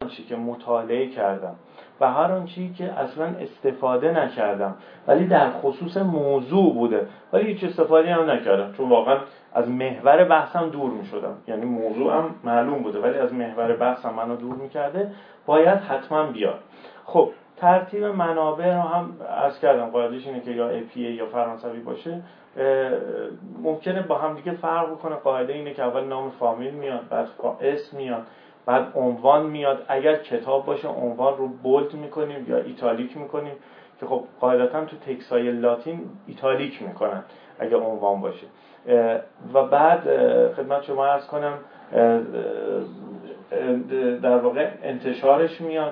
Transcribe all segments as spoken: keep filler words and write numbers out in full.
چی که مطالعه کردم و هر آن چیزی که اصلا استفاده نکردم ولی در خصوص موضوع بوده ولی هیچ استفاده هم نکردم، چون واقعا از محور بحثم دور می شدم، یعنی موضوعم معلوم بوده ولی از محور بحثم منو دور می کرده، باید حتما بیاد. خب ترتیب منابع رو هم عرض کردم، قاعده‌اش اینه که یا ای پی ای یا فرانسوی باشه. ممکنه با هم دیگه فرق بکنه. قاعده اینه که اول نام فامیل میاد، بعد اسم میاد، بعد عنوان میاد. اگر کتاب باشه عنوان رو بولد میکنیم یا ایتالیک میکنیم که خب قاعدتا تو تکسای لاتین ایتالیک میکنن اگر عنوان باشه. و بعد خدمت شما عرض کنم در واقع انتشارش میاد،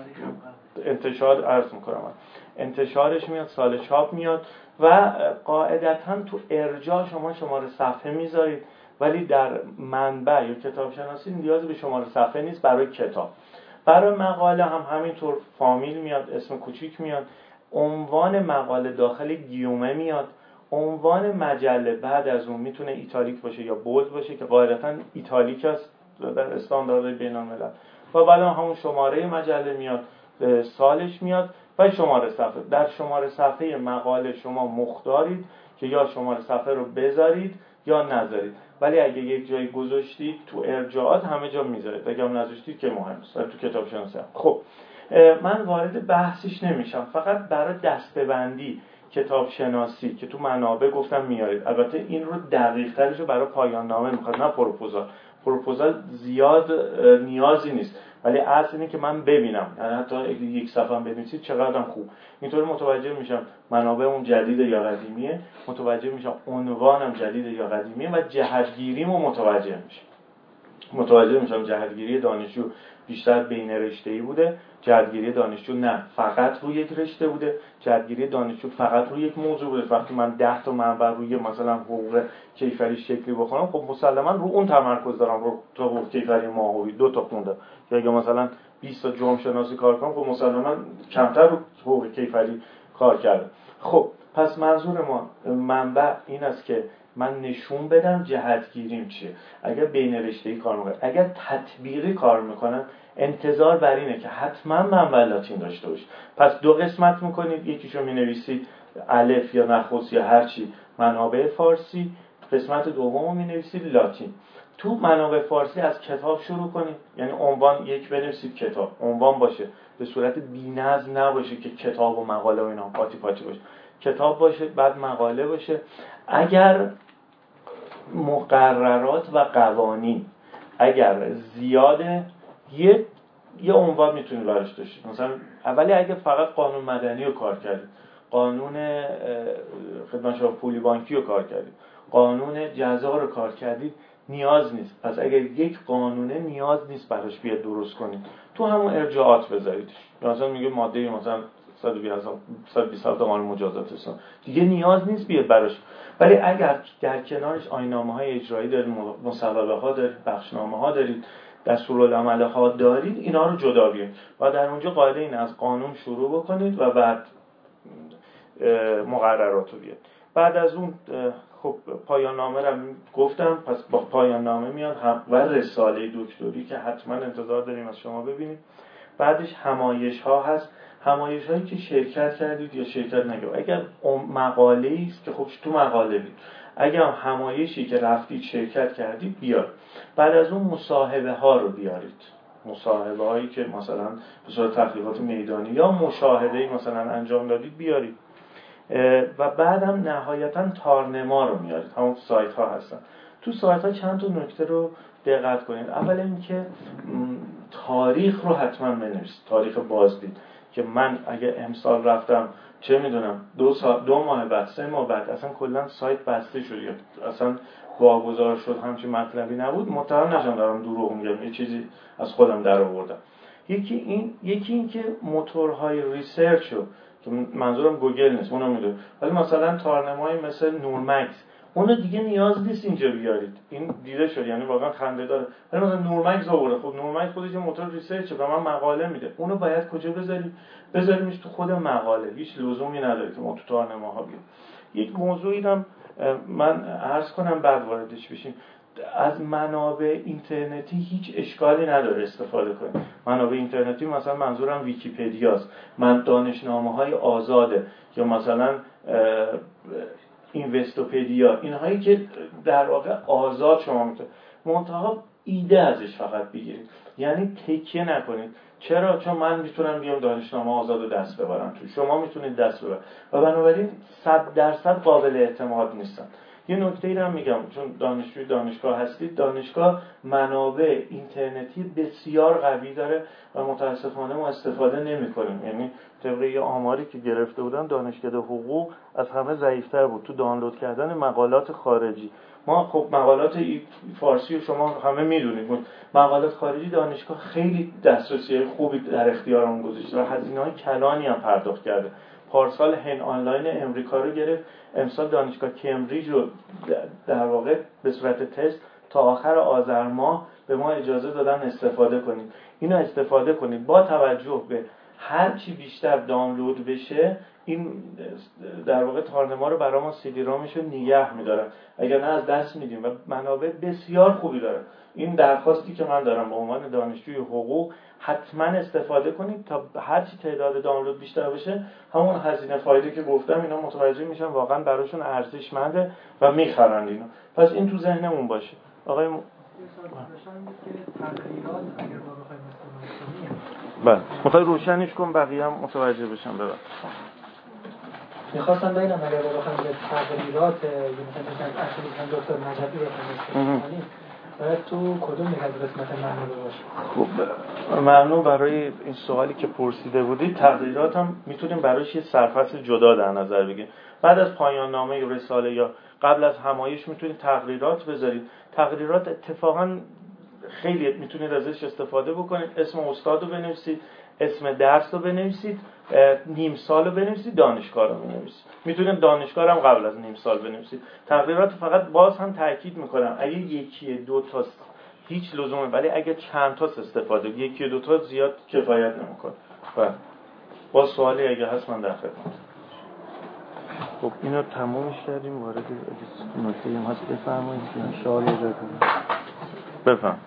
انتشار عرض میکنم انتشارش میاد، سال چاپ میاد و قاعدتا تو ارجاع شما شماره صفحه میذارید ولی در منبع یا کتاب شناسی نیاز به شماره صفحه نیست برای کتاب. برای مقاله هم همینطور فامیل میاد، اسم کوچیک میاد، عنوان مقاله داخل گیومه میاد، عنوان مجله بعد از اون میتونه ایتالیک باشه یا بولد باشه که قاعدتا ایتالیک است در استانداردهای بین‌الملل و بعد هم همون شماره مجله میاد، سالش میاد و شماره صفحه. در شماره صفحه مقاله شما مختارید که یا شماره صفحه رو بذارید یا نذارید، ولی اگه یک جایی گذاشتید تو ارجاعات همه جا میذارید، اگه هم نذاشتید که مهم نیست تو کتاب شناسی. خب من وارد بحثش نمیشم، فقط برای دسته‌بندی کتاب شناسی که تو منابع گفتم میارید. البته این رو دقیق ترش رو برای پایان نامه میخواد، نه پروپوزال. پروپوزال زیاد نیازی نیست، ولی اصل اینه که من ببینم، یعنی حتی اگه یک صفحه هم بنویسید چقدرم خوب. اینطوری متوجه میشم منابع اون جدید یا قدیمیه، متوجه میشم عنوانم جدید یا قدیمیه و جهتگیریمو متوجه میشم. متوجه میشم جهتگیری دانشجو بیشتر بین رشته‌ای بوده، جهتگیری دانشجو نه فقط روی یک رشته بوده، جهتگیری دانشجو فقط روی یک موضوع بوده. وقتی من ده تا منبع روی مثلا حقوق کیفری شکلی بخونم، خب مسلما رو اون تمرکز دارم، رو تا حقوق کیفری ماهوی دو تا خوندم. یا اگه مثلا بیست تا جرم شناسی کار کنم، خب مسلما کمتر رو حقوق کیفری کار کردم. خب پس منظور ما منبع این است که من نشون بدم جهتگیریم چیه. اگر بین رشته‌ای کار میکنم، اگر تطبیقی کار میکنم، انتظار بر اینه که حتما منبع لاتین داشته باشه. پس دو قسمت میکنید، یکیشو مینویسید الف یا نخست یا هر چی منابع فارسی، قسمت دومو مینویسید لاتین. تو منابع فارسی از کتاب شروع کنید، یعنی عنوان یک بنویسید کتاب، عنوان باشه، به صورت بی‌نظم نباشه که کتاب و مقاله و اینا پاتی پاتی باشه. کتاب باشه بعد مقاله باشه. اگر مقررات و قوانین اگر زیاده، یه یه عنوان میتونید براش داشتید. مثلا اولی اگه فقط قانون مدنی رو کار کردید، قانون خدمت شما پولی بانکی رو کار کردید، قانون جزا رو کار کردید، نیاز نیست. پس اگر یک قانونه نیاز نیست براش بیاد درست کنید، تو همون ارجاعات بذارید. مثلا میگه ماده مثلا صد و بیست قانون مجازات انسان، دیگه نیاز نیست بیاد براش. ولی اگر در کنارش آیین‌نامه‌های اجرایی دارید، مصوبه‌ها دارید، بخشنامه‌ها دارید، دستورالعمل‌ها دارید، اینا رو جدا بیارید و در اونجا قاعده این از قانون شروع بکنید و بعد مقررات رو بیارید. بعد از اون خب پایان نامه رو گفتم، پس با پایان نامه میاد هم و رساله دکتری که حتما انتظار داریم از شما ببینید. بعدش همایش ها هست، همایش هایی که شرکت کردید یا شرکت نکردید. اگر مقاله‌ای است که خب تو مقاله بید، اگر همایشی که رفتید شرکت کردید بیار. بعد از اون مصاحبه ها رو بیارید، مصاحبه هایی که مثلا به صورت تحقیقات میدانی یا مشاهده‌ای مثلا انجام دادید بیارید. و بعدم نهایتا تارنما رو میارید، همون سایت ها هستن. تو سایت ها چند تا نکته رو دقت کنید. اول اینکه تاریخ رو حتما بنویسید، تاریخ بازدید، که من اگه امسال رفتم چه میدونم دو سال دو ماه بعد سه ماه بعد اصلا کلا سایت بسته شد یا اصلا واگذار شد همچین مطلبی نبود، متهم نشم دارم دروغ میگم، یه چیزی از خودم در آوردم. یکی این یکی این که موتورهای ریسرچ رو، که منظورم گوگل نیست اونو میدونم، ولی مثلا تارنمای مثل نورمکس اونو دیگه نیاز نیست اینجا بیارید. این دیده شد، یعنی واقعا خنده داره. ولی مثلا نورمکس آورده، خب نورمکس خودش یه موتور ریسرچه و من مقاله میده، اونو باید کجا بذاریم؟ بذاریمش تو خود مقاله، هیچ لزومی نداره که ما تو تارنماها بیاریم. یک موضوعی هم من عرض کنم بعد واردش بشیم. از منابع اینترنتی هیچ اشکالی نداره استفاده کنید. منابع اینترنتی مثلا منظورم ویکی‌پدیاست، من دانشنامه‌های آزاده، یا مثلا اینوستوپدیا، اینهایی که در واقع آزاد شما میتونید، منتها ایده ازش فقط بگیرید، یعنی تکیه نکنید. چرا؟ چون من میتونم بیام دانشنامه آزاد رو دست ببرم تو، شما میتونید دست ببرید و بنابراین صد درصد قابل اعتماد نیستن. یه نکته ای هم میگم، چون دانشجوی دانشگاه هستید، دانشگاه منابع اینترنتی بسیار قوی داره و متاسفانه ما استفاده نمی‌کنیم. یعنی طبق یه آماری که گرفته بودن، دانشکده حقوق از همه ضعیف‌تر بود تو دانلود کردن مقالات خارجی. ما خب مقالات فارسی رو شما همه میدونید، مقالات خارجی دانشگاه خیلی دسترسی خوبی در اختیارمون گذاشته و هزینه‌های کلانی هم پرداخت کرده. پارسال هن آنلاین امریکا رو گرفت، امسال دانشگاه کمبریج رو در واقع به صورت تست تا آخر آذر ماه به ما اجازه دادن استفاده کنید. اینو استفاده کنید. با توجه به هر چی بیشتر دانلود بشه، این در واقع تارنما رو برای ما سی دی رامش رو نگه می‌دارن، اگر نه از دست میدیم و منابع بسیار خوبی داره. این درخواستی که من دارم به عنوان دانشجوی حقوق، حتما استفاده کنید تا هر چی تعداد دانلود بیشتر بشه، همون هزینه فایده که گفتم اینا متوجه میشن واقعا براشون ارزشمنده و میخرن اینو. پس این تو ذهنمون باشه. آقای م... بله، میخوای روشنش کن بقیه هم متوجه بشن. ببخشید میخواستم ببینم اگر بخوایم به تغییرات مثلا اصلا دکتر نجفی بخوایم بکنیم، باید تو کدوم یک از قسمت ممنوع باشه؟ خب ممنوع برای این سوالی که پرسیده بودید، تغییرات هم میتونیم برایش یه سرفصل جدا در نظر بگیریم. بعد از پایان نامه رساله یا قبل از همایش میتونید تغییرات بذارید. تغییرات اتفاقا خیلی میتونید ازش استفاده بکنید. اسم استاد رو بنویسید، اسم درس رو بنویسید، نیم سال رو بنویسید، دانشگاه رو بنویسید. میتونید دانشگاه هم قبل از نیم سال بنویسید. تغییرات فقط باز هم تاکید میکنم، اگه یکی دو تا هیچ لزومه، ولی اگه چند تا استفاده، یکی دو تا زیاد کفایت نمیکنه. و با سوالی اگه هست من در خدمتم. خب اینو تمومش کردیم. وارد نکته ای هست بفرمایید که شعار اجازه کنید. بفهم.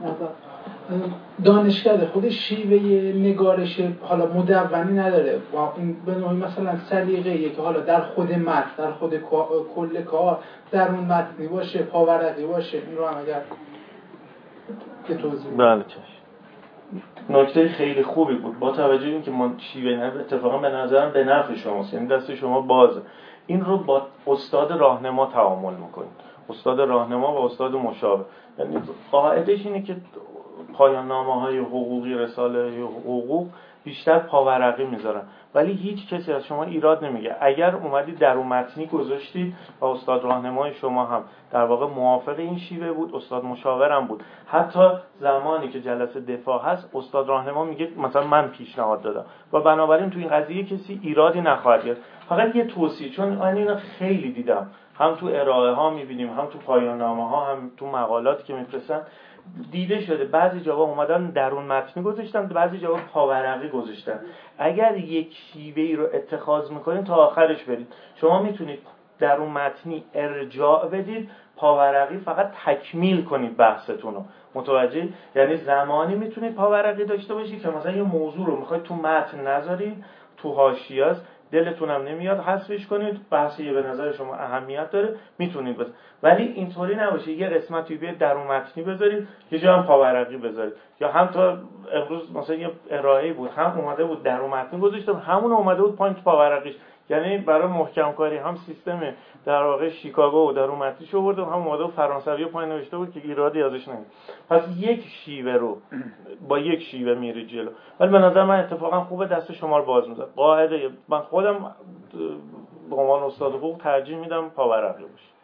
دانشکده خودش شیوه نگارش حالا مدونی نداره، به نوعی مثلا سلیقه‌ایه که حالا در خود متن، در خود کل کار، در اون متنی باشه، پاورقی باشه. این رو هم اگر که توضیح بله چشم. نکته خیلی خوبی بود. با توجه به اینکه ما شیوه نه اتفاقا به نظرم به نفع شماست، یعنی دست شما بازه. این رو با استاد راهنما تعامل میکنید. استاد راهنما و استاد مشاور. یعنی قاعدش اینه که پایان نامه‌های حقوقی، رساله حقوق بیشتر پاورقی میذارن، ولی هیچ کسی از شما ایراد نمیگه اگر اومدید در اون متنی گذاشتید و استاد راهنمای شما هم در واقع موافق این شیوه بود، استاد مشاورم بود. حتی زمانی که جلسه دفاع هست، استاد راهنما میگه مثلا من پیشنهاد دادم و بنابراین تو این قضیه کسی ایرادی نخواهد گرفت. فقط یه توصیه، چون من اینو خیلی دیدم، هم تو ارائه ها میبینیم، هم تو پایان نامه ها، هم تو مقالاتی که میفرستن، دیده شده بعضی جاها اومدن درون متنی گذاشتن، بعضی جاها پاورقی گذاشتن. اگر یک شیوهی رو اتخاذ میکنید تا آخرش برید. شما میتونید درون متنی ارجاع بدید، پاورقی فقط تکمیل کنید بحثتون رو. متوجه؟ یعنی زمانی میتونید پاورقی داشته باشید که مثلا یه موضوع رو میخواید تو متن نذارید، تو حاشیه است، دلتونم نمیاد حذفش کنید، بحثی به نظر شما اهمیت داره، میتونید بذارید. ولی اینطوری نباشه یه قسمتی بیاد درون متنی بذارید، یه جا هم پاورقی بذارید. یا هم تا امروز مثلا یه ارائه بود، هم اومده بود درون متنی گذاشتم، همون اومده بود پایین پاورقیش. یعنی برای محکم کاری هم سیستم در واقع شیکاگو و درون متنیش آورد و هم اومده بود فرانسوی پایین نوشته بود که ایرادی ازش نمیاد. پس یک شیوه رو با یک شیوه میری جلو. ولی به نظر من اتفاقا خوبه دست شما رو باز میذاره. قاعده من خودم به عنوان استاد حقوق ترجیح میدم پاورقی باشه.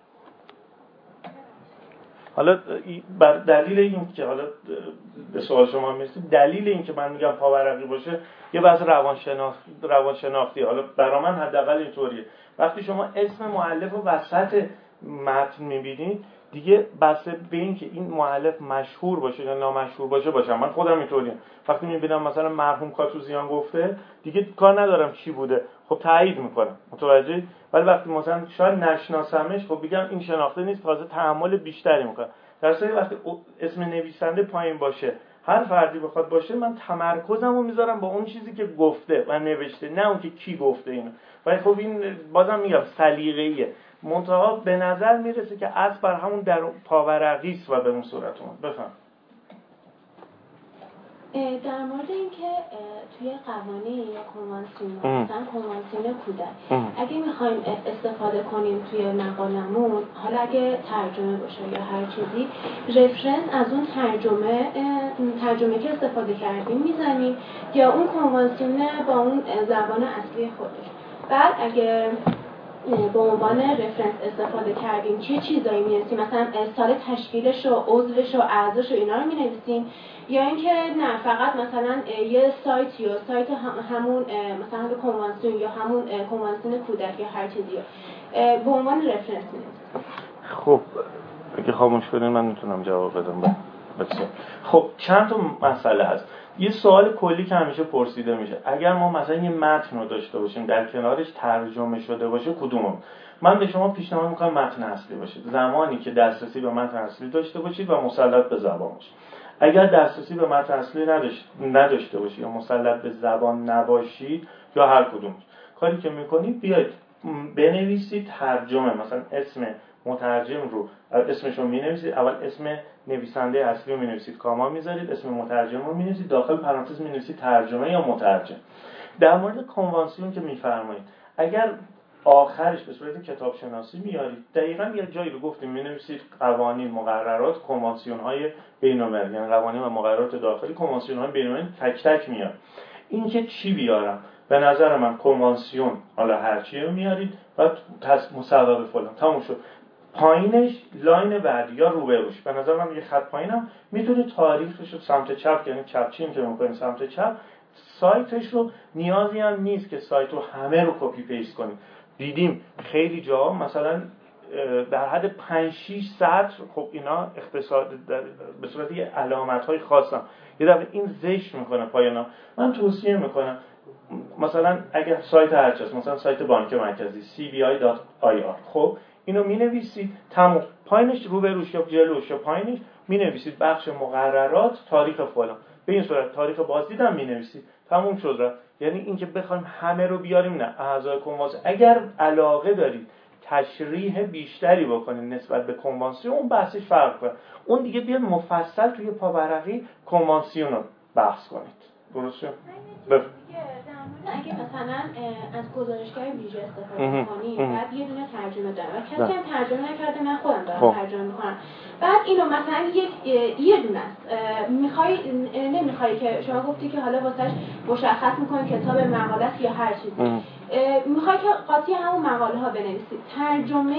حالا بر دلیل این که حالا به سوال شما میرسید، دلیل این که من میگم پاورقی باشه یه بحث روانشناختی روانشناختی حالا برای من حداقل اینطوریه. وقتی شما اسم مؤلف رو وسط متن میبینید، دیگه بس به این که این مؤلف مشهور باشه یا نامشهور باشه باشه. من خودم اینطوریم، وقتی میبینم مثلا مرحوم کاتوزیان گفته، دیگه کار ندارم چی بوده، خب تایید میکنم. متوجه؟ ولی وقتی مثلا شاید نشناسمش، خب بگم این شناخته نیست، تازه تحمل بیشتری میکنم. در صورتی وقتی اسم نویسنده پایین باشه، هر فردی بخواد باشه، من تمرکزم رو میذارم با اون چیزی که گفته و نوشته، نه اون که کی گفته اینو. ولی خب این بازم میگم سلیقه‌ایه، منتها به نظر میرسه که اصل بر همون در پاورقی است و به اون صورت اون. بفهم. در مورد اینکه توی قوانین یا کنوانسیون، مثلا کنوانسیون کودک، اگه میخوایم استفاده کنیم توی مقالمون، حالا اگه ترجمه باشه یا هر چیزی، رفرنس از اون ترجمه ترجمه که استفاده کردیم میزنیم یا اون کنوانسیون با اون زبان اصلی خودش. بعد اگه به عنوان رفرنس استفاده کردیم چه چیزایی می‌نویسیم؟ مثلا سال تشکیلش و عضوش و اعضاش و اینا رو می‌نویسیم، یا اینکه نه فقط مثلا یه سایت یا سایت همون مثلا همون کنوانسیون یا همون کنوانسیون کودک یا هر چیزی به عنوان رفرنس می‌نویسیم؟ خب اگه خاموش کنین من میتونم جواب بدم. بسیار خب، چند تا مسئله هست. یه سوال کلی که همیشه پرسیده میشه، اگر ما مثلا یه متن رو داشته باشیم در کنارش ترجمه شده باشه کدوم؟ من به شما پیشنهاد میکنم متن اصلی باشید، زمانی که دسترسی به متن اصلی داشته باشید و مسلط به زبان باشید. اگر دسترسی به متن اصلی نداشت نداشته باشید یا مسلط به زبان نباشید یا هر کدوم، کاری که میکنید بیاید بنویسید ترجمه، مثلا اسم مترجم رو اسمش رو می‌نویسید، اول اسم نویسنده اصلی رو می‌نویسید، کاما می‌ذارید، اسم مترجم رو می‌نویسید، داخل پرانتز می‌نویسید ترجمه یا مترجم. در مورد کنوانسیون که می‌فرمایید، اگر آخرش به صورت کتاب شناسی میارید، دقیقاً یه جایی رو گفتیم می‌نویسید قوانین، مقررات، کنوانسیون‌های بین‌المللی، یعنی قوانین و مقررات داخلی، کنوانسیون‌های بین‌المللی تک تک میاد. این که چی بیارم؟ به نظر من کنوانسیون، حالا هر چی رو میارید و مصوبه فلان تموم شد. پایینش لاین بعدی یا روبروش، به نظر من یه خط پایینم میتونید تاریخش رو سمت چپ، یعنی چپچین که میکنید سمت چپ، سایتش رو نیازی هم نیست که سایت رو همه رو کپی پیست کنید. دیدیم خیلی جا مثلا در حد پنج شش سطر، خب اینا اختصار به صورت یه علامت‌های خاصم، یه دفعه این زشت میکنه پایینا. من توصیه میکنم مثلا اگر سایت هرچاست، مثلا سایت بانک مرکزی سی بی آی دات آی آر، خب اینو می‌نویسید، تمام پایینش روبروش یا جلوش یا پایینش می‌نویسید بخش مقررات تاریخ فلان، به این صورت تاریخ بازدیدم می‌نویسید، تموم شد را. یعنی اینکه بخوایم همه رو بیاریم، نه، اعضای کنوانسیون اگر علاقه دارید تشریح بیشتری بکنید نسبت به کنوانسیون، اون بحثش فرق کنه، اون دیگه بیاد مفصل توی پاورقی کنوانسیون رو بحث کنید. درسته؟ بف... اگه مثلا از گزارشگر ویژه استفاده کنیم، بعد یه دونه ترجمه دارم و کسی هم ترجمه نکرده، من خودم دارم ترجمه میکنم، بعد اینو مثلا یک یه دونه است، میخوای نمیخوای که شما گفتی که حالا واسش مشخص میکنی کتاب مقاله است یا هر چیزی، میخوای که قاطی همون مقاله ها بنویسی، ترجمه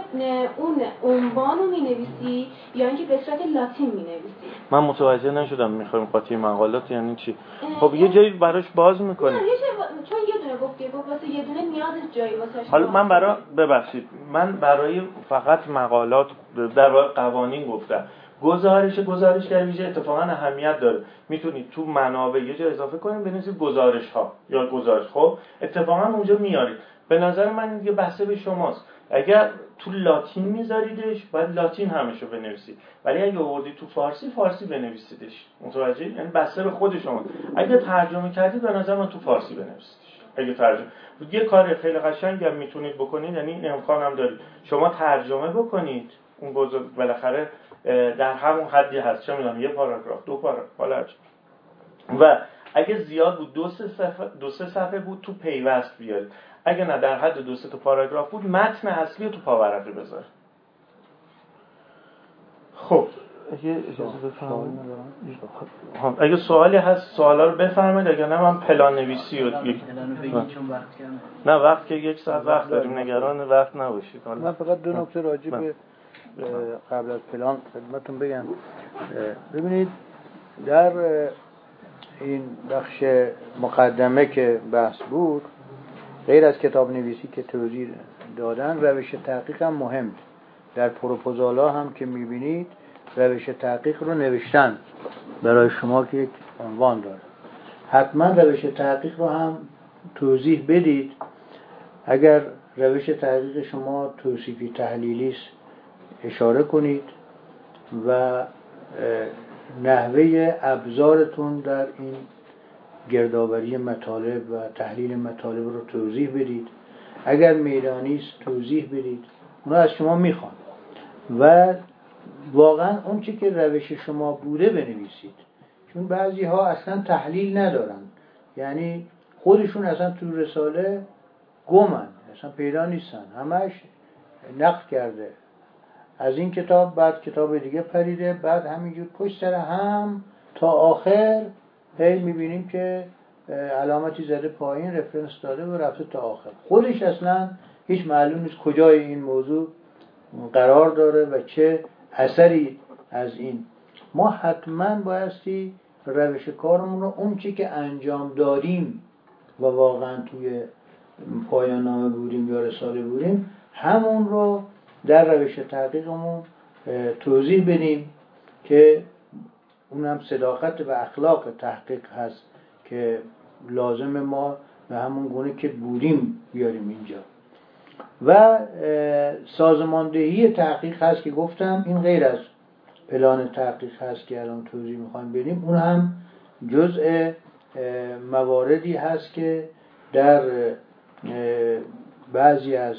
اون عنوان رو مینویسی یا اینکه به صورت لاتین مینویسی؟ من متوجه نشدم میخوایم قاطی مقالات یعنی چی؟ خب یه جایی براش باز میکنی. نه یه چون یه دونه گفتی، گفت واسه یه دونه نیاز جایی واسه. حالا من برای ببخشید من برای فقط مقالات در واقع قوانین گفتم. گزارش گزارشگر ویژه اتفاقا اهمیت داره، میتونید تو منابع یه جا اضافه کنید بنویسید گزارش ها یا گزارش، خب اتفاقا اونجا میارید. به نظر من دیگه بحث به شماست، اگر تو لاتین میذاریدش باید لاتین همشو بنویسید، ولی اگه آوردید تو فارسی فارسی بنویسیدش. متوجه؟ یعنی بحث به خود شما. اگه ترجمه کردید به نظر من تو فارسی بنویسیدش. اگه ترجمه یه کار خیلی قشنگی هم میتونید بکنید، یعنی این امکان هم دارید شما ترجمه بکنید، اون گزار بالاخره در همون حدی هست، چه میدونم یه پاراگراف، دو پاراگراف، و اگه زیاد بود دو سه صفحه دو سه صفحه بود تو پیوست بیارید، اگه نه در حد دو سه تا پاراگراف بود متن اصلی رو تو پاورقی بذار. خب اگه اجازه بفرمایید اگه سوالی هست سوالا رو بفرمایید، اگه نه من پلان نویسی رو یک نه وقت که یک ساعت وقت داریم، نگران وقت نباشید. من فقط دو نکته راجع به قبل از پلان خدمتتون بگم. ببینید در این بخش مقدمه که بحث بود، غیر از کتاب نویسی که توضیح دادن، روش تحقیق هم مهم. در پروپوزالا هم که میبینید روش تحقیق رو نوشتن برای شما که یک عنوان داره. حتما روش تحقیق رو هم توضیح بدید. اگر روش تحقیق شما توصیفی تحلیلی است اشاره کنید، و نحوه ابزارتون در این گردآوری مطالب و تحلیل مطالب رو توضیح بدید. اگر میدانی است توضیح بدید، اونا از شما میخوان و واقعا اون چی که روش شما بوده بنویسید، چون بعضی ها اصلا تحلیل ندارن، یعنی خودشون اصلا تو رساله گمن، اصلا پیدا نیستن، همش نقد کرده از این کتاب بعد کتاب دیگه پریده، بعد همینجور پشت سر هم تا آخر هی میبینیم که علامتی زده پایین، رفرنس داده و رفته تا آخر. خودش اصلا هیچ معلوم نیست کجای این موضوع قرار داره و چه اثری از این. ما حتما بایستی روش کارمون رو اون چی که انجام دادیم و واقعا توی پایان نامه بودیم یا رساله بودیم، همون رو در روش تحقیقمون توضیح بدیم که اونم صداقت و اخلاق تحقیق هست که لازم ما به همون گونه که بودیم بیاریم اینجا. و سازماندهی تحقیق هست که گفتم این غیر از پلان تحقیق هست که الان توضیح میخوایم بدیم، اون هم جزء مواردی هست که در بعضی از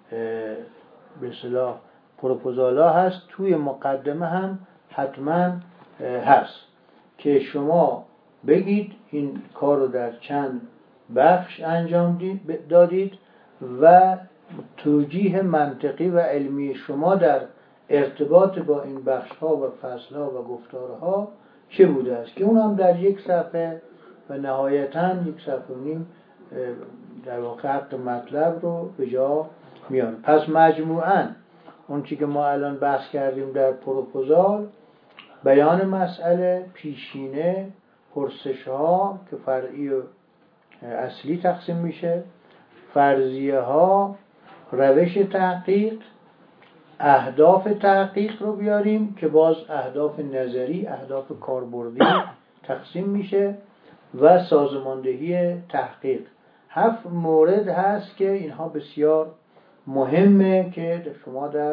به اصطلاح پروپوزالا هست، توی مقدمه هم حتما هست که شما بگید این کار رو در چند بخش انجام دادید و توجیه منطقی و علمی شما در ارتباط با این بخش ها و فصل ها و گفتارها چه بوده است، که اون هم در یک صفحه و نهایتاً یک صفحه و نیم در واقع حق مطلب رو به جا میاره. پس مجموعاً اون چی که ما الان بحث کردیم در پروپوزال، بیان مسئله، پیشینه، پرسش ها که فرعی و اصلی تقسیم میشه، فرضیه ها، روش تحقیق، اهداف تحقیق رو بیاریم که باز اهداف نظری، اهداف کاربردی تقسیم میشه و سازماندهی تحقیق. هفت مورد هست که اینها بسیار مهمه که شما در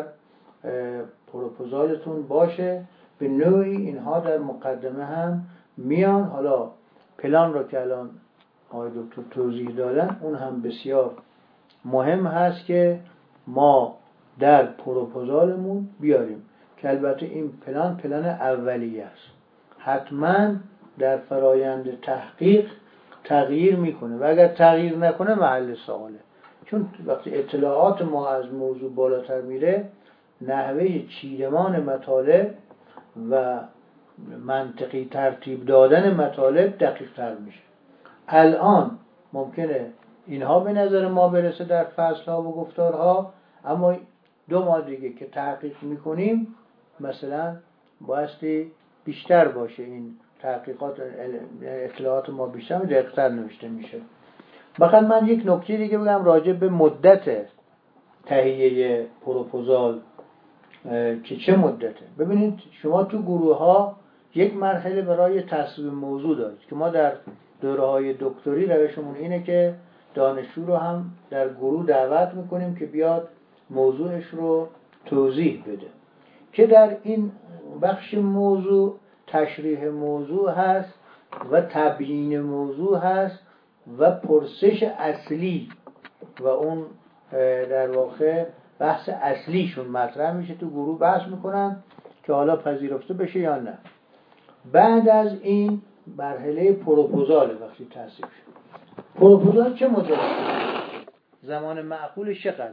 پروپوزالتون باشه. به نوعی اینها در مقدمه هم میان. حالا پلان رو که الان آقای دکتر توضیح دادن اون هم بسیار مهم هست که ما در پروپوزالمون بیاریم، که البته این پلان پلان اولیه است، حتما در فرایند تحقیق تغییر میکنه و اگر تغییر نکنه محل سواله، چون وقتی اطلاعات ما از موضوع بالاتر میره نحوه چیدمان مطالب و منطقی ترتیب دادن مطالب دقیق تر میشه. الان ممکنه اینها به نظر ما برسه در فصلها و گفتارها، اما دو ماه دیگه که تحقیق میکنیم مثلا بایستی بیشتر باشه، این تحقیقات اطلاعات ما بیشتر و دقیق‌تر نوشته میشه. بخاطر من یک نکته دیگه بگم راجع به مدت تهیه پروپوزال که چه مدته. ببینید شما تو گروه ها یک مرحله برای تصویب موضوع دارید که ما در دوره های دکتری روشمون اینه که دانشجو رو هم در گروه دعوت میکنیم که بیاد موضوعش رو توضیح بده، که در این بخش موضوع تشریح موضوع هست و تبیین موضوع هست و پرسش اصلی و اون در واقع بحث اصلیشون مطرح میشه، تو گروه بحث میکنن که حالا پذیرفته بشه یا نه. بعد از این مرحله پروپوزال وقتی تصویب شد. پروپوزال چه مدت زمان معقولش چقدره؟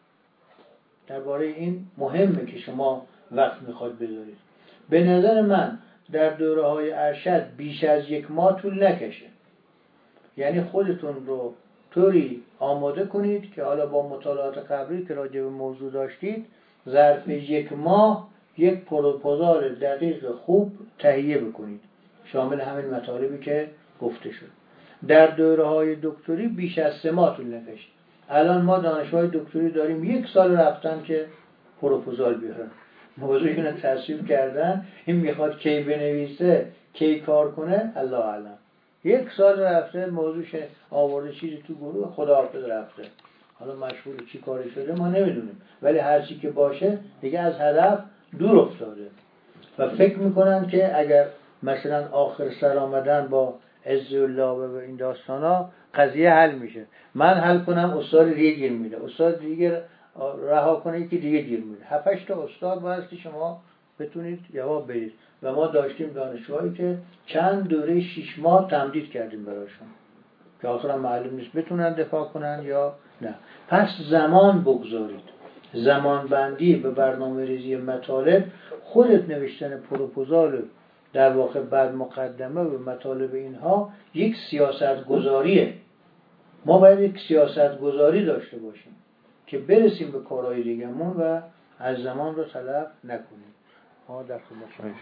درباره این مهمه که شما وقت میخواد بذارید. به نظر من در دوره های ارشد بیش از یک ماه طول نکشه. یعنی خودتون رو طوری آماده کنید که حالا با مطالعات قبلی که راجع به موضوع داشتید ظرف یک ماه یک پروپوزال دقیق خوب تهیه بکنید، شامل همین مطالبی که گفته شد. در دوره های دکتری بیش از سه ماه طول نکشه. الان ما دانشجوهای دکتری داریم یک سال رفتن که پروپوزال بیارن، موضوعی که تصویب کردن، این میخواد کی بنویسه کی کار کنه الله اعلم. یک سال رفته موضوعش آورده چیزی تو گروه خداحافظ رفته، حالا مشغول چی کاری شده ما نمیدونیم، ولی هر چی که باشه دیگه از هدف دور افتاده. و فکر میکنن که اگر مثلا آخر سر آمدن با عز الله و این داستانا قضیه حل میشه. من حل کنم استاد دیگه گیر میده، استاد دیگه رها کنه که دیگه گیر میده. هفتش تا استاد باید که شما بتونید جواب بدید و ما داشتیم دانشجوهایی که چند دوره شش ماه تمدید کردیم براشون که آخرا معلوم نیست بتونن دفاع کنن یا نه. پس زمان بگذارید، زمان بندی به برنامه ریزی مطالب، خودت نوشتن پروپوزال در واقع بعد مقدمه و مطالب اینها یک سیاست گذاریه. ما باید یک سیاست گذاری داشته باشیم که برسیم به کارهای دیگه‌مون و از زمان رو تلف نکنیم. ما در خدمت شما.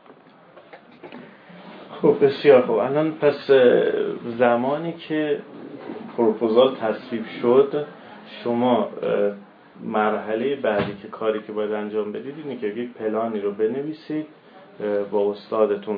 خب بسیار خوب. الان پس زمانی که پروپوزال تصویب شد، شما مرحله بعدی که کاری که باید انجام بدید اینه که یک پلانی رو بنویسید، با استادتون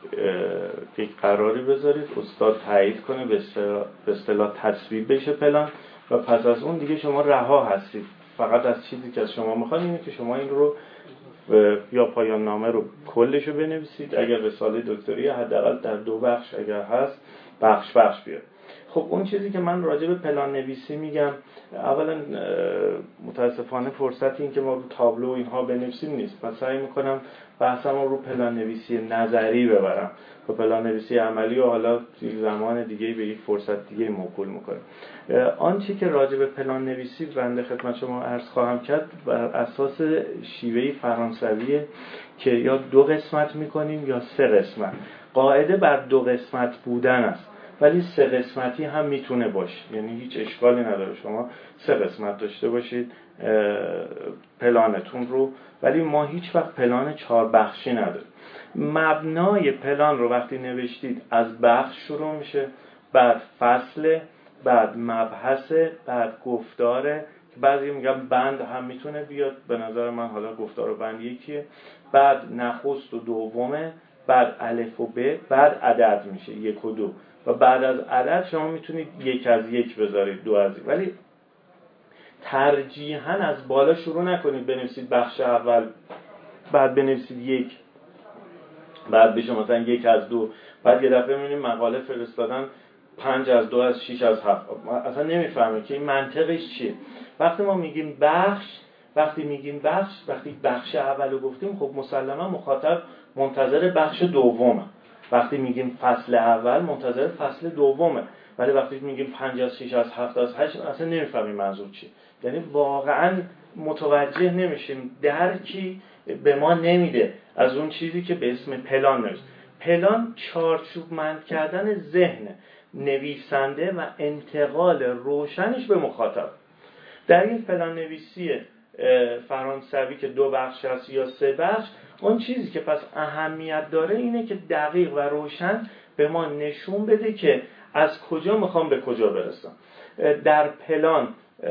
یک قراری بذارید، استاد تایید کنه، به اصطلاح تصویب بشه پلان و پس از اون دیگه شما رها هستید. فقط از چیزی که از شما میخواد اینه که شما این رو یا پایان نامه رو کلش رو بنویسید، اگر رساله دکتری حداقل در دو بخش اگر هست بخش بخش بیاد. خب اون چیزی که من راجع به پلان نویسی میگم، اولا متاسفانه فرصتی این که ما رو تابلو اینها بنویسیم نیست. من سعی میکنم بحثم رو پلان نویسی نظری ببرم و پلان نویسی عملی و حالا زمان دیگه به یک فرصت دیگه موکول میکنم. آنچه که راجع به پلان نویسی بنده خدمت شما عرض خواهم کرد بر اساس شیوه فرانسویه که یا دو قسمت میکنیم یا سه قسمت. قاعده بر دو قسمت بودن است، ولی سه قسمتی هم میتونه باشه، یعنی هیچ اشکالی نداره شما سه قسمت داشته باشید پلانتون رو، ولی ما هیچ وقت پلان چهار بخشی نداریم. مبنای پلان رو وقتی نوشتید از بخش شروع میشه، بعد فصل، بعد مبحث، بعد گفتاره که بعضی میگن بند هم میتونه بیاد، به نظر من حالا گفتار و بند یکیه، بعد نخست و دومه، بعد الف و ب، بعد عدد میشه یک و دو و بعد از عدد شما میتونید یک از یک بذارید، دو از یک، ولی ترجیحاً از بالا شروع نکنید بنویسید بخش اول بعد بنویسید یک بعد بشه مثلا یک از دو، بعد یه دفعه میبینید مقاله فرستادن پنج از دو از شش از هفت، اصلا نمیفهمه که این منطقش چیه. وقتی ما میگیم بخش وقتی میگیم بخش وقتی بخش اولو گفتیم خب مسلما مخاطب منتظر بخش دومه. وقتی میگیم فصل اول منتظر فصل دومه، ولی وقتی میگیم پنج از شش از هفت از هشت اصلا نمیفهمیم منظور چیه. یعنی واقعا متوجه نمیشیم، درکی به ما نمیده از اون چیزی که به اسم پلان نوشته. پلان چارچوبمند کردن ذهن نویسنده و انتقال روشنش به مخاطب. در این پلان نویسی فرانسوی که دو بخش هست یا سه بخش، اون چیزی که پس اهمیت داره اینه که دقیق و روشن به ما نشون بده که از کجا میخوام به کجا برسم. در پلان،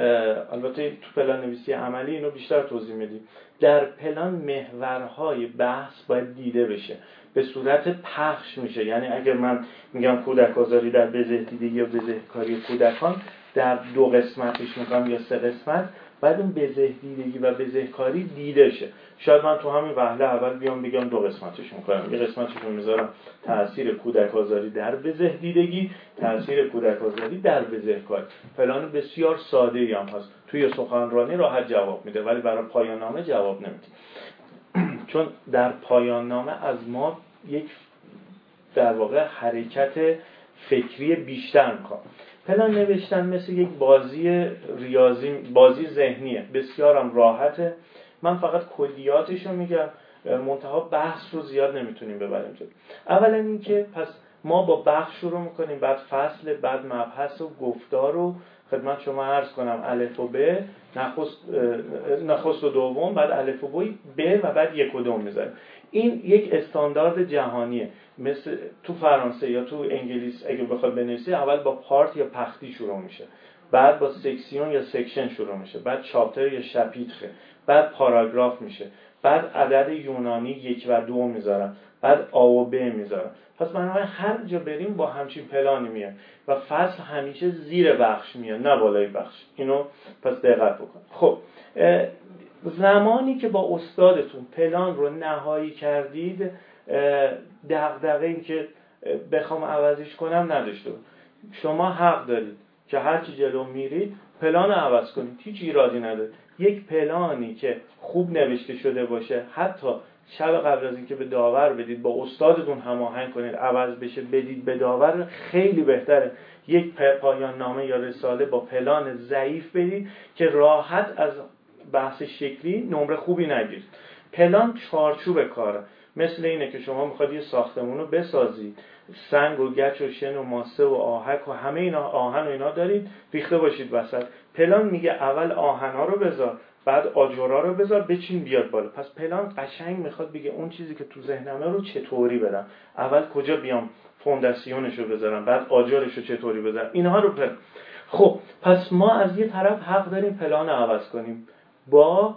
البته تو پلان نویسی عملی اینو بیشتر توضیح میدیم، در پلان محورهای بحث باید دیده بشه، به صورت پخش میشه. یعنی اگر من میگم کودک آزاری در بزهدیدگی یا بزهکاری کودکان در دو قسمتش میگم یا سه قسمت، بعد اون بزهدیدگی و بزهکاری دیده شه. شاید من تو همین وهله اول بیام بگم دو قسمتش میکنم، یه قسمتش رو میذارم تأثیر کودک آزاری در بزهدیدگی، تأثیر کودک آزاری در بزهکاری. پلان بسیار ساده‌ای هم هست، توی سخنرانی راحت جواب میده، ولی برای پایان نامه جواب نمیده. چون در پایان نامه از ما یک در واقع حرکت فکری بیشتر میخوام. پلان نوشتن مثل یک بازی ریاضی، بازی ذهنیه، بسیارم راحته. من فقط کلیاتش رو میگم، منتها بحث رو زیاد نمیتونیم ببریم جلو. اولا این که پس ما با بخش شروع میکنیم، بعد فصل، بعد مبحث و گفتار رو خدمت شما عرض کنم، الف و ب، نخست نخست و دوم، بعد الف و ب و بعد یک و دوم میذاریم. این یک استاندارد جهانیه. مثل تو فرانسه یا تو انگلیس اگه بخواد بنویسی، اول با پارت یا پختی شروع میشه، بعد با سکسیون یا سکشن شروع میشه، بعد چاپتر یا شپیتره، بعد پاراگراف میشه، بعد عدد یونانی یک و دو میذارن، بعد آ و ب میذارن. پس بنابراین هر جا بریم با همچین پلانی میاد و فصل همیشه زیر بخش میاد نه بالای بخش. اینو پس دقت بکن. خب زمانی که با استادتون پلان رو نهایی کردید دغدغه این که بخوام عوضش کنم نداشته. شما حق دارید که هر چی جلو میرید پلان عوض کنید، هیچ ایرادی نداره. یک پلانی که خوب نوشته شده باشه، حتی شب قبل از اینکه به داور بدید با استادتون هماهنگ کنید عوض بشه بدید به داور، خیلی بهتره یک پایان نامه یا رساله با پلان ضعیف بدید که راحت از بحث شکلی نمره خوبی نگیرید. پلان چارچوب کاره. مثل اینه که شما میخواد یه ساختمون رو بسازید، سنگ و گچ و شن و ماسه و آهک و همه اینا، آهن و اینا دارید ریخته باشید وسط. پلان میگه اول آهنا رو بذار، بعد آجرها رو بذار، بچین بیاد بالا. پس پلان قشنگ میخواد بگه اون چیزی که تو ذهنمه رو چطوری برم، اول کجا بیام فونداسیونش رو بذارم، بعد آجرش رو چطوری بذارم، اینها رو پلان. خب پس ما از یه طرف حق داریم پلان رو عوض کنیم با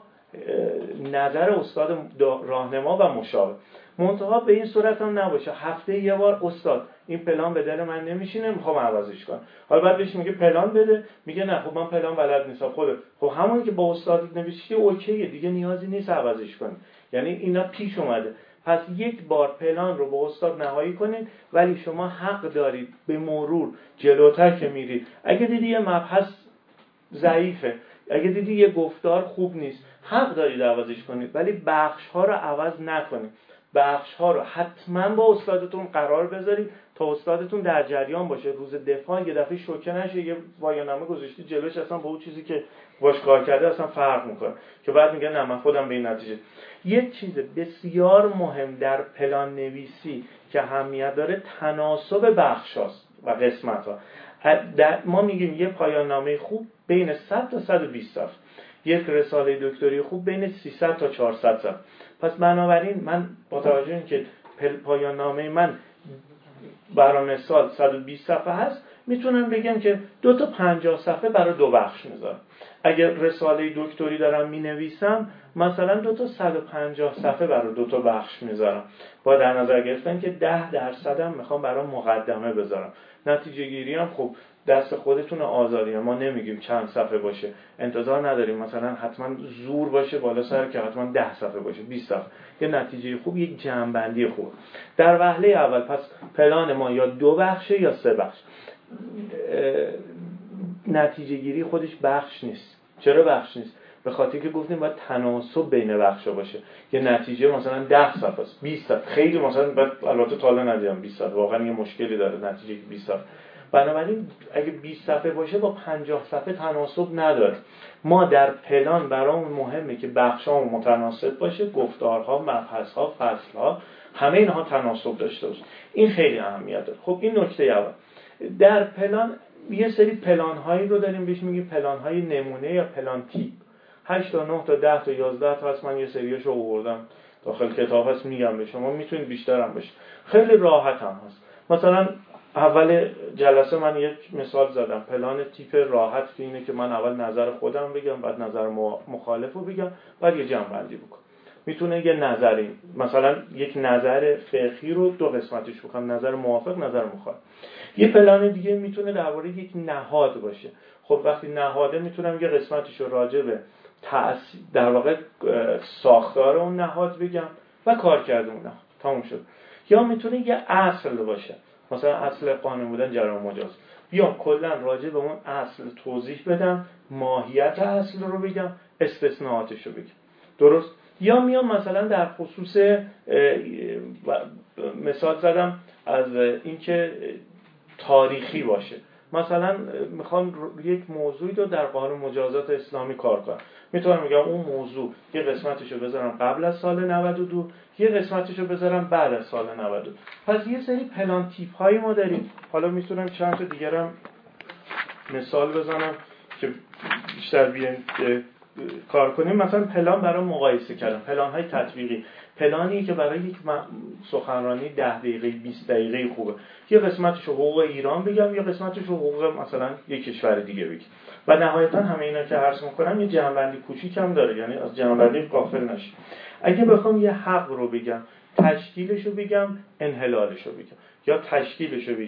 نظر استاد راهنما و مشاور. منتها به این صورت هم نباشه هفته یه بار استاد این پلان به دل من نمیشینه میخوام عوضش کنم، حالا بعد بهش میگه پلان بده، میگه نه خب من پلان بلد نیستم. خود خب همون که با استاد نوشتی اوکیه دیگه، نیازی نیست عوضش کنی. یعنی اینا پیش اومده. پس یک بار پلان رو با استاد نهایی کنید، ولی شما حق دارید به مرور جلوتر که میرید اگه دیدی یه مبحث ضعیفه، اگه دیدی یه گفتار خوب نیست، حق دارید عوضش کنید، ولی بخش ها رو عوض نکنید. بخش ها رو حتما با استادتون قرار بذارید تا استادتون در جریان باشه. روز دفاع یه دفعه شوکه نشه یه پایان‌نامه گذاشتی جلوش اصلا با اون چیزی که باش کار کرده اصلا فرق میکنه که بعد میگه نه من خودم به این نتیجه. یک چیز بسیار مهم در پلان نویسی که اهمیت داره تناسب بخش هاست و قسمت ها. ما میگیم یه پایان نامه خوب بین صد تا صد و بیست صفحه، یک رساله دکتری خوب بین سیصد تا چهارصد صفحه. پس بنابراین من با توجه این که پایان نامه من برای مثال صد و بیست صفحه هست، میتونم بگم که دو تا پنجاه صفحه برای دو بخش میذارم. اگر رساله دکتری دارم مینویسم مثلا دو تا صد و پنجاه صفحه برای دو تا بخش میذارم، با در نظر گرفتن که ده درصد هم میخوام برای مقدمه بذارم. نتیجه گیری هم خب دست خودتون آزادیه، ما نمیگیم چند صفحه باشه، انتظار نداریم مثلا حتما زور باشه بالا سر که حتما ده صفحه باشه، بیست صفحه. یه نتیجه خوب، یک جمع‌بندی خوب در وهله اول. پس پلان ما یا دو بخشه یا سه بخش. نتیجه گیری خودش بخش نیست. چرا بخش نیست؟ به خاطر که گفتیم باید تناسب بین بخشا باشه. یه نتیجه مثلا ده صفحه است، بیست صفحه خیلی مثلا البته تا الان ندیدم بیست صفحه، واقعا یه مشکلی داره نتیجه بیست صفحه. بنابراین اگه بیست صفحه باشه با پنجاه صفحه تناسب نداره. ما در پلان برامون مهمه که بخشامون متناسب باشه، گفتارها، مبحث‌ها، فصل‌ها، همه اینها تناسب داشته باشه. این خیلی اهمیت داره. خب این نکته اول. در پلان یه سری پلان‌هایی رو داریم بهش میگیم پلان‌های نمونه یا پلان تیپ. هشت تا نه تا ده تا یازده تا هست، من یه سریاشو آوردم داخل کتاب هست میگم به شما، میتونید بیشتر هم بشه. خیلی راحت هم هست. مثلا اول جلسه من یک مثال زدم، پلان تیپ راحت که اینه که من اول نظر خودم بگم، بعد نظر مخالف رو بگم، بعد یه جمع‌بندی بکنم. میتونه یه نظری، مثلا یک نظر فقهی رو دو قسمتش بکنم، نظر موافق، نظر مخالف. یه پلان دیگه میتونه درباره یک نهاد باشه. خب وقتی نهاده میتونم یه قسمتش رو راجع به تأثیر در واقع ساختار اون نهاد بگم و کار کرده اون نهاد، تموم شد. یا میتونه یه اصل باشه، مثلا اصل قانون بودن جرم مجاز، یا کلا راجع به اون اصل توضیح بدم، ماهیت اصل رو بگم، استثناءاتش رو بگم. درست؟ یا میام مثلا در خصوص مثال زدم از اینکه تاریخی باشه، مثلا میخوام یک موضوعی رو در قانون مجازات اسلامی کار کنم، میتونم بگم اون موضوع یه قسمتشو بذارم قبل از سال نود و دو، یه قسمتشو بذارم بعد از سال نود و دو. پس یه سری پلان تیپ هایی ما داریم. حالا میتونم چند تا دیگرم مثال بزنم که بیشتر بیان کار کنیم. مثلا پلان برای مقایسه کردن، پلان های تطبیقی، پلانی که برای یک سخنرانی ده دقیقه بیست دقیقه خوبه، یه قسمتش حقوق ایران بگم، یه قسمتش حقوق مثلا یک کشور دیگه بگم، و نهایتا همه اینا که عرض میکنم یه جمع‌بندی کوچیک هم داره، یعنی از جمع‌بندی غافل نشید. اگه بخوام یه حق رو بگم، تشکیلش رو بگم، انحلالش رو بگم، یا تشکیلش رو بگم،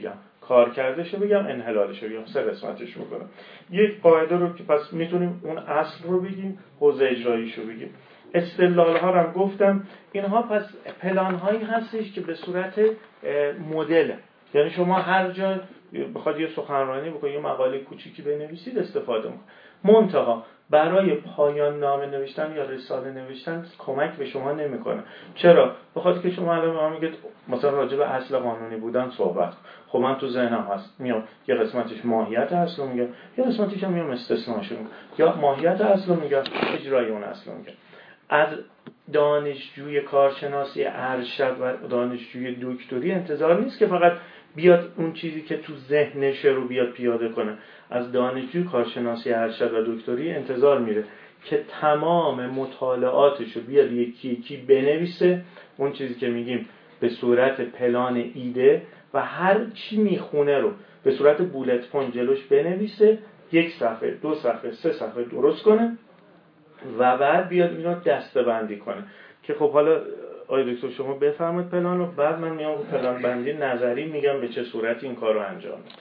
کار کردشو بگم، انحلالشو بگم، سه قسمتش میکنم. یک قاعده رو که پس میتونیم اون اصل رو بگیم، حوزه اجراییشو بگیم. استدلال ها رو هم گفتم. اینها پس پلان هایی هستش که به صورت مدل، یعنی شما هر جا بخواد یه سخنرانی بکنید، یه مقاله کوچیکی بنویسید استفاده میکنید. منتها برای پایان نامه نوشتن یا رساله نوشتن کمک به شما نمیکنه. چرا؟ بخاطر که شما الان به من میگید مثلا راجع به اصل قانونی بودن صحبت، خب من تو ذهنم هست میام یه قسمتش ماهیت اصل رو میگم، یه قسمتش هم میام استثناشو میگم، یا ماهیت اصل رو میگم، اجرای اون اصل رو میگم. از دانشجوی کارشناسی ارشد و دانشجوی دکتری انتظار نیست که فقط بیاد اون چیزی که تو ذهنشه رو بیاد پیاده کنه. از دانشجوی کارشناسی ارشد و دکتری انتظار میره که تمام مطالعاتشو بیاد یکی یکی بنویسه، اون چیزی که میگیم به صورت پلان ایده، و هر چی میخونه رو به صورت بولت پوینت جلوش بنویسه، یک صفحه، دو صفحه، سه صفحه درست کنه و بعد بیاد اینو دسته‌بندی کنه. که خب حالا آقای دکتر شما بفرمایید پلان رو، بعد من میام پلان بندی نظری میگم به چه صورتی این کارو انجام میدم.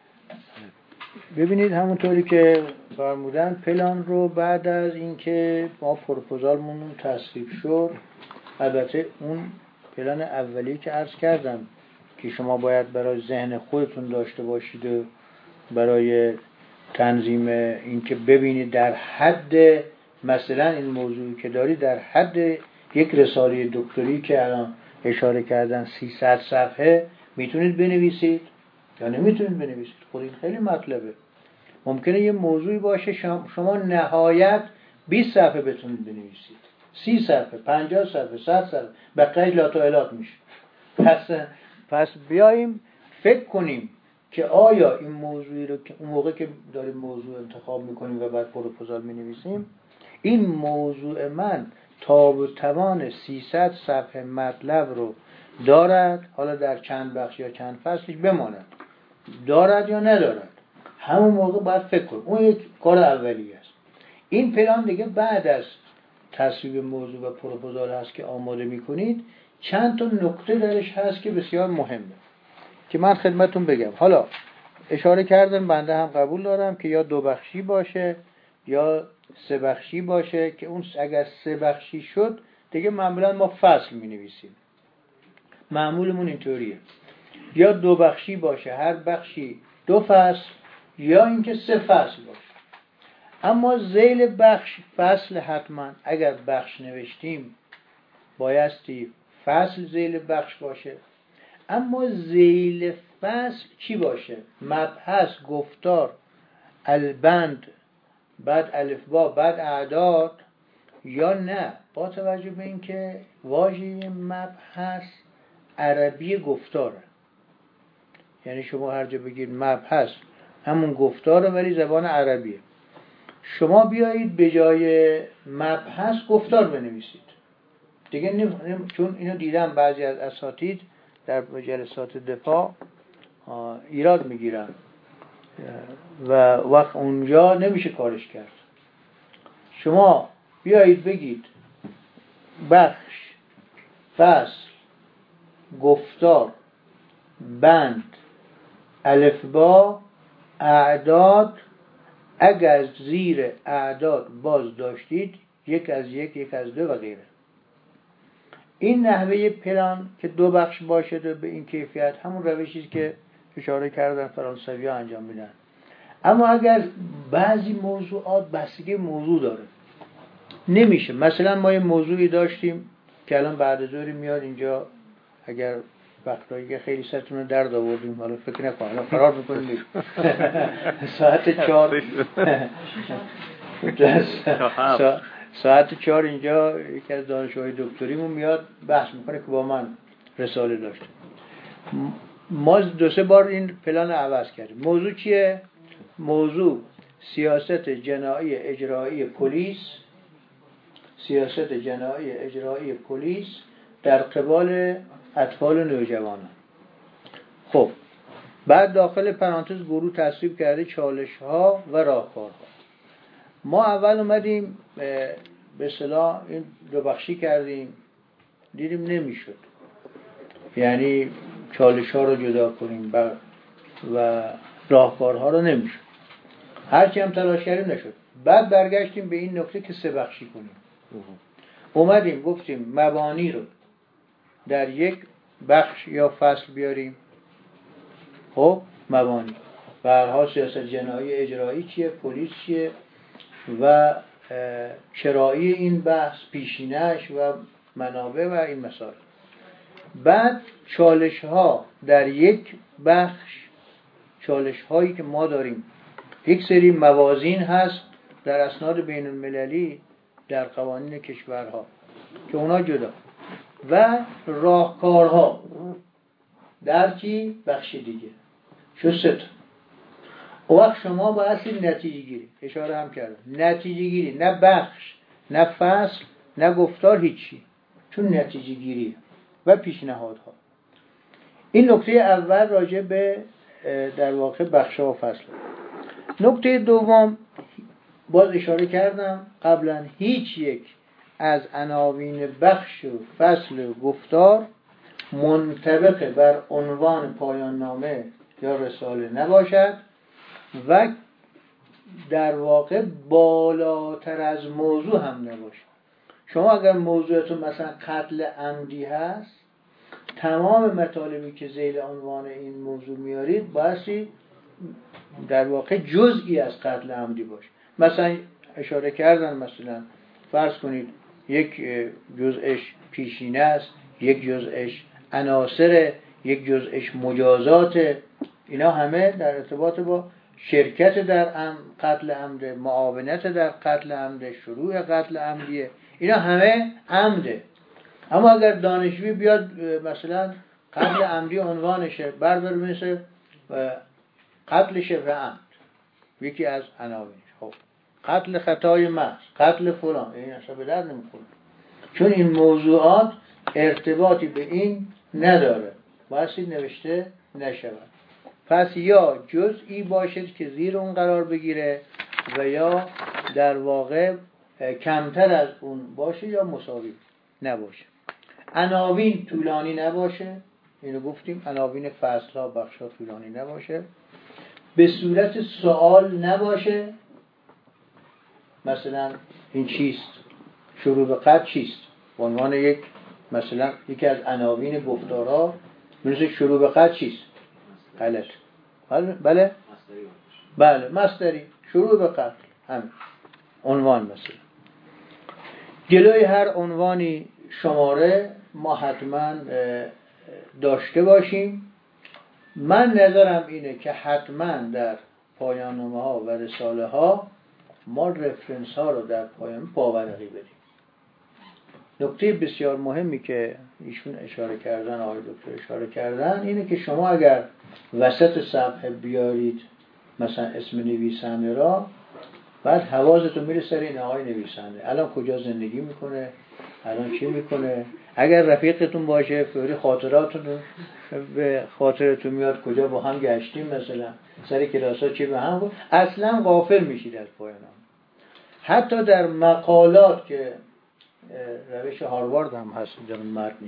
ببینید همونطوری که فرمودن پلان رو بعد از اینکه ما پروپوزالمون تصویب شد، البته اون پلان اولی که عرض کردم که شما باید برای ذهن خودتون داشته باشید و برای تنظیم اینکه ببینید در حد مثلا این موضوعی که داری در حد یک رساله دکتری که الان اشاره کردن سیصد صفحه میتونید بنویسید یا نمیتونید بنویسید. خود این خیلی مطلبه. ممکنه یه موضوعی باشه شما نهایت بیست صفحه بتونید بنویسید، سی صفحه، پنجاه صفحه، صد صفحه، بقیه لات و الات میشه. پس پس بیاییم فکر کنیم که آیا این موضوعی رو که اون موقع که داریم موضوع انتخاب میکنیم و بعد پروپوزال مینویسیم، این موضوع من تاب و توان سیصد صفحه مطلب رو دارد، حالا در چند بخش یا چند فصلش بماند، دارد یا ندارد، همون موقع باید فکر کنیم. اون یک کار اولیه است. این پلان دیگه بعد از تصویب موضوع و پروپوزال هست که آماده میکنید، چند تا نکته درش هست که بسیار مهمه که من خدمتون بگم. حالا اشاره کردم، بنده هم قبول دارم که یا دو بخشی باشه یا سه بخشی باشه، که اون اگر سه بخشی شد دیگه معمولا ما فصل می نویسیم، معمولمون اینطوریه. یا دو بخشی باشه، هر بخشی دو فصل، یا اینکه سه فصل باشه. اما ذیل بخش فصل حتما اگر بخش نوشتیم بایستی فصل ذیل بخش باشه. اما ذیل فصل چی باشه؟ مبحث، گفتار، البند، بعد الفبا، بعد اعداد، یا نه با توجه به اینکه واژه مبحث عربی گفتاره، یعنی شما هر جا بگید مبحث همون گفتاره ولی زبان عربیه، شما بیایید به جای مبحث گفتار بنویسید دیگه. نم... چون اینو دیدم بعضی از اساتید در جلسات دفاع ایراد میگیرن و وقت اونجا نمیشه کارش کرد. شما بیایید بگید بخش، فصل، گفتار، بند، الفبا، اعداد، اگر زیر اعداد باز داشتید یک از یک، یک از دو و غیره. این نحوه پلان که دو بخش باشه و به این کیفیت همون روشی که اشاره کردن فرانسوی ها انجام میدن. اما اگر بعضی موضوعات بستگی موضوع داره نمیشه. مثلا ما یه موضوعی داشتیم که الان بعد ظهر میاد اینجا، اگر وقتایی که خیلی سرتون رو درد آوردیم، حالا فکر نکنم الان فرار میکنیم ساعت چهار ساعت چهار اینجا یکی از دانشجوهای دکتریمون میاد بحث میکنه که با من رساله داشته. ما دو سه بار این پلان عوض کردیم. موضوع چیه؟ موضوع سیاست جنایی اجرایی پلیس، سیاست جنایی اجرایی پلیس در قبال اطفال و نوجوانان. خب بعد داخل پرانتز گروه تصویب کرده چالش ها و راهکارها. ما اول اومدیم به اصطلاح این دو بخشی کردیم، دیدیم نمیشد، یعنی چالش ها رو جدا کنیم، و راهکارها رو نمیشد. هرچی هم تلاش کردیم نشد. بعد برگشتیم به این نکته که سه بخشی کنیم. اومدیم گفتیم مبانی رو در یک بخش یا فصل بیاریم. خب مبانی برها سیاست جنایی اجرایی چیه، پلیس چیه و چرایی این بحث، پیشینش و منابع و این مسائل. بعد چالش ها در یک بخش، چالش هایی که ما داریم، یک سری موازین هست در اسناد بین المللی در قوانین کشورها که اونا جدا و راهکارها در چی بخش دیگه شو ست. او وقت شما باید نتیجه گیری، اشاره هم کردم، نتیجه گیری، نه بخش نه فصل نه گفتار، هیچی، چون نتیجه گیری و پیشنهادها. این نکته اول راجع به در واقع بخش‌ها و فصل. نکته دوم باز اشاره کردم قبلا، هیچ یک از عناوین بخش و فصل و گفتار منطبق بر عنوان پایان نامه یا رساله نباشد و در واقع بالاتر از موضوع هم نباشد. شما اگر موضوعتون مثلا قتل عمدی هست، تمام مطالبی که ذیل عنوان این موضوع میارید بایستی در واقع جزئی از قتل عمدی باشه. مثلا اشاره کردن مثلا فرض کنید یک جزءش پیشینه است، یک جزءش عناصر، یک جزءش مجازات، اینا همه در ارتباط با شرکت در قتل عمد، معاونت در قتل عمد، شروع قتل عمدیه، اینا همه عمده. اما اگر دانشجوی بیاد مثلا قتل عمدی عنوانشه بردار مثل قتل شبه عمد یکی از عناوینش، خب قتل خطای محض، قتل فلان، این اصلا به درد نمیخوره چون این موضوعات ارتباطی به این نداره، بایستی نوشته نشود. پس یا جزئی باشد که زیر اون قرار بگیره و یا در واقع کمتر از اون باشه یا مساوی نباشه. عناوین طولانی نباشه، اینو گفتیم، عناوین فصل ها بخش ها طولانی نباشه، به صورت سوال نباشه. مثلا این چیست؟ شروع به قتل چیست؟ به عنوان یک مثلا یکی از عناوین گفتارها مثل شروع به قتل چیست؟ غلط. بله؟ بله مصدری، شروع به قتل همین عنوان. مثلا جلوی هر عنوانی شماره ما حتما داشته باشیم. من نظرم اینه که حتما در پایان نامه ها و رساله ها ما رفرنس ها رو در پایان پاورقی بدیم. نکته بسیار مهمی که ایشون اشاره کردن، آقای دکتر اشاره کردن، اینه که شما اگر وسط صفحه بیارید مثلا اسم نویسنده را، بعد حواستون میره سر این آقای نویسنده، الان کجا زندگی میکنه، الان چی میکنه، اگر رفیقتون باشه فوری خاطراتون به خاطرتون میاد کجا با هم گشتیم، مثلا سر کلاسا چی به هم بود، اصلا غافل میشید از پایان. حتی در مقالات که روش هاروارد هم هست در متن،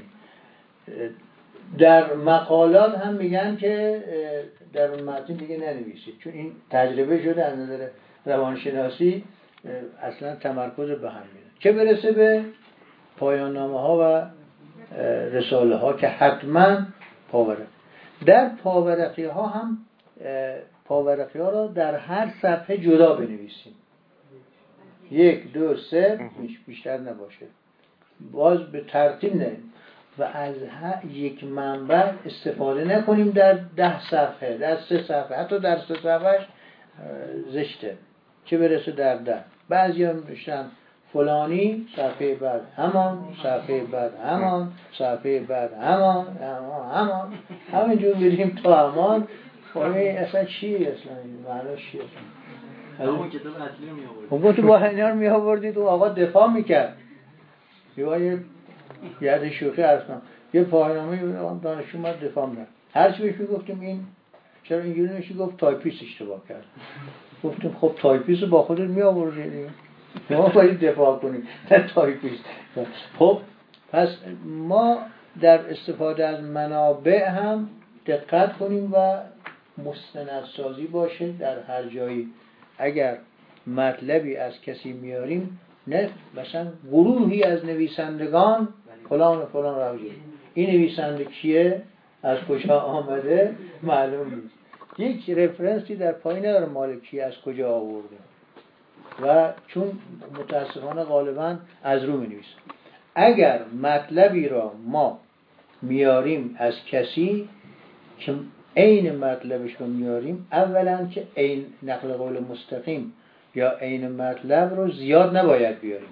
در مقالات هم میگن که در اون متن دیگه ننویسید، چون این تجربه شده از نظر روانشناسی اصلا تمرکز به هم میره. چه برسه به پایان نامه ها و رساله ها که حتما پاورقی. در پاورقی ها هم پاورقی ها را در هر صفحه جدا بنویسیم، یک دو سه بیشتر نباشه، باز به ترتیب نه و از یک منبع استفاده نکنیم در ده صفحه، در سه صفحه، حتی در سه صفحه زشته، چه برسه در ده. بعضی هم نوشتن فلانی صفحه بعد همان، صفحه بعد همان، صفحه بعد همان همان همان همینجور بریم تا همان. اصلا چی اصلا معناش چی اصلا؟ همون کتاب اصلی رو می آوردید، اون تو با اینا رو می آوردید و آقا دفاع میکرد. یه یه شوخی ارسنم یه پایان‌نامه دانشجو ما دفاع می‌کرد، هر چی بهش میگفتیم این چرا اینجوری نمیشه، گفت تایپیست اشتباه کرد. گفتیم خب تایپیست رو با خودت می آوردید، ما باید دفاع کنیم نه تایپیست. خب پس ما در استفاده از منابع هم دقت کنیم و مستندسازی باشه در هر جایی. اگر مطلبی از کسی میاریم، نه مثلا گروهی از نویسندگان فلان و فلان راجع، این نویسنده کیه، از کجا آمده معلوم نیست، یک رفرنسی در پایین نداره مال کی از کجا آورده، و چون متاسفانه غالبا از رو می نویسن. اگر مطلبی را ما میاریم از کسی که عین مطلبش رو میاریم، اولا که عین نقل قول مستقیم یا عین مطلب رو زیاد نباید بیاریم،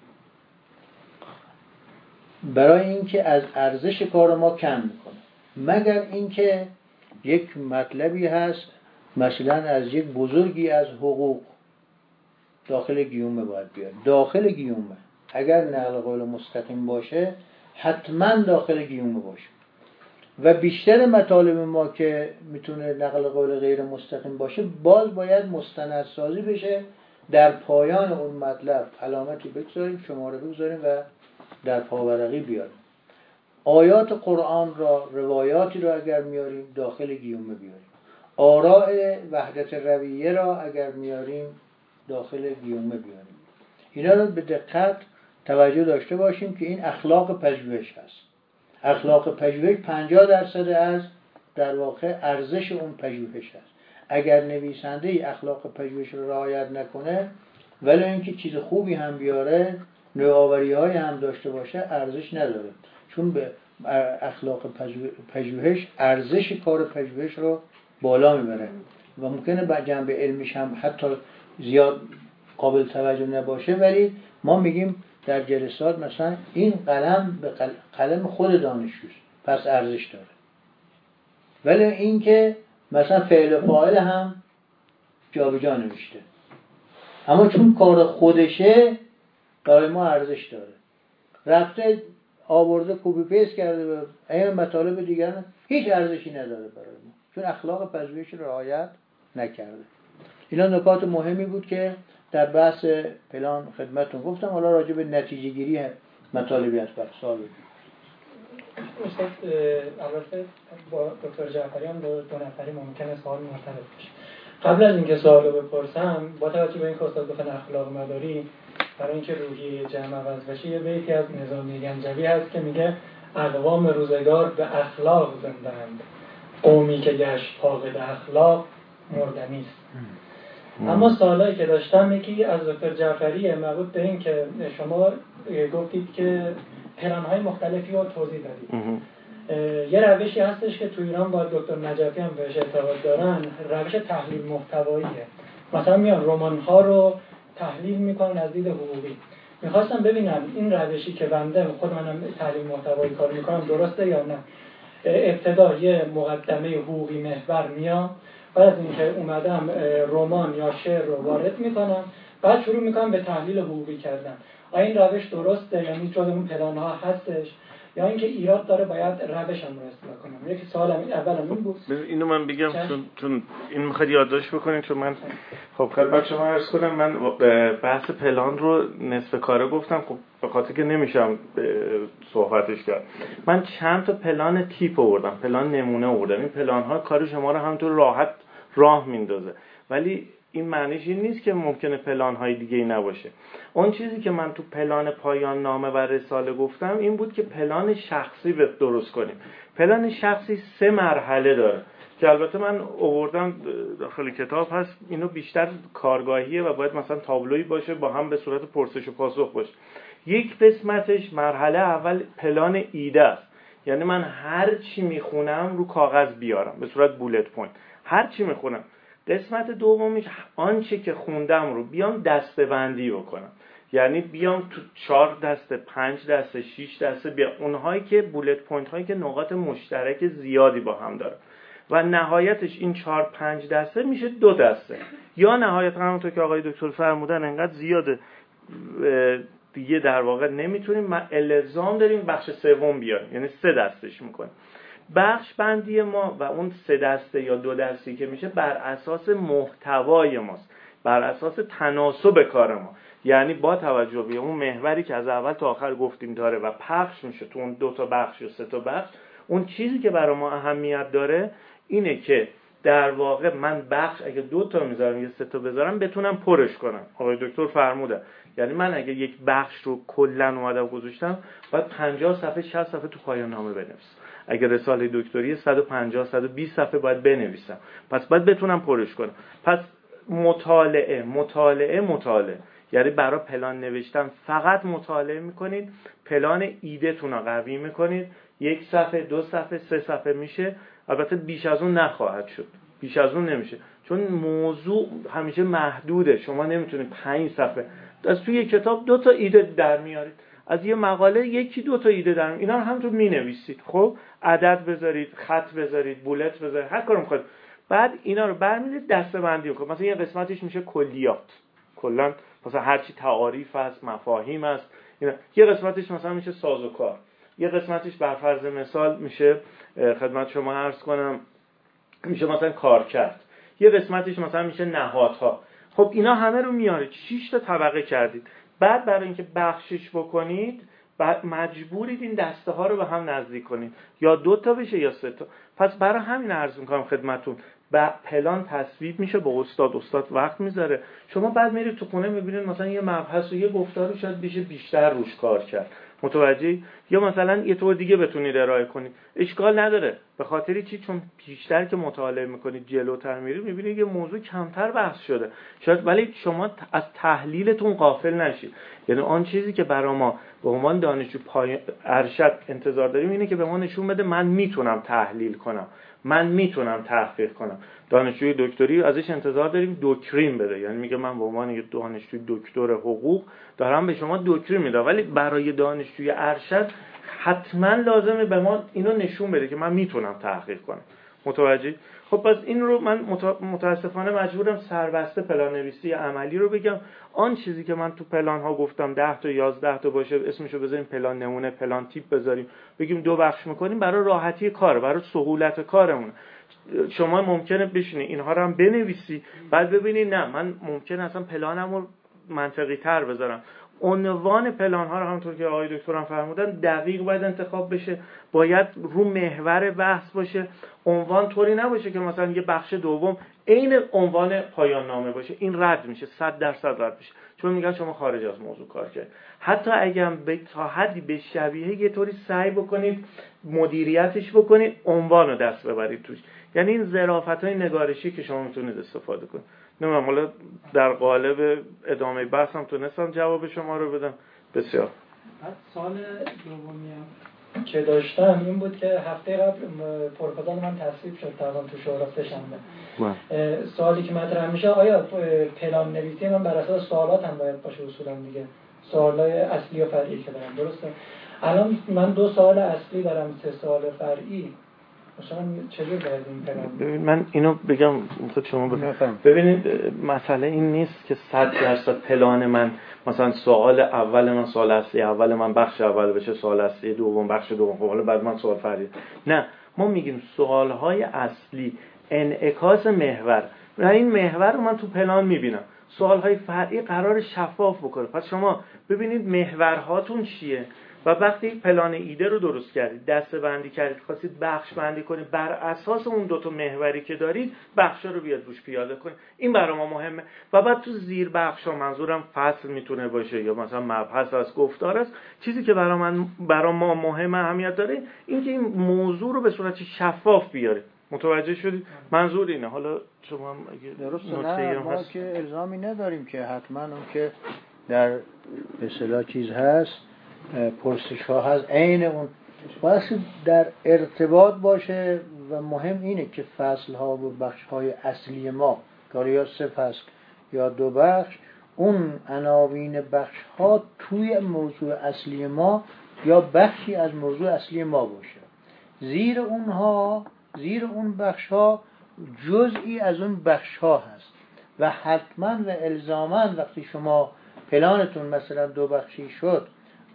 برای اینکه از ارزش کار ما کم میکنه، مگر اینکه یک مطلبی هست مثلا از یک بزرگی از حقوق داخل گیومه باید بیاد، داخل گیومه. اگر نقل قول مستقیم باشه حتما داخل گیومه باشه. و بیشتر مطالب ما که میتونه نقل قول غیر مستقیم باشه، باز باید مستندسازی بشه، در پایان اون مطلب علامتی بگذاریم، شماره بگذاریم و در پاورقی بیاریم. آیات قرآن را، روایاتی را اگر میاریم داخل گیومه بیاریم. آراء وحدت رویه را اگر میاریم داخل گیومه بیاریم. اینا رو به دقت توجه داشته باشیم که این اخلاق پژوهش هست. اخلاق پژوهش پنجاه درصد از در واقع ارزش اون پژوهش هست. اگر نویسنده ای اخلاق پژوهش رو رعایت نکنه، ولی اینکه چیز خوبی هم بیاره، نوآوری های هم داشته باشه، ارزش نداره، چون به اخلاق پژوهش ارزش کار پژوهش رو بالا میبره و ممکنه به جنبه علمیش هم حتی زیاد قابل توجه نباشه، ولی ما میگیم در جلسات مثلا این قلم به قلم خود دانشجوست، پس ارزش داره. ولی اینکه مثلا فعل فاعل هم جابجا نوشته، اما چون کار خودشه برای ما ارزش داره. رفته آورده کپی پیست کرده و این مطالب دیگر هیچ ارزشی نداره برای ما، چون اخلاق پژوهش رو رعایت نکرده. اینا نکات مهمی بود که در بحث پلان خدمتتون گفتم. حالا راجع به نتیجه گیری مطالبی از بحثا بود. استاد البته با دکتر جعفری هم دو, دو نفری ممکنه سوال مرتبط بشه. قبل از اینکه سوالو بپرسم، با توجه به اینکه استاد گفتن اخلاق مداری، برای اینکه روحیه جمع عوض بشه، یه بیتی از نظامی گنجوی هست که میگه اقوام روزگار به اخلاق زندند، قومی که گشت فاقد اخلاق مردنیست. اما سوالایی که داشتم یکی از دکتر جعفری مربوط به این که شما گفتید که پلن‌های مختلفی رو توضیح دادید. یه روشی هستش که تو ایران با دکتر نجفی هم بهش اعتقاد دارن، روش تحلیل محتواییه. مثلا میان رمان‌ها رو تحلیل میکنن از دید حقوقی. میخواستم ببینم این روشی که بنده خود منم تحلیل محتوایی کار میکنم درسته یا نه. ابتدا یه مقدمه حقوقی محور میام، بعد از اینکه اومدم رمان یا شعر رو وارد میکنم، بعد شروع میکنم به تحلیل حقوقی کردن. آیا این روش درسته، یعنی جز اون پلن‌ها هستش، یا اینکه ایراد داره باید روشم رو اصلاح کنم؟ یکی سوالم اولم این بود. اینو من بگم چون چون این میخواد یادداشت بکنید، چون من خب خدمت شما عرض کنم من بحث پلان رو نصف کاره گفتم، خب به خاطر که نمیشم صحبتش کرد. من چند تا پلان تیپ آوردم، پلان نمونه آوردم. این پلان ها کار شما رو همونطور راحت راه میندازه، ولی این معنیش این نیست که ممکنه پلان های دیگه ای نباشه. اون چیزی که من تو پلان پایان نامه و رساله گفتم این بود که پلان شخصی به درست کنیم. پلان شخصی سه مرحله داره که البته من آوردم داخل کتاب هست. اینو بیشتر کارگاهیه و باید مثلا تابلویی باشه با هم به صورت پرسش و پاسخ باشه. یک قسمتش مرحله اول پلان ایده است، یعنی من هر چی میخونم رو کاغذ بیارم به صورت بولت پوینت، هر چی میخونم. قسمت دومیش آنچه که خوندم رو بیام دسته‌بندی بکنم، یعنی بیام تو چهار دسته، پنج دسته، شش دسته بیام، اونهایی که بولت پوینت هایی که نقاط مشترک زیادی با هم داره، و نهایتش این چهار پنج دسته میشه دو دسته، یا نهایت همونطور که آقای دکتر فرمودن انقدر زیاده دیگه در واقع نمیتونیم، ما الزام داریم بخش سوم بیاریم، یعنی سه دستش میکنیم. بخش بندی ما و اون سه دسته یا دو دستی که میشه بر اساس محتوای ماست، بر اساس تناسب کار ما، یعنی با توجه به اون محوری که از اول تا آخر گفتیم داره و پخش میشه تو اون دو تا بخش یا سه تا بخش. اون چیزی که برای ما اهمیت داره اینه که در واقع من بخش اگه دو تا میذارم یا سه تا بذارم بتونم پرش کنم. آقای دکتر فرمودن یعنی من اگه یک بخش رو کلا اومدم گذاشتم باید پنجاه صفحه شصت صفحه تو پایان نامه بنویسم. اگه رساله دکتری صد و پنجاه صد و بیست صفحه باید بنویسم، پس باید بتونم پرش کنم. پس مطالعه مطالعه مطالعه یعنی برای پلان نوشتن فقط مطالعه میکنید، پلان ایده‌تون رو قوی میکنید، یک صفحه دو صفحه سه صفحه میشه. البته بیش از اون نخواهد شد، بیش از اون نمیشه، چون موضوع همیشه محدوده. شما نمیتونید پنج صفحه از توی یک کتاب دو تا ایده در میارید، از یه مقاله یکی دو تا ایده در میارید، اینا رو همونطور مینویسید. خب عدد بذارید، خط بذارید، بولت بذارید، هر کاری میخواید. بعد اینا رو برمی‌دارید دسته‌بندی می‌کنید. مثلا یه قسمتش میشه کلیات، کلا مثلا هر چی تعاریف هست، مفاهیم هست، اینا. یه قسمتش مثلا میشه سازوکار، یه قسمتش بر فرض مثال میشه خدمت شما عرض کنم میشه مثلا کارکرد، یه قسمتش مثلا میشه نهادها. خب اینا همه رو میارید، شش تا طبقه کردید. بعد برای اینکه بخشش بکنید بعد مجبورید این دسته ها رو به هم نزدیک کنید، یا دو تا بشه یا سه تا. پس برای همین عرض میکنم خدمتتون با پلان تصویب میشه، با استاد استاد وقت میذاره. شما بعد میرید تو خونه میبینید مثلا یه مبحث و یه گفتار رو شاید بشه بیشتر روش کار کرد، متوجه؟ یا مثلا یه طور دیگه بتونید ارائه کنید، اشکال نداره. به خاطر چی؟ چون بیشتر که مطالعه میکنید جلوتر میرید میبینید یه موضوع کمتر بحث شده شاید، ولی شما از تحلیلتون غافل نشید. یعنی آن چیزی که برای ما به عنوان دانشجو پای ارشد انتظار داریم اینه که به ما نشون بده من میتونم تحلیل کنم، من میتونم تحقیق کنم. دانشجوی دکتری ازش انتظار داریم دکترین بده، یعنی میگه من به عنوان یک دانشجوی دکتر حقوق دارم به شما دکترین میدم. ولی برای دانشجوی ارشد حتما لازمه به ما اینو نشون بده که من میتونم تحقیق کنم، متوجه؟ خب پس این رو من متاسفانه مجبورم سربسته پلان نویسی عملی رو بگم. آن چیزی که من تو پلان ها گفتم ده تا یازده تا باشه، اسمشو بذاریم پلان نمونه، پلان تیپ بذاریم، بگیم دو بخش میکنیم برای راحتی کار، برای سهولت کارمون. شما ممکنه بشینی اینها رو هم بنویسی بعد ببینی نه من ممکنه اصلا پلانمو منطقی تر بذارم. عنوان پلان ها رو همونطور که آقای دکتر هم فرمودن دقیق باید انتخاب بشه، باید رو محور بحث باشه. عنوان طوری نباشه که مثلا یه بخش دوم عین عنوان پایان نامه باشه، این رد میشه، صد درصد رد میشه، چون میگن شما خارج از موضوع کار کردید. حتی اگه به تا حدی به شبیه یه طوری سعی بکنید مدیریتش بکنید، عنوان رو دست ببرید توش. یعنی این ظرافت‌های نگارشی که شما میتونید استفاده کنید. نمیدونم حالا در قالب ادامه بحثم تونستم جواب شما رو بدم. بسیار. بعد سال دومی که داشتم این بود که هفته قبل پروپوزال من تصویب شد تقریبا تو شورا سه‌شنبه. سوالی که مطرح میشه آیا پلان نویسی من بر اساس سوالات هم باید باشه اصولا دیگه، سوالای اصلی و فرعی که دارم، درسته؟ الان من دو سوال اصلی دارم، سه سوال فرعی. مثلا چجور باید این پلان؟ ببین من اینو بگم مثلا شما بفهم. ببینید مسئله این نیست که صد درصد پلان من مثلا سوال اول من سوال اصلی اول من بخش اول بشه، سوال اصلی دوم بخش دوم، حالا بعد من سوال فرعی. نه، ما میگیم سوالهای اصلی انعکاس محور و این محور رو من تو پلان میبینم. سوالهای فرعی قرار شفاف بکنه. پس شما ببینید محورهاتون چیه و وقتی پلان ایده رو درست کردید، دسته بندی کردید، خواستید بخش بندی کنید، بر اساس اون دو تا محوری که دارید بخشا رو بیاد روش پیاده کنید. این برای ما مهمه. و بعد تو زیر بخشا، منظورم فصل میتونه باشه یا مثلا مبحث از گفتار است، چیزی که برای من برای ما مهمه اهمیت داره این که این موضوع رو به صورت شفاف بیارید. متوجه شدید؟ منظور اینه. حالا شما هم اگه درسته نه ما هست. که الزامی نداریم که حتما اون که در به اصطلاح چیز هست پرسش ها هست عین اون باید در ارتباط باشه و مهم اینه که فصل ها و بخش های اصلی ما یا سه فصل یا دو بخش، اون عناوین بخش ها توی موضوع اصلی ما یا بخشی از موضوع اصلی ما باشه. زیر اونها زیر اون بخش ها جزئی از اون بخش ها هست و حتما و الزاما وقتی شما پلانتون مثلا دو بخشی شد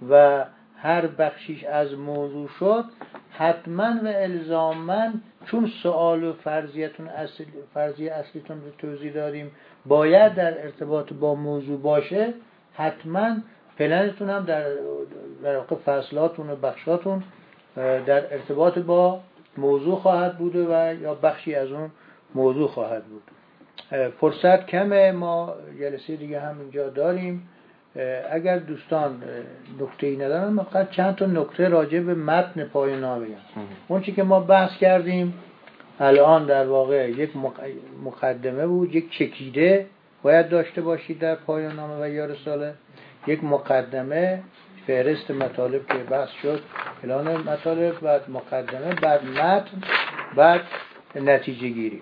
و هر بخشیش از موضوع شد، حتما و الزاما چون سوال و فرضیتون اصل فرضیه اصلیتون رو توضیح داریم باید در ارتباط با موضوع باشه، حتما پلنتون هم در در واقع فصلاتون و بخشاتون در ارتباط با موضوع خواهد بوده و یا بخشی از اون موضوع خواهد بود. فرصت کمه، ما جلسه دیگه هم اینجا داریم. اگر دوستان نکته‌ای ندارن ما فقط چند تا نکته راجع به متن پایان نامه بگم. اون چیزی که ما بحث کردیم الان در واقع یک مقدمه بود، یک چکیده باید داشته باشید در پایان نامه و یا رساله، یک مقدمه، فهرست مطالب که بحث شد، اعلان مطالب، بعد مقدمه، بعد متن، بعد نتیجه گیری.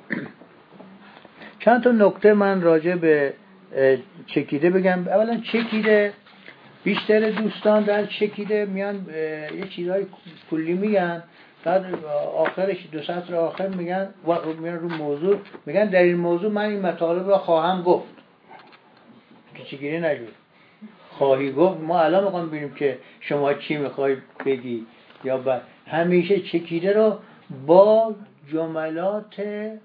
چند تا نکته من راجع به چکیده بگم. اولا چکیده، بیشتر دوستان در چکیده میان یه چیزهای کلی میگن، بعد آخرش دو سطر آخر میگن و میان رو موضوع میگن در این موضوع من این مطالب را خواهم گفت. چکیده نجور خواهی گفت، ما الان میخوام ببینیم که شما چی میخوای بگی. یا با همیشه چکیده رو با جملات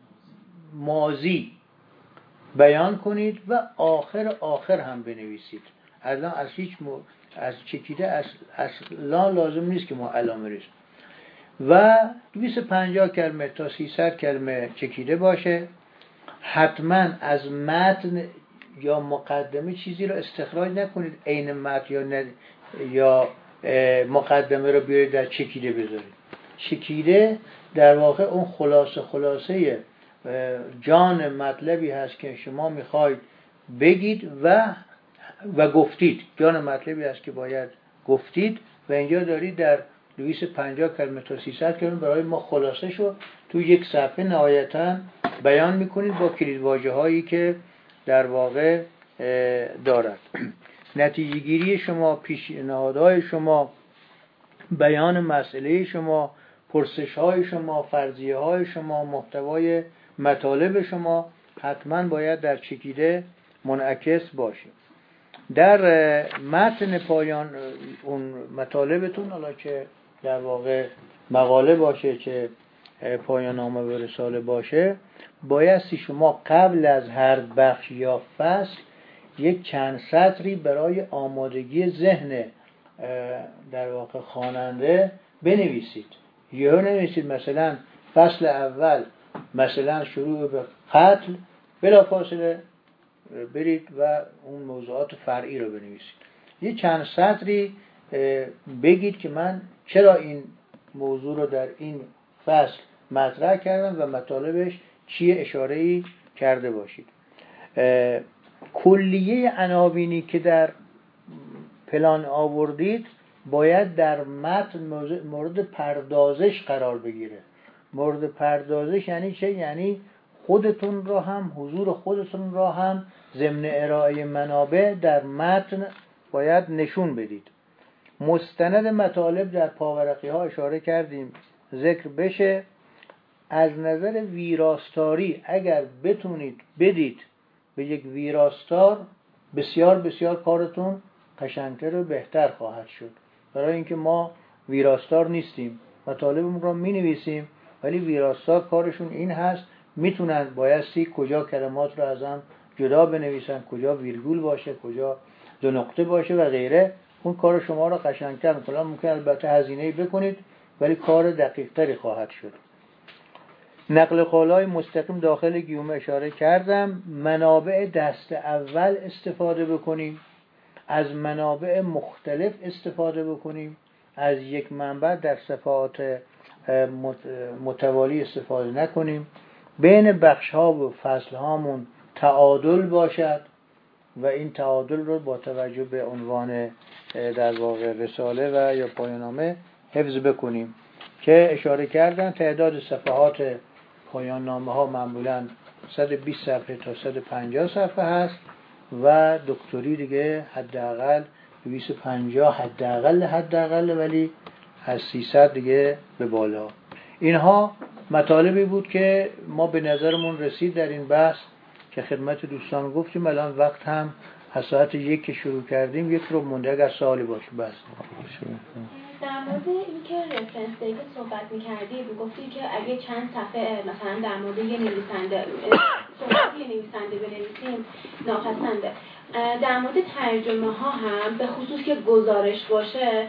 ماضی بیان کنید و آخر آخر هم بنویسید. الان از هیچ م... از چکیده اصلا اصلا لازم نیست که ما علامه ریزیم. و دویست و پنجاه کلمه تا سیصد کلمه چکیده باشه. حتما از متن یا مقدمه چیزی رو استخراج نکنید عین متن یا ن... یا مقدمه رو بیارید در چکیده بذارید. چکیده در واقع اون خلاصه خلاصه جان مطلبی هست که شما میخواید بگید و و گفتید. جان مطلبی هست که باید گفتید و اینجا دارید در دویست و پنجاه کلمه تا سیصد کلمه برای ما خلاصه شد تو یک صفحه نهایتاً بیان میکنید با کلیدواژه هایی که در واقع دارد. نتیجه گیری شما، پیشنهادهای شما، بیان مسئله شما، پرسش های شما، فرضیه های شما، محتوای مطالب شما حتما باید در چکیده منعکس باشه. در متن پایان اون مطالبتون، حالا که در واقع مقاله باشه چه پایان نامه و رساله باشه، بایستی شما قبل از هر بخش یا فصل یک چند سطری برای آمادگی ذهن در واقع خواننده بنویسید. یه نویسید مثلا فصل اول مثلا شروع به قتل، بلافاصله برید و اون موضوعات فرعی رو بنویسید. یه چند سطری بگید که من چرا این موضوع رو در این فصل مطرح کردم و مطالبش چیه اشاره‌ای کرده باشید. کلیه عناوینی که در پلان آوردید باید در متن مورد پردازش قرار بگیره. مورد پردازش یعنی چه؟ یعنی خودتون را هم، حضور خودتون را هم ضمن ارائه منابع در متن باید نشون بدید. مستند مطالب در پاورقی ها اشاره کردیم ذکر بشه. از نظر ویراستاری اگر بتونید بدید به یک ویراستار، بسیار بسیار کارتون قشنگتر و بهتر خواهد شد. برای اینکه ما ویراستار نیستیم، مطالبمون رو می نویسیم ولی ویراستار کارشون این هست میتونن بایستی کجا کلمات رو از هم جدا بنویسن، کجا ویرگول باشه، کجا دو نقطه باشه و غیره. اون کار شما رو قشنگتر میکنه. ممکن البته هزینه‌ای بکنید ولی کار دقیق‌تری خواهد شد. نقل قول‌های مستقیم داخل گیومه اشاره کردم. منابع دست اول استفاده بکنیم، از منابع مختلف استفاده بکنیم، از یک منبع در صفحات متوالی استفاده نکنیم. بین بخش ها و فصل هامون تعادل باشد و این تعادل رو با توجه به عنوان در واقع رساله و یا پایان نامه حفظ بکنیم. که اشاره کردن تعداد صفحات پایان نامه ها معمولاً صد و بیست صفحه تا صد و پنجاه صفحه هست و دکتری دیگه حداقل دویست و پنجاه حداقل حداقل ولی از سیصد دیگه به بالا. اینها مطالبی بود که ما به نظرمون رسید در این بحث که خدمت دوستان گفتیم. الان وقت هم از ساعت یک که شروع کردیم یک رو مونده، اگر سوالی باشه بس. در مورد اینکه رفرنس دیگه صحبت می‌کردی، میگفتی که اگه چند صفحه مثلا در مورد یه نویسنده صحبت یه نویسنده بنویسیم ناپسنده. در مورد ترجمه ها هم به خصوص که گزارش باشه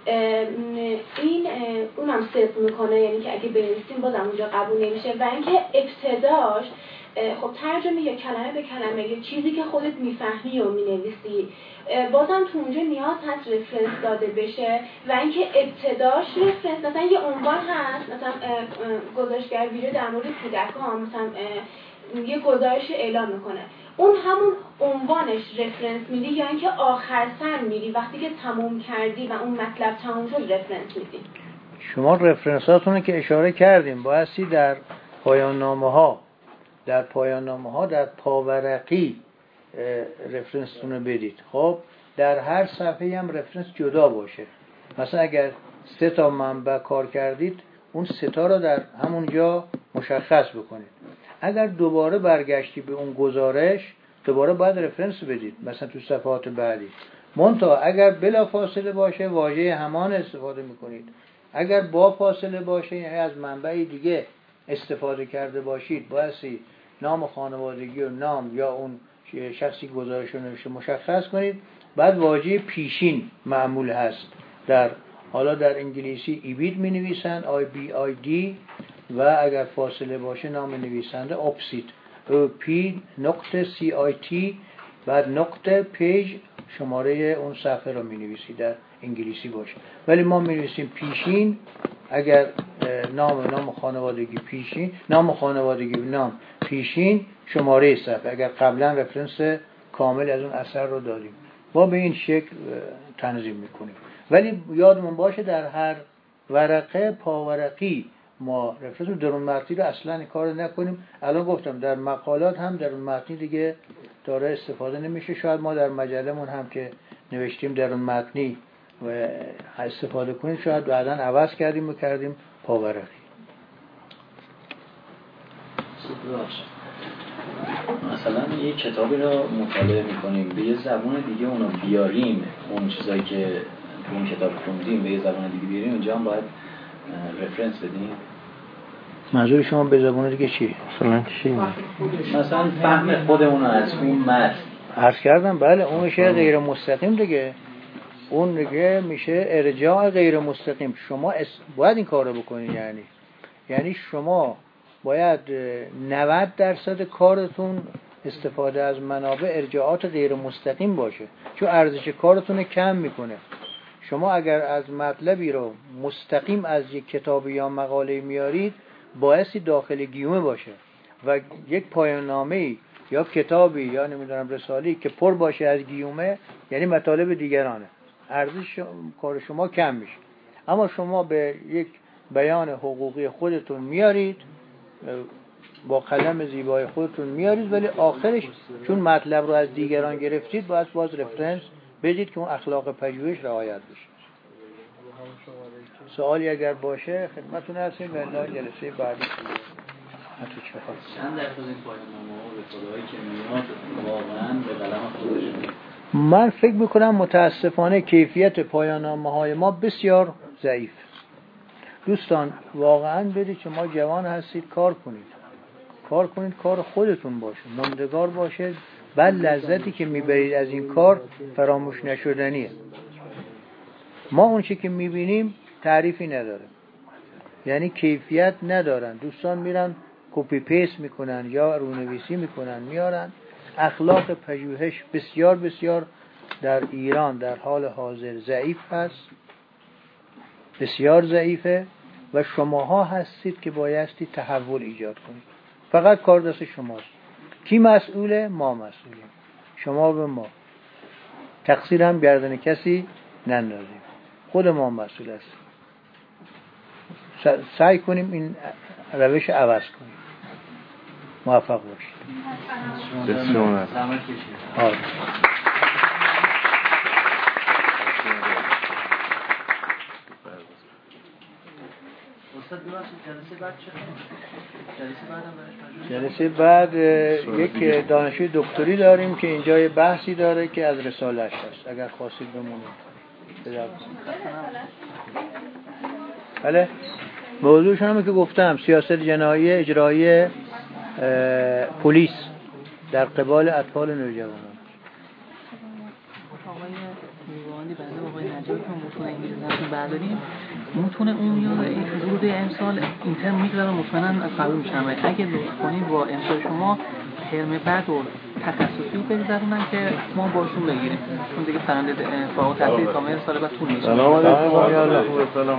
این اونم صدق میکنه، یعنی که اگه بنویسیم بازم اونجا قبول نمیشه. و اینکه ابتداش خب ترجمه یا کلمه به کلمه یا چیزی که خودت میفهمی و مینویسی، بازم تو اونجا نیاز هست رفرنس داده بشه. و اینکه ابتداش رفرنس، مثلا یه عنوان هست، مثلا گزارشگر ویژه در مورد کودکان مثلا یه گزارش اعلام میکنه، اون همون عنوانش رفرنس میدی یا اینکه آخر سر میری وقتی که تموم کردی و اون مطلب تموم شد رفرنس میدی؟ شما رفرنساتونه که اشاره کردیم بایستی در پایان نامه ها در پایان نامه ها در پاورقی رفرنستون رو بدید. خب در هر صفحه هم رفرنس جدا باشه. مثلا اگر سه تا منبع کار کردید اون سه تا رو در همونجا مشخص بکنید. اگر دوباره برگشتی به اون گزارش دوباره باید رفرنس بدید، مثلا تو صفحات بعدی. منتها اگر بلا فاصله باشه واژه همان استفاده میکنید. اگر با فاصله باشه یعنی از منبع دیگه استفاده کرده باشید بایستی نام خانوادگی و نام یا اون شخصی گزارش رو نوشته مشخص کنید. بعد واژه پیشین معمول هست، در حالا در انگلیسی ایبید می نویسن آی بی آی دی و اگر فاصله باشه نام نویسنده اپسیت او پی نقطه سی آی تی بعد نقطه پیج شماره اون صفحه رو می نویسی در انگلیسی باشه. ولی ما می نویسیم پیشین، اگر نام نام خانوادگی پیشین نام خانوادگی نام پیشین شماره صفحه، اگر قبلا رفرنس کامل از اون اثر رو داریم ما به این شکل تنظیم میکنیم. ولی یادمون باشه در هر ورقه پاورقی ما رفرنس درون متنی رو اصلا کار نکنیم. الان گفتم در مقالات هم درون متنی دیگه داره استفاده نمیشه. شاید ما در مجلمون هم که نوشتیم درون متنی و استفاده کنیم شاید بعداً عوض کردیم و کردیم پاورقی. مثلا یه کتابی رو مطالعه میکنیم به یه زبان دیگه اونو بیاریم، اون چیزایی که اون کتاب خوندیم به یه زبان دیگه بیاریم، اینجا هم باید رفرنس بدیم. منظور شما به زبان دیگه چی؟ مثلا چی؟ مثلا فهم خودمون از اون متن. عرض کردم بله اون میشه غیر مستقیم دیگه. اون دیگه میشه ارجاع غیر مستقیم. شما باید این کارو بکنید. یعنی یعنی شما باید نود درصد کارتون استفاده از منابع ارجاعات غیر مستقیم باشه، چون ارزش کارتون کم میکنه. شما اگر از مطلبی رو مستقیم از یک کتاب یا مقاله میارید بایستی داخل گیومه باشه و یک پایان نامه‌ای یا کتابی یا نمیدونم رساله‌ای که پر باشه از گیومه یعنی مطالب دیگرانه، ارزش کار شما کم میشه. اما شما به یک بیان حقوقی خودتون میارید، با قلم زیبای خودتون میارید، ولی آخرش چون مطلب رو از دیگران گرفتید باید باز رفرنس بدید که اون اخلاق پژوهش رعایت بشه. سوالی اگر باشه خدمتتون هستیم. والله جلسه بعدی چند درصد این پایان‌نامه‌ها به خدایی که میاد واقعاً به قلم خودشون؟ من فکر میکنم متاسفانه کیفیت پایان‌نامه‌های ما بسیار ضعیف. دوستان واقعاً بدید که ما جوان هستید کار کنید. کار کنید کار خودتون باشه، موندگار باشه، بعد لذتی که میبرید از این کار فراموش نشدنیه. ما اون چی که میبینیم تعریفی نداره، یعنی کیفیت ندارن. دوستان میرن کپی پیست میکنن یا رونویسی میکنن میارن. اخلاق پژوهش بسیار بسیار در ایران در حال حاضر ضعیف هست، بسیار ضعیفه و شماها هستید که بایستی تحول ایجاد کنید. فقط کار دست شماست. کی مسئوله؟ ما مسئولیم. شما به ما. تقصیر هم گردن کسی نندازیم. خود ما مسئول هستیم. سعی کنیم این روش عوض کنیم. موفق باشید. بسیار آره. جلسه بعد یک دانشجوی دکتری داریم که اینجا یه بحثی داره که از رساله‌اش هست، اگر خواستید بمونید. بله موضوعشون هم که گفتم سیاست جنایی اجرایی پلیس در قبال اطفال نوجوانان. آقای میوانی بنده آقای نجاتی هم متون انگلیسی برداریم متون اون یا ورود امسال اینترن میگذارم مطمئنا قبول میشم. اگه لطف کنید با امسال شما ترم بعد و تخصصی بگذارونن که ما باشون بگیریم چون دیگه فرنده فارغ التحصیل کامل سال بعد طول میشه. سلام علیکم. سلام.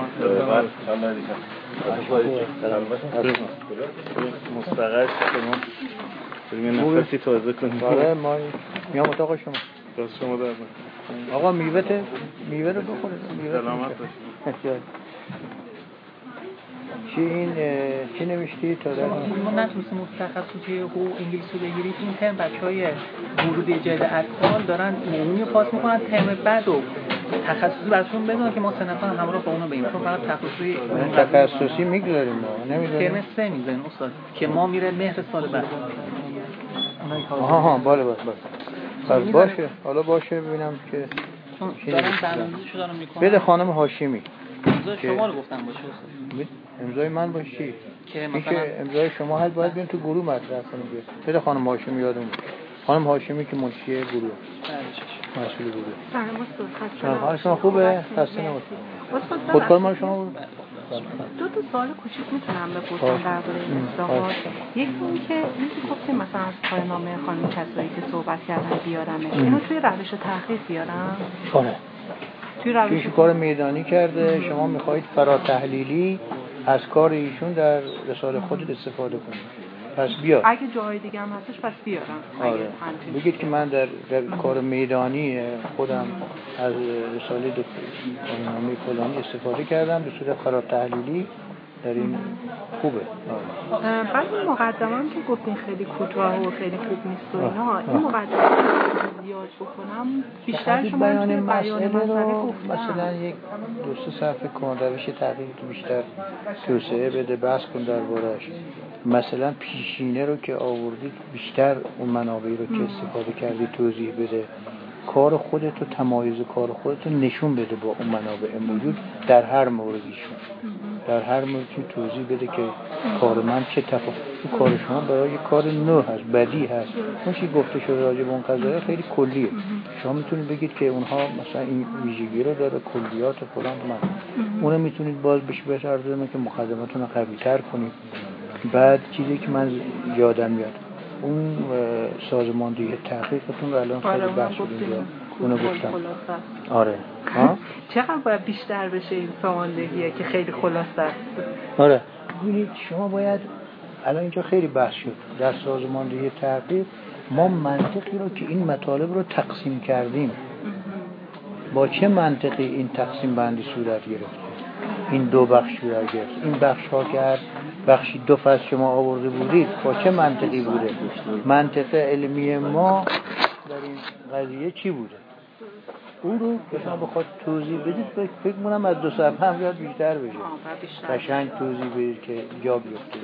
مستقر شما بریم نفسی تازه کنیم. آره ما میام اتاق شما. راست شما در آقا میوه میوه رو بخورید. سلامت باشید. چی این چی نوشتی تا در ما نتونستیم تخصصی حقوق انگلیسی رو بگیریم. این ترم بچهای ورودی جدید اطفال دارن عمومی پاس میکنن ترم بعد و تخصصی براشون بدون که ما سه نفر همراه با اونا بریم چون فقط تخصصی تخصصی میگذاریم ما نمیذاریم ترم سه میذاریم استاد که ما میره مهر سال بعد. آها ها باله باشه باشه باشه حالا باشه ببینم که دارن برنامه‌ریزیشو دارن میکنن. بده خانم هاشمی امضای شما رو گفتم باشه استاد. امضای من باشی که مثلا امضای شما هست باید بریم تو گروه مطرح کنیم. بده خانم هاشمی یادم بود. خانم هاشمی که منشی گروه مسئول گروه. سلام استاد. حال شما خوبه؟ خسته نباشید. خودکار مال شما بود؟ دو تا سوال کوچیک میتونم بپرسم درباره این اصلاحات. یکی این که میگی گفتیم مثلا از پایان‌نامه خانم کسایی که صحبت کردن بیارمش اینو توی روش تحقیق بیارم؟ آره. توی روش کار میدانی کرده شما میخواهید فرا تحلیلی از کار ایشون در رساله خودت استفاده کنید. پس بیار. اگه جای دیگه هم هستش پس بیارم. آره. بگید که من در, در کار میدانی خودم از رساله دکترنامه فلانی استفاده کردم به صورت فرا تحلیلی در این خوبه. آره. بعد این مقدمه هم که گفتین خیلی کوتاه و خیلی خوب نیست و اینا این مقدمه زیاد بکنم بیشتر شما بیان بیان مسئله رو مثلا یک دو سه صفحه کن روش تحقیق تو بیشتر توسعه بده بحث کن درباره‌اش. مثلا پیشینه رو که آوردید بیشتر اون منابعی رو که استفاده کردی توضیح بده. کار خودت و تمایز کار خودت رو نشون بده با اون منابع موجود در هر موردیشون. در هر موردی توضیح بده که کار من چه تفاوتی کار شما برای کار نو هست بدی هست. اون چی گفته شده راجع به اون قضايا خیلی کلیه. شما میتونید بگید که اونها مثلا این ویژگی رو داره کلیات فلان من. اونو میتونید باز بهش بچرخونید که مقدماتون رو قوی‌تر کنید. بعد چیزی که من یادم میاد اون سازماندهی تحقیقتون رو الان خیلی بحث شده اونو گفتم. آره ها چقدر باید بیشتر بشه این سازماندهیه که خیلی خلاصه است. آره ببینید شما باید الان اینجا خیلی بحث شد در سازماندهی تحقیق ما منطقی رو که این مطالب رو تقسیم کردیم با چه منطقی این تقسیم بندی صورت گرفت این دو بخش صورت گرفت این بخش ها که هر بخشی دو فصل شما آورده بودید با چه منطقی بوده منطق علمی ما در این قضیه چی بوده اون رو که شما بخواد توضیح بدید فکر کنم از دو صفحه هم یاد بیشتر بشه قشنگ توضیح بدید که جا بیفته.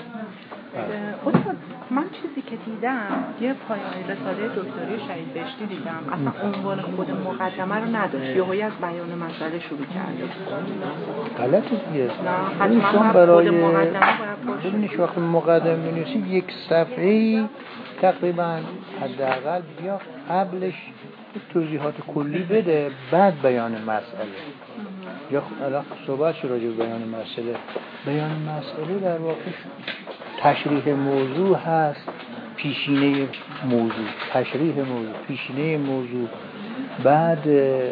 استاد من چیزی که دیدم یه پایان رساله دکتری شهید بهشتی دیدم اصلا عنوان خود مقدمه رو نداشت یهویی از بیان مسئله شروع کرده. غلطه دیگه. نه حتما برای مقدمه باید ببینید وقتی مقدمه می‌نویسی یک صفحه‌ای تقریبا حداقل بیا قبلش توضیحات کلی بده بعد بیان مسئله. یا الان صحبت شد راجع به بیان مسئله. بیان مسئله در واقع تشریح موضوع هست پیشینه موضوع تشریح موضوع پیشینه موضوع بعد به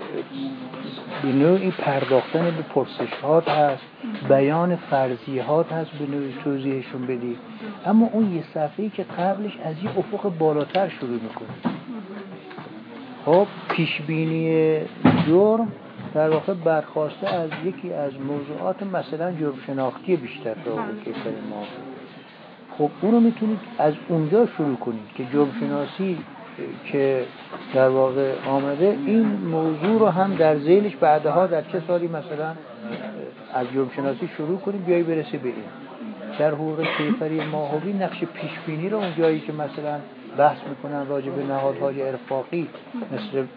نوعی پرداختن به پرسش‌هات هست بیان فرضیات هست به نوعی توضیحشون بدی اما اون یه صفحه‌ای که قبلش از یه افق بالاتر شروع میکنه. خب پیشبینی جرم در واقع برخواسته از یکی از موضوعات مثلا جرم شناختی بیشتر تا که ما خب اونو میتونید از اونجا شروع کنید که جرم شناسی که در واقع آمده این موضوع رو هم در ذیلش بعدها در چه سالی مثلا از جرم شناسی شروع کنید بیایی برسه به این. در حقوق کیفری ماهوی نقش پیشبینی رو اون جایی که مثلا بحث میکنن راجع به نهادهای ارفاقی مثل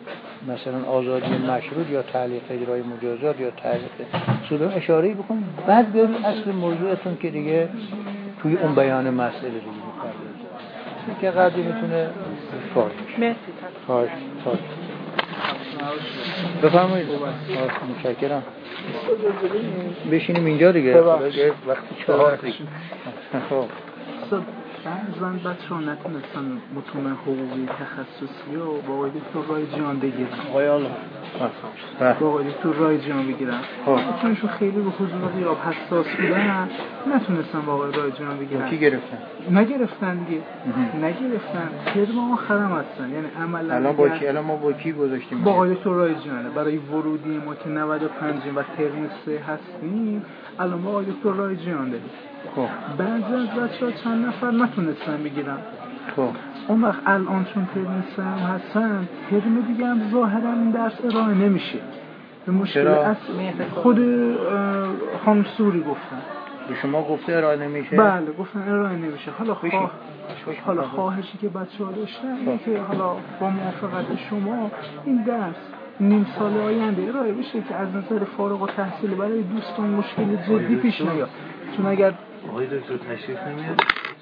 مثلا آزادی مشروط یا تعلیق اجرای مجازات یا تعلیق صدور اشاره بکن، بعد بریم اصل موضوعتون که دیگه توی اون بیان مسئله دیگه می‌پردازیم که قدری میتونه فایده مرسی. خواهش خواهش بفرمایید. متشکرم. بشینیم اینجا دیگه وقتی چهار خب بعضن بچه ها نتونستن متون حقوقی تخصصی و با آقای دکتر رایجان بگیرن آقای الله با آقای دکتر رایجان بگیرن چونشون خیلی به حضور غیاب حساس بودن نتونستن با آقای رایجان بگیرن. کی گرفتن؟ نگرفتن دیگه نگرفتن ترم آخرم هستن، یعنی عملا الان با کی الان ما با کی گذاشتیم؟ با آقای دکتر رایجان برای ورودی ما که نود و پنج و ترم سه هستیم الان با آقای دکتر رایجان داریم. خب بعضی از بچه‌ها چند نفر نتونستن بگیرن. خب اون وقت الان چون ترم سه هم هستن ترم دیگه هم ظاهرا این درس ارائه نمیشه. به مشکل اصلی خود خانم سوری گفتن. به شما گفته ارائه نمیشه؟ بله گفتن ارائه نمیشه. حالا خواه حالا خواهشی که بچه‌ها داشتن اینه که حالا با موافقت شما این درس نیم سال آینده ارائه بشه که از نظر فارغ التحصیل برای دوستان مشکل جدی پیش نیاد. چون اگر آقای دکتر تشریف نمیاد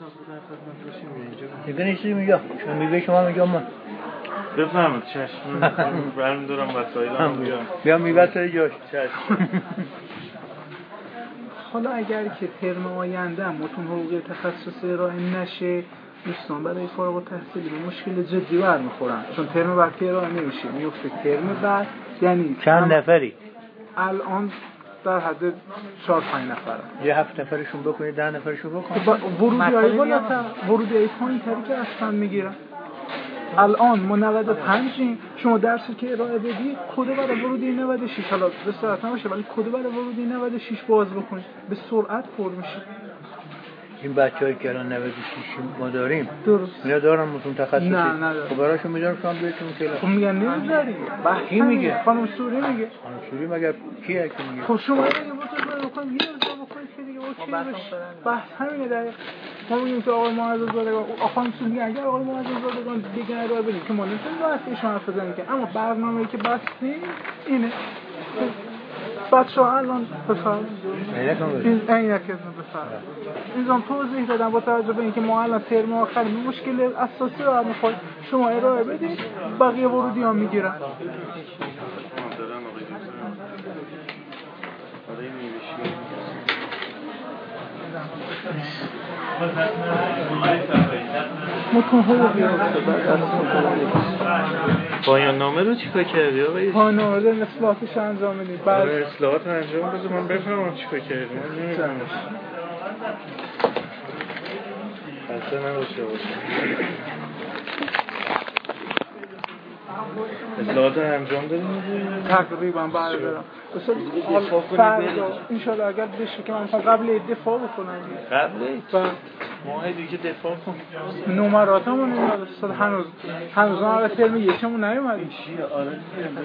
دیگه نیستی میگه چون میگه شما میگم من بفهمید چشم برمی دارم وسایلم بیام بیام میبسه جاش چشم. حالا اگر که ترم آینده متون حقوقی تخصصی ارائه نشه دوستان برای فارغ التحصیلی به مشکل جدی برمیخورن چون ترم بعد ارائه نمیشه میفته ترم بعد یعنی چند نفری الان در حد چهار پنج نفر یه هفت نفرشون بکنید ده نفرشون بکنید ورودی های بالاتر ورودی های پایین تری که اصلا میگیرن. الان ما نود و پنج شما درسی که ارائه بدید کد برای ورودی نود و شش حالا به سرعت نمیشه ولی کد برای ورودی نود و شش باز بکنید به سرعت پر میشه. این بچه‌ای که الان نود و شش ما داریم درست اینا دارن متون تخصصی؟ نه ندارن. خب براشون میذارم شما بهتون که خب میگن نمیذاری کی میگه؟ خانم سوری میگه. خانم سوری مگر کیه که میگه؟ خب شما اگه متوجه بکنید یه امضا بکنید که دیگه اوکی بشه. بحث همینه دقیقاً. ما میگیم که آقای معزز زادگان خانم سوری میگه اگر آقای معزز زادگان دیگه ارائه بدید که ما نمیتونیم واسه شما حرف بزنیم که اما برنامه‌ای که بستیم اینه. بچه‌ها الان بفرمایید این عینکتون بفرمایید اینم توضیح دادم با توجه به اینکه ما الان ترم آخر مشکل اساسی رو می‌خوایم شما ارائه بدید بقیه ورودی ها میگیرن. متون حقوقی پایان نامه رو چیکار کردی آقای؟ پایان نامه رو اصلاحاتش انجام بدید. بعد اصلاحات انجام بده من بفهمم چیکار کردی. من نمی‌فهمم. خسته نباشه باشه. اصلاحات انجام دادیم تقریبا بعد برم. مثلا فردا ان شاء الله اگر بشه که من می‌خوام قبل دفاع بکنم. قبل بعد ماه دیگه دفاع کن. نمراتمون نمیاد اصلا هنوز هنوز ما به ترم یکمون نیومدیم. آره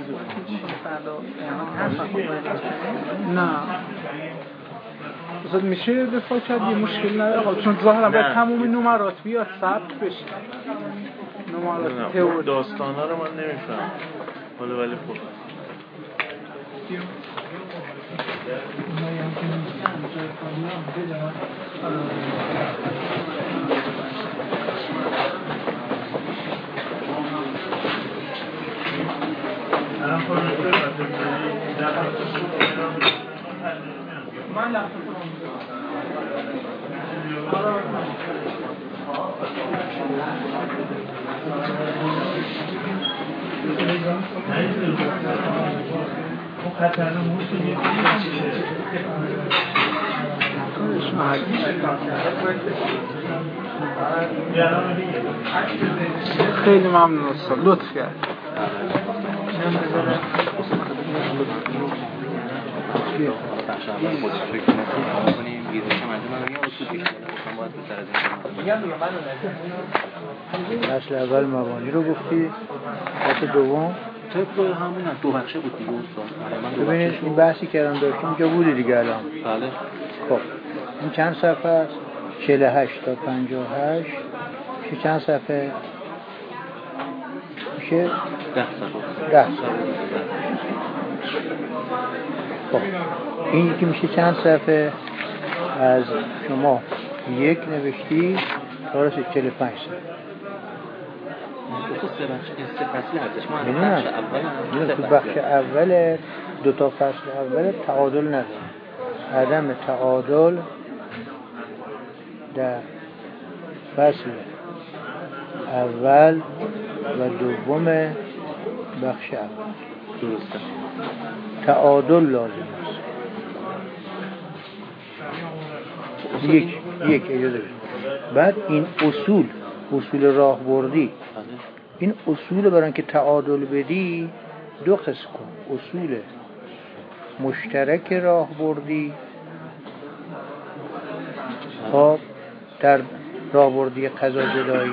نه اصلا میشه دفاع کرد یه مشکل نداره چون ظاهرا باید تمام نمرات بیاد ثبت بشه. نمرات تئوری داستانا رو من نمیفهمم. حالا ولی خوب خیلی ممنون استاد لطف کرد. بخش اول خودش فکر کنیم ویزش هم انجام بدیم اصول پیش شما باید بهتر از این اصل اول مبانی رو گفتی بحث دوم طبق همون دو بخشه بود دیگه استاد. ببینید این بحثی که الان داشتیم اینجا بودی دیگه الان. بله. خب این چند صفحه است؟ چهل و هشت تا پنجاه و هشت. چند صفحه؟ میشه ده صفحه. ده صفحه. خب این یکی میشه چند صفحه؟ از شما یک نوشتی تا رسید چهل و پنج صفحه. دو تا سه بخش سه فصل هستش. ما میدونم بخش اول تو بخش اول دو تا فصل اول تعادل نداره، عدم تعادل در فصل اول و دوم بخش اول درسته. تعادل لازم است. یک یک اجازه بده. بعد این اصول اصول راهبردی، این اصول برای اینکه تعادل بدی دو قسم کن. اصول مشترک راهبردی، خب در راهبردی قضا جدایی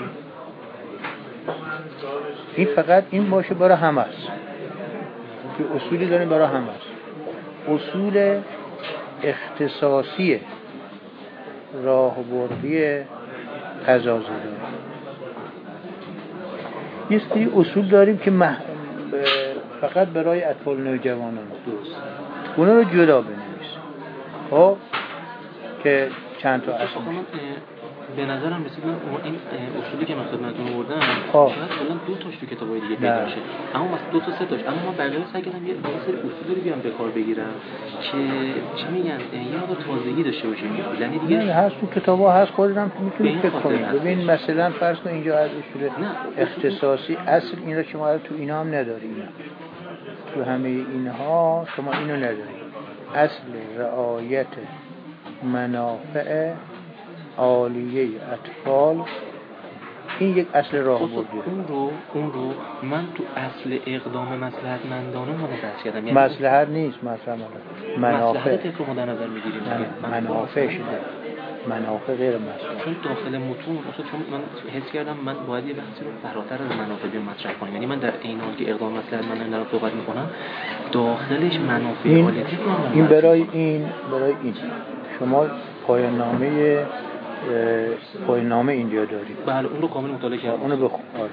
این فقط این باشه برای همه است که اصولی داریم برای همه است. اصول اختصاصی راهبردی قضا جدایی، یه سری اصول داریم که مح... فقط برای اطفال نوجوانان درست، اونا رو جدا بنویس. خب که چند تا اصل به نظرم رسید من این اصولی که من خدمتتون آوردم شاید کلا دو تاش تو کتابای دیگه پیدا شه، اما مثلا دو تا سه تاش، اما من بقیه سعی کردم یه سری اصولی بیام به کار بگیرم که چی میگن یه مقدار تازگی داشته باشه. یعنی دیگه نه هست تو کتابا هست، خودم میتونید فکر کنید. ببین مثلا فرض کن اینجا از اصول اختصاصی اصل این رو شما تو اینا هم نداری، تو همه اینها شما اینو نداری. اصل رعایت منافع عالیه اطفال، این یک اصل راهبردی. اون رو اون رو من تو اصل اقدام مصلحتمندانه مدرس کردم. یعنی مصلحت نیست، مثلا منافع. مصلحت طفل رو در نظر میگیریم. منافع شده، منافع غیر مصلحت. چون داخل متون اصلا چون من حس کردم من باید یه بحثی رو فراتر از منافع بیام مطرح کنم. یعنی من در این حال که اقدام مصلحتمندانه دارم صحبت میکنم داخلش منافع این عالیتی این برای این برای این شما پایان نامه پایان نامه اینجا دارید. بله اون رو کامل مطالعه کردم. اونو بخون. آره.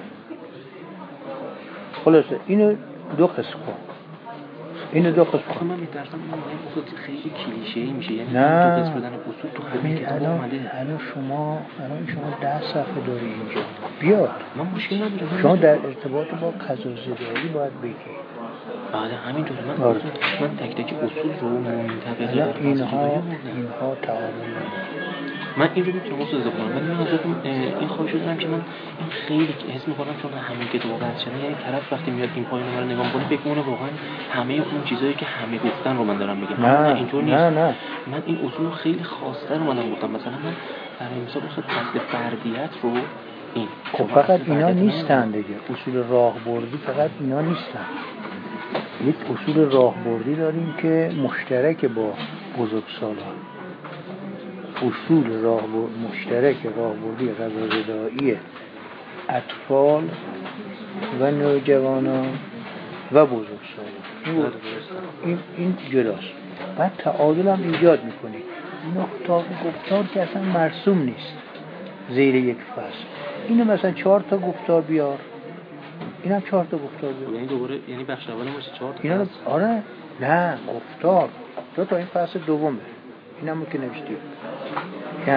خلاصه اینو دو قسم کن. اینو دو قسم کن. من میترسم این اصول خیلی کلیشه‌ای میشه. یعنی نه. دو قسم بدن اصول تو همین کتاب اومده. الان شما الان شما ده صفحه داری اینجا. بیاد. من مشکل ندارم. شما در ارتباط با قضا زدایی باید بگی. بله همینطوره. من آره. من تک تک اصول رو منطبق اینها اینها تعامل. من این رو میتونم اصول اضافه کنم. من ازتون این خواهش دارم که من این خیلی حس میکنم چون همین کتاب بحث شده، یعنی طرف وقتی میاد این پایین رو نگاه کنه فکر میکنه واقعا همه اون چیزایی که همه گفتن رو من دارم میگم. نه اینطور نیست. نه نه. من این اصول خیلی خاص‌تر اومدم گفتم. مثلا من برای مثال خود اصل فردیت رو این خب فقط اینا نیستن دیگه. اصول راهبردی فقط اینا نیستن. یک اصول راهبردی داریم که مشترک با بزرگسالان. اصول راهبرد مشترک راهبردی قضاوت‌زایی اطفال و نوجوانان و بزرگسالان. این این جداست. بعد تعادل هم ایجاد میکنی. این نقطه گفتار که اصلا مرسوم نیست زیر یک فصل. اینو مثلا چهار تا گفتار بیار، اینم چهار تا گفتار بیار. یعنی دوباره یعنی بخش اول باشه چهار تا. اینا آره نه گفتار دو تا این فصل دومه. اینم که نوشتی کم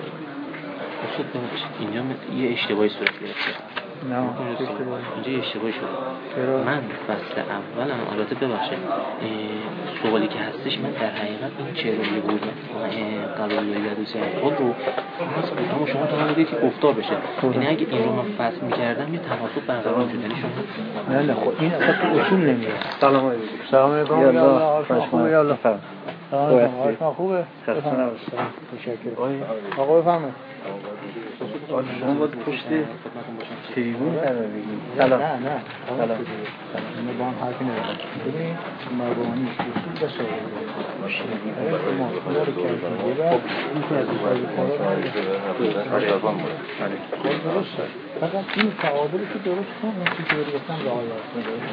اصلا اینجا یه اشتباهی صورت گرفته. نه اینجا یه اشتباهی شده. من فصل اولم البته ببخشید سوالی که هستش من در حقیقت این چهره بود قضاوت یادوسی خود رو خاص بودم و شما تا من که گفتار بشه. یعنی اگه این رو من فصل می‌کردم یه تناسب برقرار می‌شد. یعنی شما نه نه خب این اصلا تو اصول نمیاد. سلام علیکم. سلام علیکم. یا الله خوبه یا الله سلام. آقا خوبه. تشکر. آقا بفرمایید. شما باید پشت تریبون قرار بگیرید. سلام. نه نه. سلام. من با هم حرفی ندارم. ببین مبانی اصول بسازید. ما خدا رو کردیم. یه بار این که از این درسته. فقط این تعادلی که درست کن اون چیزی که گفتم رعایت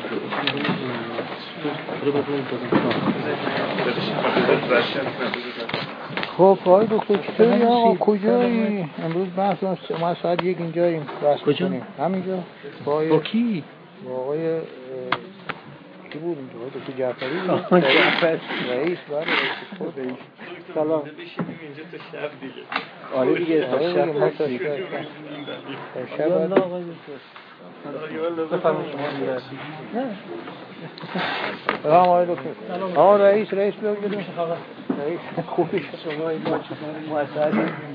کنید. خب آقای دکتر چطوری آقا کجایی؟ امروز بحث ما ساعت یک اینجاییم بحث کنیم. همینجا با کی؟ با آقای کی بود اینجا؟ دکتر جعفری بود. آقای جعفری رئیس بله رئیس رئیس. سلام. بشینیم اینجا تا شب دیگه. آره دیگه تا شب ما تا شب. تا شب آقای بفرمایید شما میرسید. نه. سلام آقای دکتر. آقا رئیس رئیس بیاد بدون خبر. رئیس خوبی شما این مؤسسه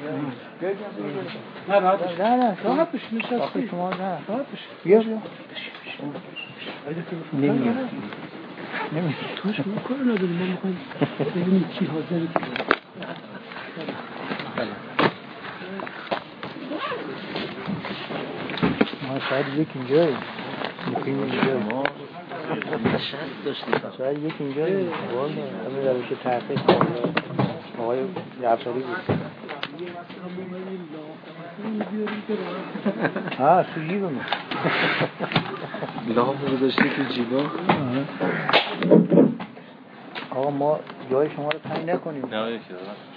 نه راحت باش. نه نه راحت باش نشستی. شما نه راحت باش. بیا بیا. نمیاد. نمیاد. توش ما کار نداریم ما میخوایم ببینیم کی حاضره. ما شاید یک اینجایی مقیم اینجا ما نشست داشتیم شاید یک اینجایی والا همه روش تحقیق آقای جعفری بود ها تو جیبم لام رو داشتی تو جیبا آقا ما جای شما رو تنگ نکنیم نه یکی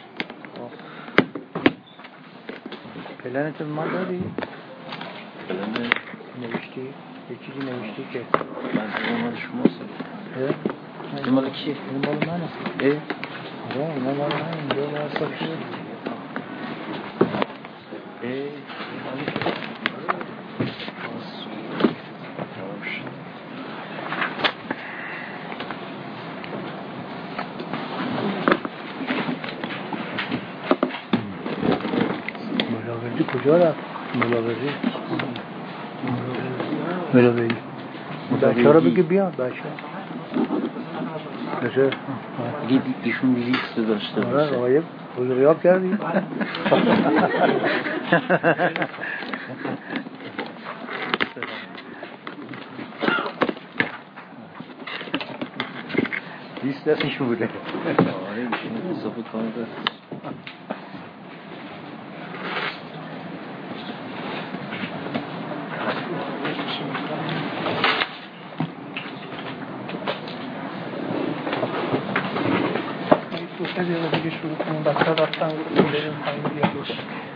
پلنت ما داری؟ پلن نوشتی؟ یه چیزی نوشتی که من مال شماست این مال کیه؟ این مال منه اه؟ آره این مال من اینجا باید صاف شد اه ملاوردی کجا رفت؟ ملاوردی ملاوردی بچه ها رو بگی بیان بچه بچه ایشون لیست داشته باشه آره آقایب بزرگیاب کردی؟ لیست دستش بوده آره ایشون اضافه کار دست دو دقیقه دیگه شروع کنیم بچه رفتن بریم پایین بیادش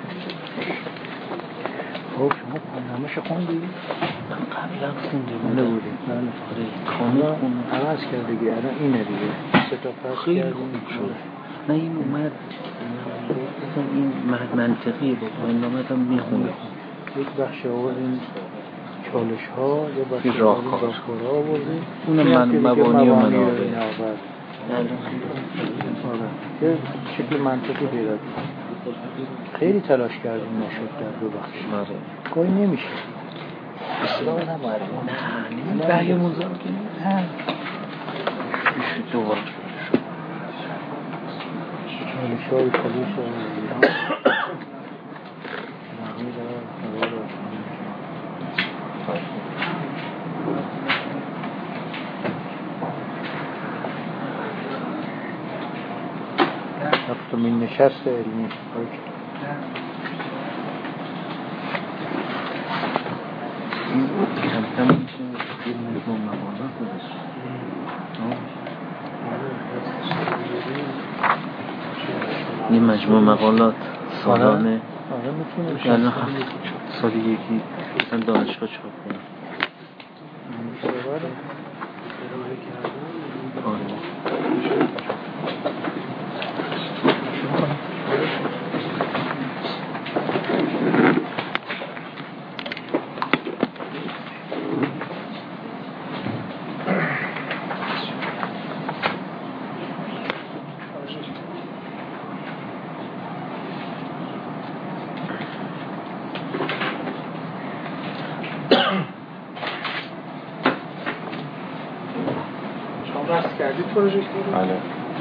خب شما پایینامش خوندی؟ من قبلا خونده خونده بودیم آره کامل خوندم عوض کرده دیگه الان اینه دیگه سه تا پس خیلی خوب شد نه این اومد این مرد منطقیه با پایین نامت هم میخونه یک بخش آوردیم چالش ها یه بخش راهکار راهکار ها آوردیم اونم من مبانی و منابع یه شکل منطقی پیدا خیلی تلاش کردیم نشد در دو بخش گاهی نمیشه اصلاح نماره نه نه برگه موزم که نه میشه دوباره چالش های پلیس ها من نشست علمی این کم کم یه مجموع مقالات داشت یه مجموع مقالات سالانه یعنی سالی یکی مثلا دانشگاه چاپ کنم کردید پروژه رو؟ بله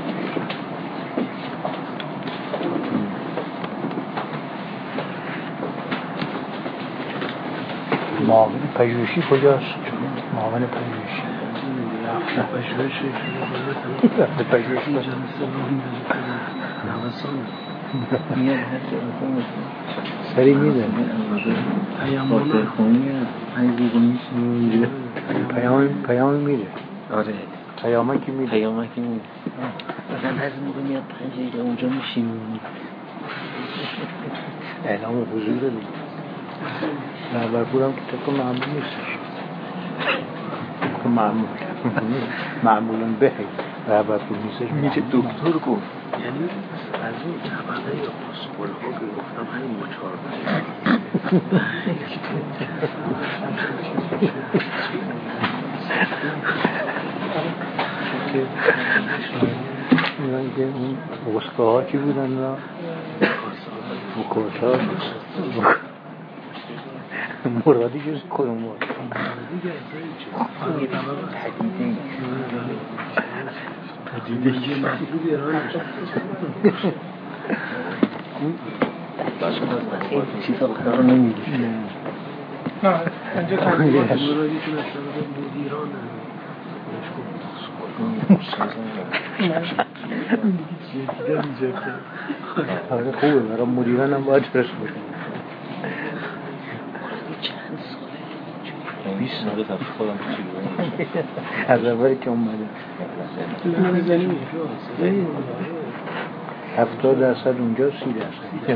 معاون پژوهشی کجاست؟ معاون پژوهشی پژوهشی پژوهشی میاد هر جا سری میده خاطر خونی پنج دقیقه میشه پیام پیام میده آره پیامکی میده پیامکی میده مثلا از موقع میاد پنج دقیقه اونجا میشیم اعلام حضور دادیم نربرپور هم که تکن معمول نیستش معمول معمولا به رهبر پلیسش میشه دکتر گفت یعنی از اون طبقه یا پاسپول ها که گفتم همین مچار میگن که اون وسکه ها چی بودن را مکاسا مرادی جز کدوم بود پدیده یه مطلوب ایران این چیزا بخدا رو نمیگیش نه اینجا تنگیه مرادی که مثلا بود ایران آره خوبه برای مدیران هم باید فرست باشه چند ساله بیست ساله تفت خودم چی بودم از اولی که اومده هفتاد درصد اونجا سی درصد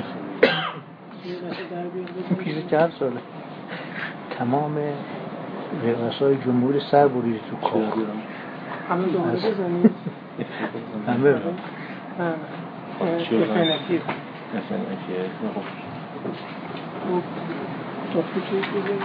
پیش چند ساله تمام رؤسای جمهور سر بریده تو کار همه دومه بزنید همه رو افنفیر افنفیر توفی چیز بزنید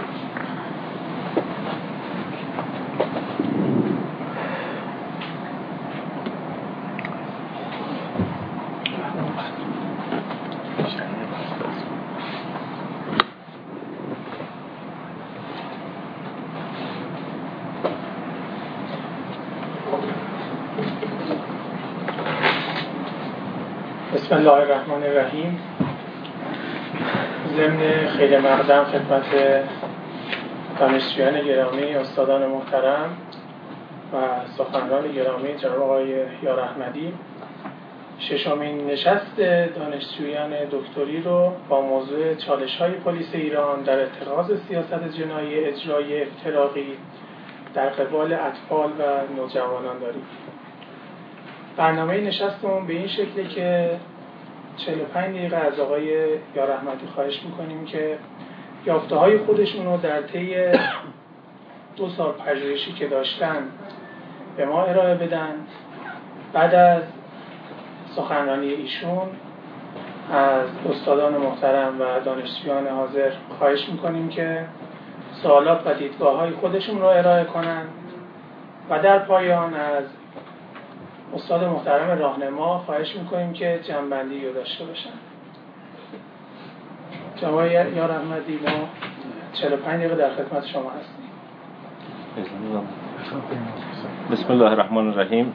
بسم الله الرحمن الرحیم. ضمن خیلی مقدم خدمت دانشجویان گرامی، استادان محترم و سخنران گرامی جناب آقای یار احمدی، ششمین نشست دانشجویان دکتری رو با موضوع چالش‌های پلیس ایران در اتخاذ سیاست جنایی اجرایی افتراقی در قبال اطفال و نوجوانان داریم. برنامه نشستمون به این شکلی که چهل و پنج دقیقه از آقای یار احمدی خواهش میکنیم که یافته‌های خودشون رو در طی دو سال پژوهشی که داشتن به ما ارائه بدن. بعد از سخنرانی ایشون از استادان محترم و دانشجویان حاضر خواهش میکنیم که سوالات و دیدگاه‌های خودشون رو ارائه کنن و در پایان از استاد محترم راهنما خواهش میکنیم که جنبندی رو داشته باشن. جناب یار احمدی، ما چهل و پنج دقیقه در خدمت شما هستیم. بسم الله الرحمن الرحیم.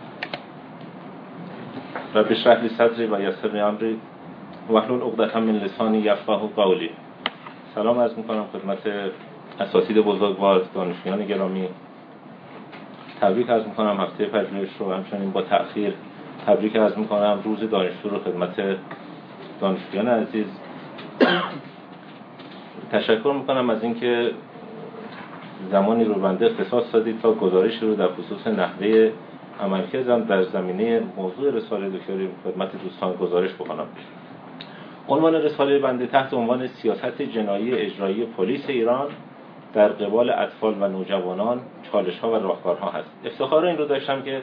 رب اشرح لی صدری و یسر لی امری واحلل عقدة من لسانی یفقهوا قولی. سلام عرض میکنم خدمت اساتید بزرگوار، دانشجویان گرامی. تبریک عرض میکنم هفته پژوهش رو، همچنین با تأخیر تبریک عرض میکنم روز دانشجو رو خدمت دانشجویان عزیز. تشکر میکنم از اینکه زمانی رو بنده اختصاص دادید تا گزارشی رو در خصوص نحوه عملکردم در زمینه موضوع رساله دکتری خدمت دوستان گزارش بکنم. عنوان رساله بنده تحت عنوان سیاست جنایی اجرایی پلیس ایران در قبال اطفال و نوجوانان، چالش‌ها و راهکارها هست. افتخار این رو داشتم که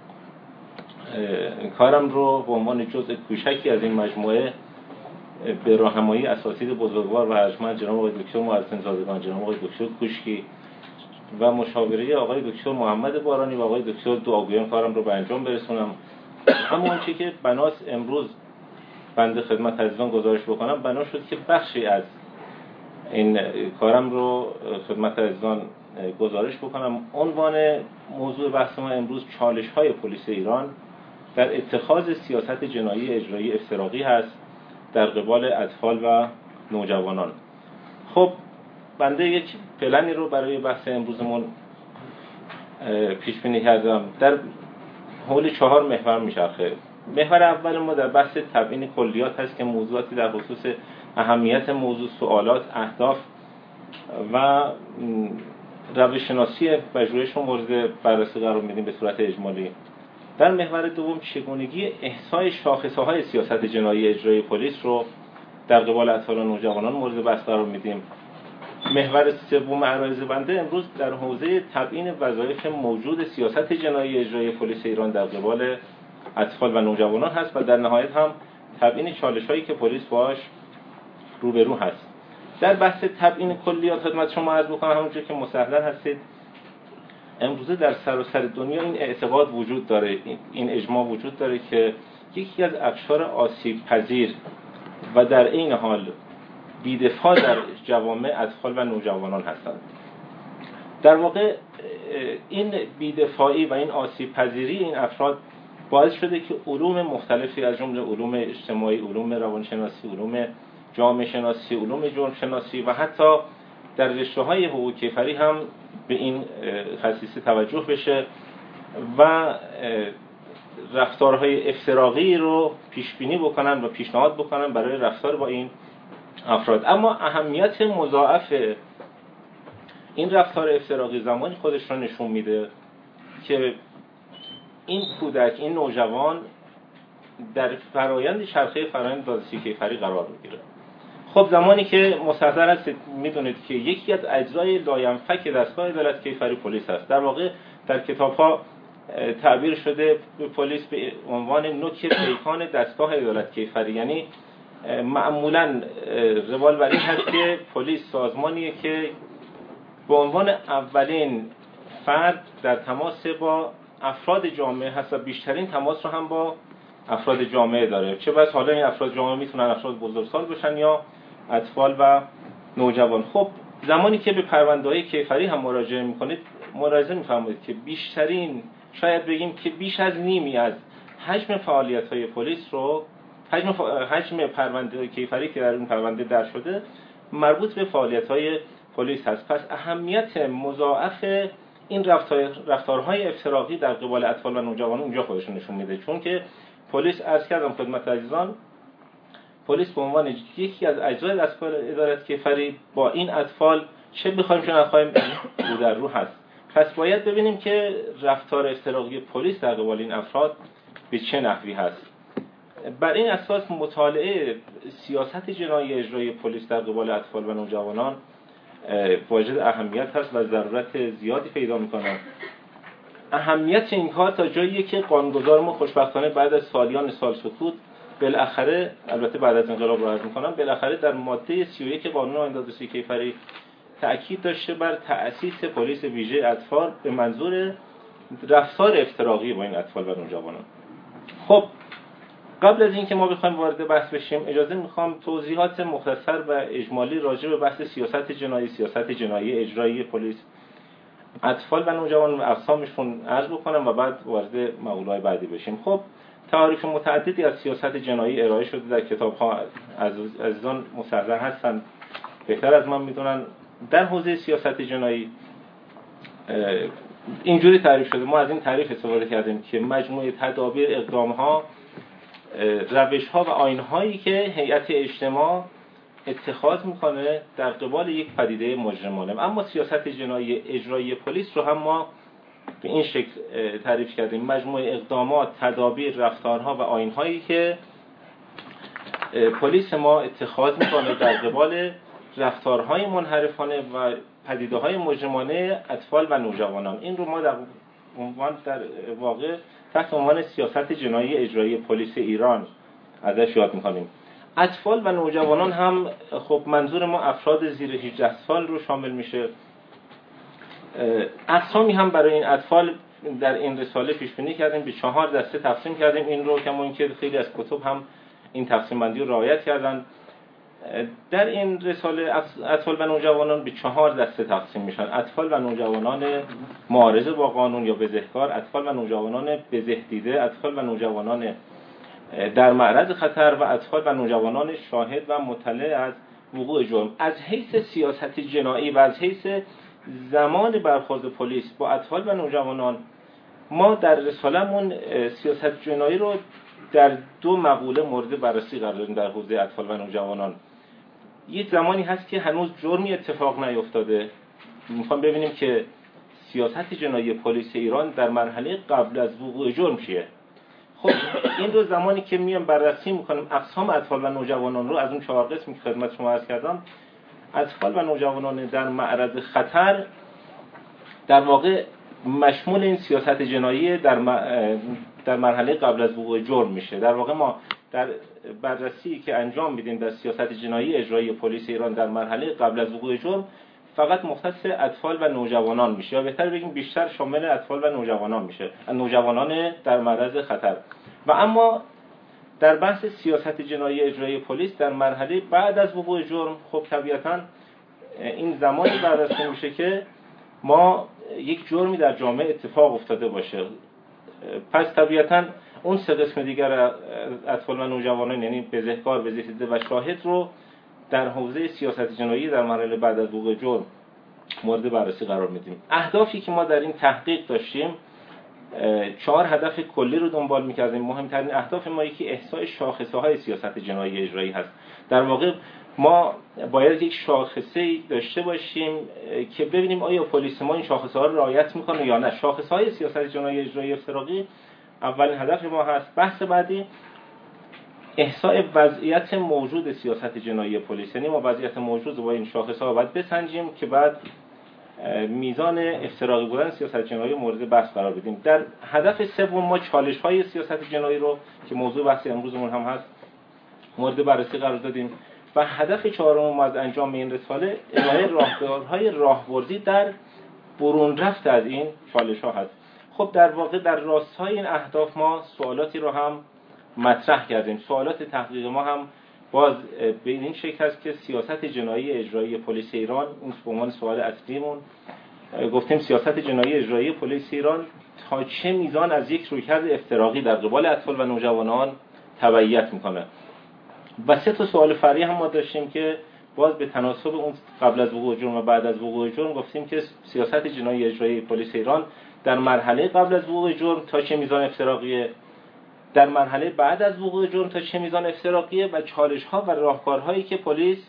کارم رو به عنوان جزء کوچکی از این مجموعه به راهنمایی اساتید بزرگوار و ارجمند جناب آقای دکتر محسن زادگان، جناب آقای دکتر کوشکی و مشاوره آقای دکتر محمد بارانی و آقای دکتر دعاگویان کارم رو به انجام برسونم. اما آنچه که بناس امروز بنده خدمت عزیزان گزارش بکنم، بنا شد که بخشی از این کارم رو خدمت عزیزان گزارش بکنم. عنوان موضوع بحث ما امروز چالش‌های پلیس ایران در اتخاذ سیاست جنایی اجرایی افتراقی هست در قبال اطفال و نوجوانان. خب بنده یک پلنی رو برای بحث امروزمون پیش بینی کردم. در حول چهار محور میچرخه. محور اول ما در بحث تبیین کلیات هست که موضوعاتی در خصوص اهمیت موضوع، سوالات، اهداف و روش‌شناسی پژوهش رو مورد بررسی قرار میدیم به صورت اجمالی. در محور دوم چگونگی احصای شاخصه‌های سیاست جنایی اجرایی پلیس رو در قبال اطفال و نوجوانان مورد بحث قرار میدیم. محور سوم عرایض بنده امروز در حوزه تبیین وظایف موجود سیاست جنایی اجرایی پلیس ایران در قبال اطفال و نوجوانان هست و در نهایت هم تبیین چالش‌هایی که پلیس باهاش روبرو هست. در بحث تبیین کلیات خدمت شما عرض بکنم همونجوری که مستحضر هستید امروزه در سراسر دنیا این اعتقاد وجود داره، این اجماع وجود داره که یکی از اقشار آسیب پذیر و در این حال بی‌دفاع در جوامع اطفال و نوجوانان هستند. در واقع این بی‌دفاعی و این آسیب پذیری این افراد باعث شده که علوم مختلفی از جمله علوم اجتماعی، علوم روانشناسی، علوم جامعه شناسی، علوم جرم شناسی و حتی در رشته‌های حقوق کیفری هم به این خصیصه توجه بشه و رفتارهای افتراقی رو پیش بینی بکنن و پیشنهاد بکنن برای رفتار با این افراد. اما اهمیت مضاعف این رفتار افتراقی زمانی خودش رو نشون میده که این کودک، این نوجوان در فرایند چرخه فرایند دادرسی کیفری قرار میگیره. خب زمانی که مستحضر هستید میدونید که یکی از اجزای لاینفک دستگاه عدالت کیفری پلیس هست. در واقع در کتاب‌ها تعبیر شده پلیس به عنوان نوک پیکان دستگاه عدالت کیفری، یعنی معمولاً روال بر این هست که پلیس سازمانیه که به عنوان اولین فرد در تماس با افراد جامعه هست و بیشترین تماس رو هم با افراد جامعه داره، چه بس حالا این افراد جامعه میتونن افراد بزرگسال باشن یا اطفال و نوجوان. خب زمانی که به پرونده‌های کیفری هم مراجعه میکنید ملاحظه میفرمایید که بیشترین، شاید بگیم که بیش از نیمی از حجم فعالیت‌های پلیس رو حجم ف... حجم پرونده کیفری که در اون پرونده در شده مربوط به فعالیت‌های پلیس هست. پس اهمیت مضاعف این رفتار... رفتارهای افتراقی در قبال اطفال و نوجوانان اونجا خودش نشون میده، چون که پلیس عرض کردم خدمت عزیزان پلیس به عنوان یکی از اجزای دستگاه عدالت کیفری با این اطفال چه بخوایم چه نخوایم رو در رو هست. پس باید ببینیم که رفتار افتراقی پلیس در قبال این افراد به چه نحوی هست. بر این اساس مطالعه سیاست جنایی اجرایی پلیس در قبال اطفال و نوجوانان واجد اهمیت هست و ضرورت زیادی پیدا میکنه. اهمیت این کار تا جاییه که قانونگذار ما خوشبختانه بعد از سالیان سال سکوت بالاخره، البته بعد از انقلاب رو عرض میکنم، بالاخره در ماده سی و یک قانون آیین دادرسی کیفری تأکید داشته بر تأسیس پلیس ویژه اطفال به منظور رفتار افتراقی با این اطفال و نوجوانان. خب قبل از اینکه ما بخوایم وارد بحث بشیم اجازه میخوام توضیحات مختصر و اجمالی راجع به بحث سیاست جنایی، سیاست جنایی اجرایی پلیس، اطفال و نوجوانان و اقسامشون عرض بکنم و بعد وارد مقوله‌های بعدی بشیم. خب تعاریف متعددی از سیاست جنایی ارائه شده در کتاب‌ها، از عزیزان مستحضر هستن بهتر از من میدونن. در حوزه سیاست جنایی اینجوری تعریف شده، ما از این تعریف استفاده کردیم که مجموعه تدابیر، اقدام‌ها، روش‌ها و آیین‌هایی که هیئت اجتماع اتخاذ میکنه در قبال یک پدیده مجرمانه. اما سیاست جنایی اجرایی پلیس رو هم ما به این شکل تعریف کردیم: مجموعه اقدامات، تدابیر، رفتارها و آیین‌هایی که پلیس ما اتخاذ میکنه در قبال رفتارهای منحرفانه و پدیده‌های مجرمانه اطفال و نوجوانان. این رو ما در عنوان در واقع تحت عنوان سیاست جنایی اجرایی پلیس ایران ازش یاد می‌کنیم. اطفال و نوجوانان هم خب منظور ما افراد زیر هجده سال رو شامل میشه. اقسامی هم برای این اطفال در این رساله پیش بینی کردیم، به چهار دسته تقسیم کردیم این رو، کما اینکه خیلی از کتب هم این تقسیم بندی رو رعایت کردن. در این رساله اطفال و نوجوانان به چهار دسته تقسیم میشن: اطفال و نوجوانان معارضه با قانون یا بزهکار، اطفال و نوجوانان بزهدیده، اطفال و نوجوانان در معرض خطر و اطفال و نوجوانان شاهد و مطلع از وقوع جرم. از حیث سیاست جنایی و از حیث زمان برخورد پلیس با اطفال و نوجوانان ما در رساله‌مون سیاست جنایی رو در دو مقوله مورد بررسی قرار دادیم در حوزه اطفال و نوجوانان. یک زمانی هست که هنوز جرمی اتفاق نیفتاده، میخوام ببینیم که سیاست جنایی پلیس ایران در مرحله قبل از وقوع جرم چیه. خب این رو زمانی که میام بررسی میکنیم اقسام اطفال و نوجوانان رو از اون چهار قسمی که خدمت شما عرض کردم، اطفال و نوجوانان در معرض خطر در واقع مشمول این سیاست جنایی در در مرحله قبل از وقوع جرم میشه. در واقع ما در بررسی که انجام میدیم در سیاست جنایی اجرایی پلیس ایران در مرحله قبل از وقوع جرم فقط مختص اطفال و نوجوانان میشه، یا بهتر بگیم بیشتر شامل اطفال و نوجوانان میشه، نوجوانان در معرض خطر. و اما در بحث سیاست جنایی اجرایی پلیس در مرحله بعد از وقوع جرم، خب طبیعتاً این زمانی بررسی میشه که ما یک جرمی در جامعه اتفاق افتاده باشه. پس طبیعتاً اون سه قسم دیگر اطفال و نوجوانان، یعنی بزهکار، بزهدیده و شاهد رو در حوزه سیاست جنایی در مرحله بعد از وقوع جرم مورد بررسی قرار میدیم. اهدافی که ما در این تحقیق داشتیم، چهار هدف کلی رو دنبال می‌کردیم. مهمترین اهداف ما یکی احصای شاخصه‌های سیاست جنایی اجرایی هست. در واقع ما باید یک شاخصه‌ای داشته باشیم که ببینیم آیا پلیس ما این شاخصه‌ها رو رعایت می‌کنه یا نه. شاخصه‌های سیاست جنایی اجرایی افتراقی اولین هدف ما هست. بحث بعدی احصای وضعیت موجود سیاست جنایی پلیس، یعنی ما وضعیت موجود رو با این شاخص‌ها باید بسنجیم که بعد میزان افتراقی بودن سیاست جنایی مورد بحث قرار بدیم. در هدف سوم ما چالش‌های سیاست جنایی رو که موضوع بحث امروزمون هم هست مورد بررسی قرار دادیم. و هدف چهارم ما از انجام این رساله ارائه راهکارهای راهبردی در برون رفت از این چالش‌ها هست. خب در واقع در راستای این اهداف ما سوالاتی رو هم مطرح کردیم. سوالات تحقیق ما هم باز به این شکل است که سیاست جنایی اجرایی پلیس ایران، این به عنوان سوال اصلیمون گفتیم سیاست جنایی اجرایی پلیس ایران تا چه میزان از یک رویکرد افتراقی در قبال اطفال و نوجوانان تبعیت میکنه. و سه تا سوال فرعی هم ما داشتیم که باز به تناسب اون قبل از وقوع جرم و بعد از وقوع جرم گفتیم که سیاست جنایی اجرایی پلیس ایران در مرحله قبل از وقوع جرم تا چه میزان افتراقیه، در مرحله بعد از وقوع جرم تا چه میزان افتراقیه و چالش‌ها و راهکارهایی که پلیس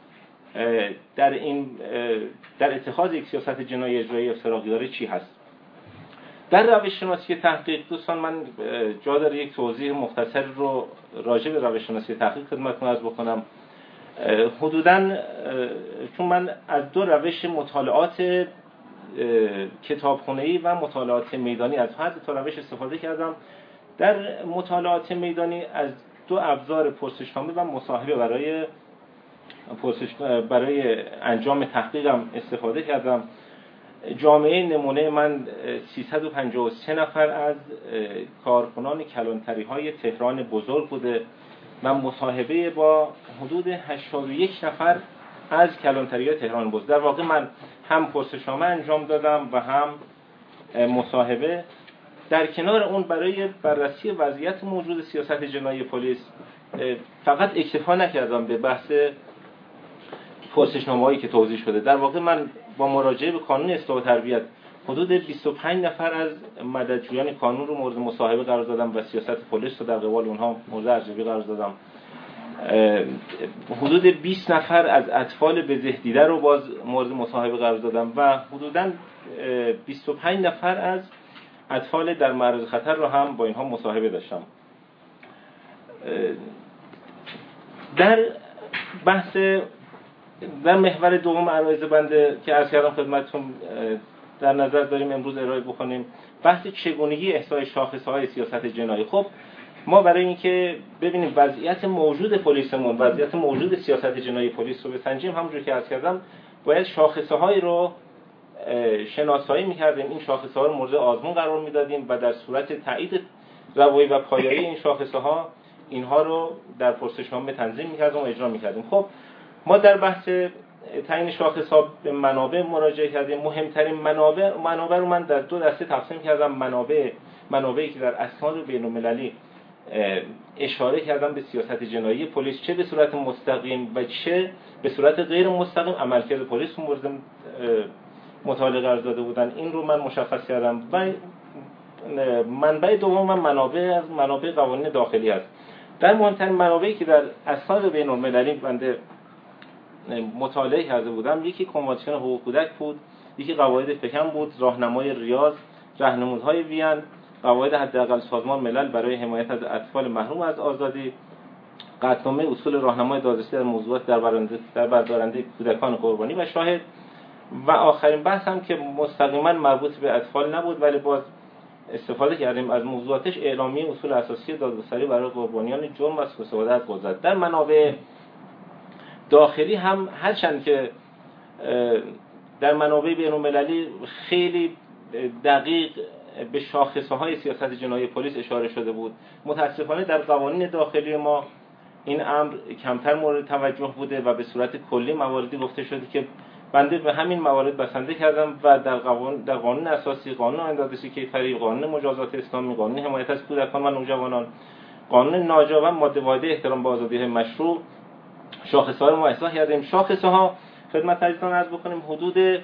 در این در اتخاذ یک سیاست جنایی اجرایی افتراقی داره چی هست. در روش شناسی تحقیق دوستان من جا داره یک توضیح مختصر رو راجع به روش شناسی تحقیق خدمتتون عرض بکنم. حدوداً چون من از دو روش مطالعات کتابخونه‌ای و مطالعات میدانی از هر دو تا روش استفاده کردم. در مطالعات میدانی از دو ابزار پرسشنامه و مصاحبه برای پرسش برای انجام تحقیقم استفاده کردم. جامعه نمونه من سیصد و پنجاه و سه نفر از کارکنان کلانتری‌های تهران بزرگ بوده و مصاحبه با حدود هشتاد و یک نفر از کلانتری‌های تهران بزرگ. در واقع من هم پرسشنامه انجام دادم و هم مصاحبه. در کنار اون برای بررسی وضعیت موجود سیاست جنایی پلیس فقط اکتفا نکردم به بحث پرسشنامه‌هایی که توضیح شده. در واقع من با مراجعه به قانون اصلاح و تربیت حدود بیست و پنج نفر از مددجویان قانون رو مورد مصاحبه قرار دادم و سیاست پلیس رو در قبال اونها مورد ارزیابی قرار دادم. حدود بیست نفر از اطفال بزهدیده رو باز مورد مصاحبه قرار دادم و حدوداً بیست و پنج نفر از اطفال در معرض خطر رو هم با اینها مصاحبه داشتم. در بحث در محور دوم عرایض بنده که عرض کردم خدمتتون در نظر داریم امروز ارائه بکنیم بحث چگونگی احصای شاخص‌های سیاست جنایی. خب ما برای اینکه ببینیم وضعیت موجود پلیسمون، وضعیت موجود سیاست جنایی پلیس رو بسنجیم، همونجوری که عرض کردم باید شاخصه‌هایی رو شناسایی می‌کردیم. این شاخصه‌ها رو مورد آزمون قرار می‌دادیم و در صورت تایید روایی و پایه‌ای این شاخصه‌ها اینها رو در پرسشنامه تنظیم می‌کردیم و اجرا می‌کردیم. خب ما در بحث تعیین شاخص‌ها به منابع مراجعه کردیم. مهمترین منابع منابع رو من در دو دسته تقسیم کردم. منابع منابعی که در اسناد بین‌المللی اشاره کردم به سیاست جنایی پلیس، چه به صورت مستقیم و چه به صورت غیر مستقیم عملکرد پلیس مورد مطالعه قرار داده بودن، این رو من مشخص کردم. و منبع دوم من منابع از منابع قوانین داخلی است. در مهمترین منابعی که در اسناد بین‌المللی بنده مطالعه کرده بودم، یکی کنوانسیون حقوق کودک بود، یکی قواعد پکن بود، راهنمای ریاض، راهنمودهای وین، قواعد حداقل سازمان ملل برای حمایت از اطفال محروم از آزادی قطعنامه اصول راهنمای دادرسی در موضوعات در برنده در بردارنده کودکان قربانی و شاهد. و آخرین بحث هم که مستقیما مربوط به اطفال نبود ولی باز استفاده کردیم از موضوعاتش، اعلامیه اصول اساسی دادگستری برای قربانیان جرم و سوء استفاده از قدرت. در منابع داخلی هم هرچند که در منابع بین‌المللی خیلی دقیق به شاخصه‌های سیاست جنایی پلیس اشاره شده بود، متاسفانه در قوانین داخلی ما این امر کمتر مورد توجه بوده و به صورت کلی مواردی گفته شده که بنده به همین موارد بسنده کردم و در قانون در قانون اساسی، قانون آیین دادرسی کیفری، قانون مجازات اسلامی، قانون حمایت از کودکان و نوجوانان، قانون ناجا و ماده واحد احترام به آزادی‌های مشروع شاخصه‌ها رو ما اصلاح کردیم. شاخصه‌ها خدمت عزیزان عرض بکنیم حدود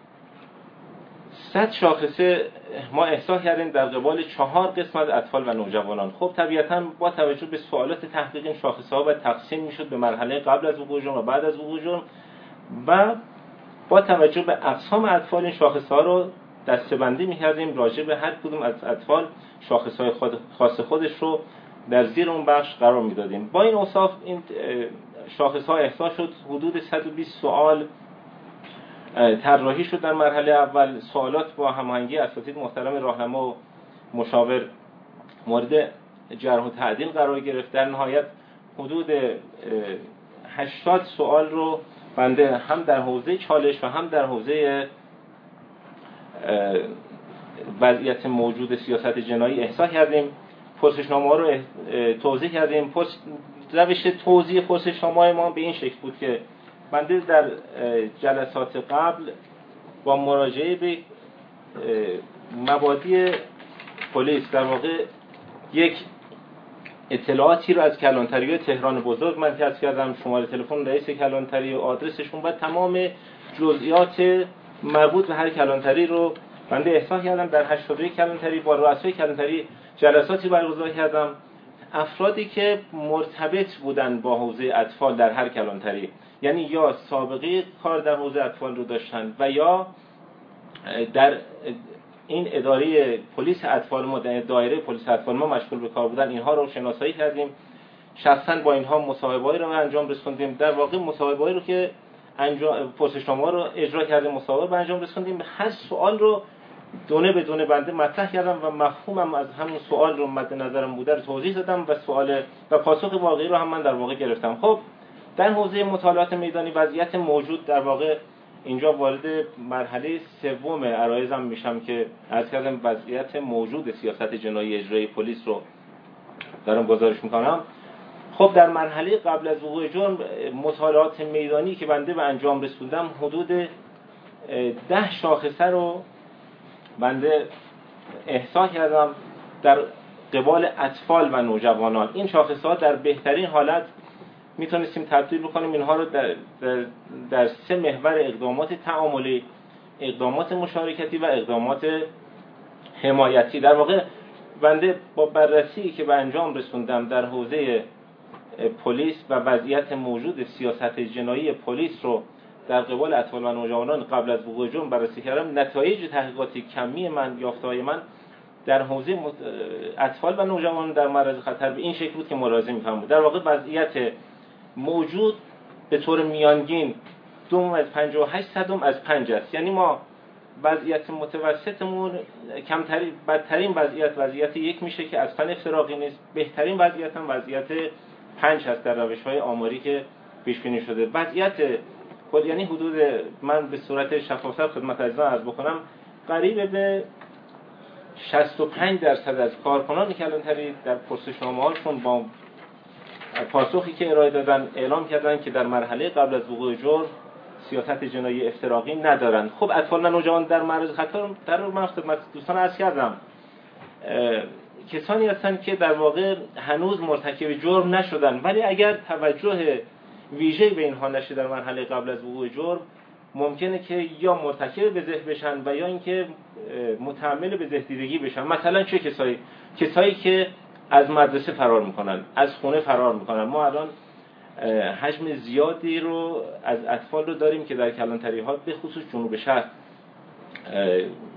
صد شاخصه ما احصا کردیم در قبال چهار قسم از اطفال و نوجوانان. خب طبیعتاً با توجه به سوالات تحقیق این شاخصه‌ها باید تقسیم می‌شد به مرحله قبل از وقوع جرم و بعد از وقوع جرم و با توجه به اقسام اطفال این شاخص‌ها رو دسته‌بندی می‌کردیم، راجع به هر کدوم از اطفال شاخص‌های خود خاص خودش رو در زیر اون بخش قرار می‌دادیم. با این اوصاف این شاخص‌ها احصا شد. حدود صد و بیست سوال طراحی شد در مرحله اول. سوالات با هماهنگی اساتید محترم راهنما و مشاور مورد جرح و تعدیل قرار گرفت. در نهایت حدود هشتاد سوال رو بنده هم در حوزه چالش و هم در حوزه وضعیت موجود سیاست جنایی احصا کردیم. پرسشنامه‌ها رو توضیح کردیم. روش توضیح پرسشنامه‌های ما به این شکل بود که بنده در جلسات قبل با مراجعه به مبادی پلیس در واقع یک اطلاعاتی رو از کلانتری تهران بزرگ منتقل کردم، شماره تلفن رئیس کلانتری و آدرسشون و تمام جزئیات مربوط به هر کلانتری رو بنده احصا کردم. در هشتاد و یک کلانتری با رؤسای کلانتری جلساتی برگزار کردم. افرادی که مرتبط بودن با حوزه اطفال در هر کلانتری، یعنی یا سابقه کار در حوزه اطفال رو داشتن و یا در این اداره پلیس اطفال ما، در دایره پلیس اطفال ما مشغول به کار بودن، اینها رو شناسایی کردیم. شخصا با اینها مصاحبه‌ای رو انجام رسوندیم. در واقع مصاحبه‌ای رو که انجام پرسشنامه‌ها رو اجرا کردیم، مصاحبه به انجام رسوندیم. هر سوال رو دونه به دونه بنده مطرح کردم و مفهومم از همون سوال رو مد نظرم بوده رو توضیح دادم و سوال و پاسخ واقعی رو هم من در واقع گرفتم. خب در حوزه مطالعات میدانی وضعیت موجود در واقع اینجا وارد مرحله سوم عرایزم میشم که عرض کردم وضعیت موجود سیاست جنایی اجرایی پلیس رو دارم گزارش میکنم. خب در مرحله قبل از وقوع جرم مطالعات میدانی که بنده به انجام رسوندم حدود ده شاخصه رو بنده احصا کردم در قبال اطفال و نوجوانان. این شاخص‌ها در بهترین حالت میتونستیم تبدیل بکنیم اینها رو در, در, در سه محور اقدامات تعاملی، اقدامات مشارکتی و اقدامات حمایتی. در واقع بنده با بررسی که به انجام رسوندم در حوزه پلیس و وضعیت موجود سیاست جنایی پلیس رو در قبال اطفال و نوجوانان قبل از وقوع جرم بررسی کردم. نتایج تحقیقاتی کمی من، یافته‌های من در حوزه اطفال و نوجوانان در معرض خطر به این شکل بود که ملاحظه می‌فرمایید. در واقع وضعیت موجود به طور میانگین دو از پنجاه و هشت صدم از پنج است. یعنی ما وضعیت متوسطمون کمترین بدترین وضعیت وضعیت یک میشه که اصلا افتراقی نیست. بهترین وضعیت هم وضعیت پنج هست در روش‌های آماری که پیش بینی شده. وضعیت خود یعنی حدود من به صورت شفافتر خدمت عزیزان عرض بکنم قریب به شصت و پنج درصد از کارکنان کلانتری در پرسشنامه‌هاشون با پاسخی که ارائه دادن اعلام کردن که در مرحله قبل از وقوع جرم سیاست جنایی افتراقی ندارند. خب اطفال و نوجوان در معرض خطر در من خدمت دوستان عرض کردم کسانی هستند که در واقع هنوز مرتکب جرم نشدن، ولی اگر توجه ویژه‌ای به اینها نشه در مرحله قبل از وقوع جرم ممکنه که یا مرتکب به زه بشن و یا اینکه متحمل به زهدیدگی بشن. مثلا چه کسایی؟ کسایی که از مدرسه فرار میکنن، از خونه فرار میکنن. ما الان حجم زیادی رو از اطفال رو داریم که در کلانتری ها به خصوص جنوب شهر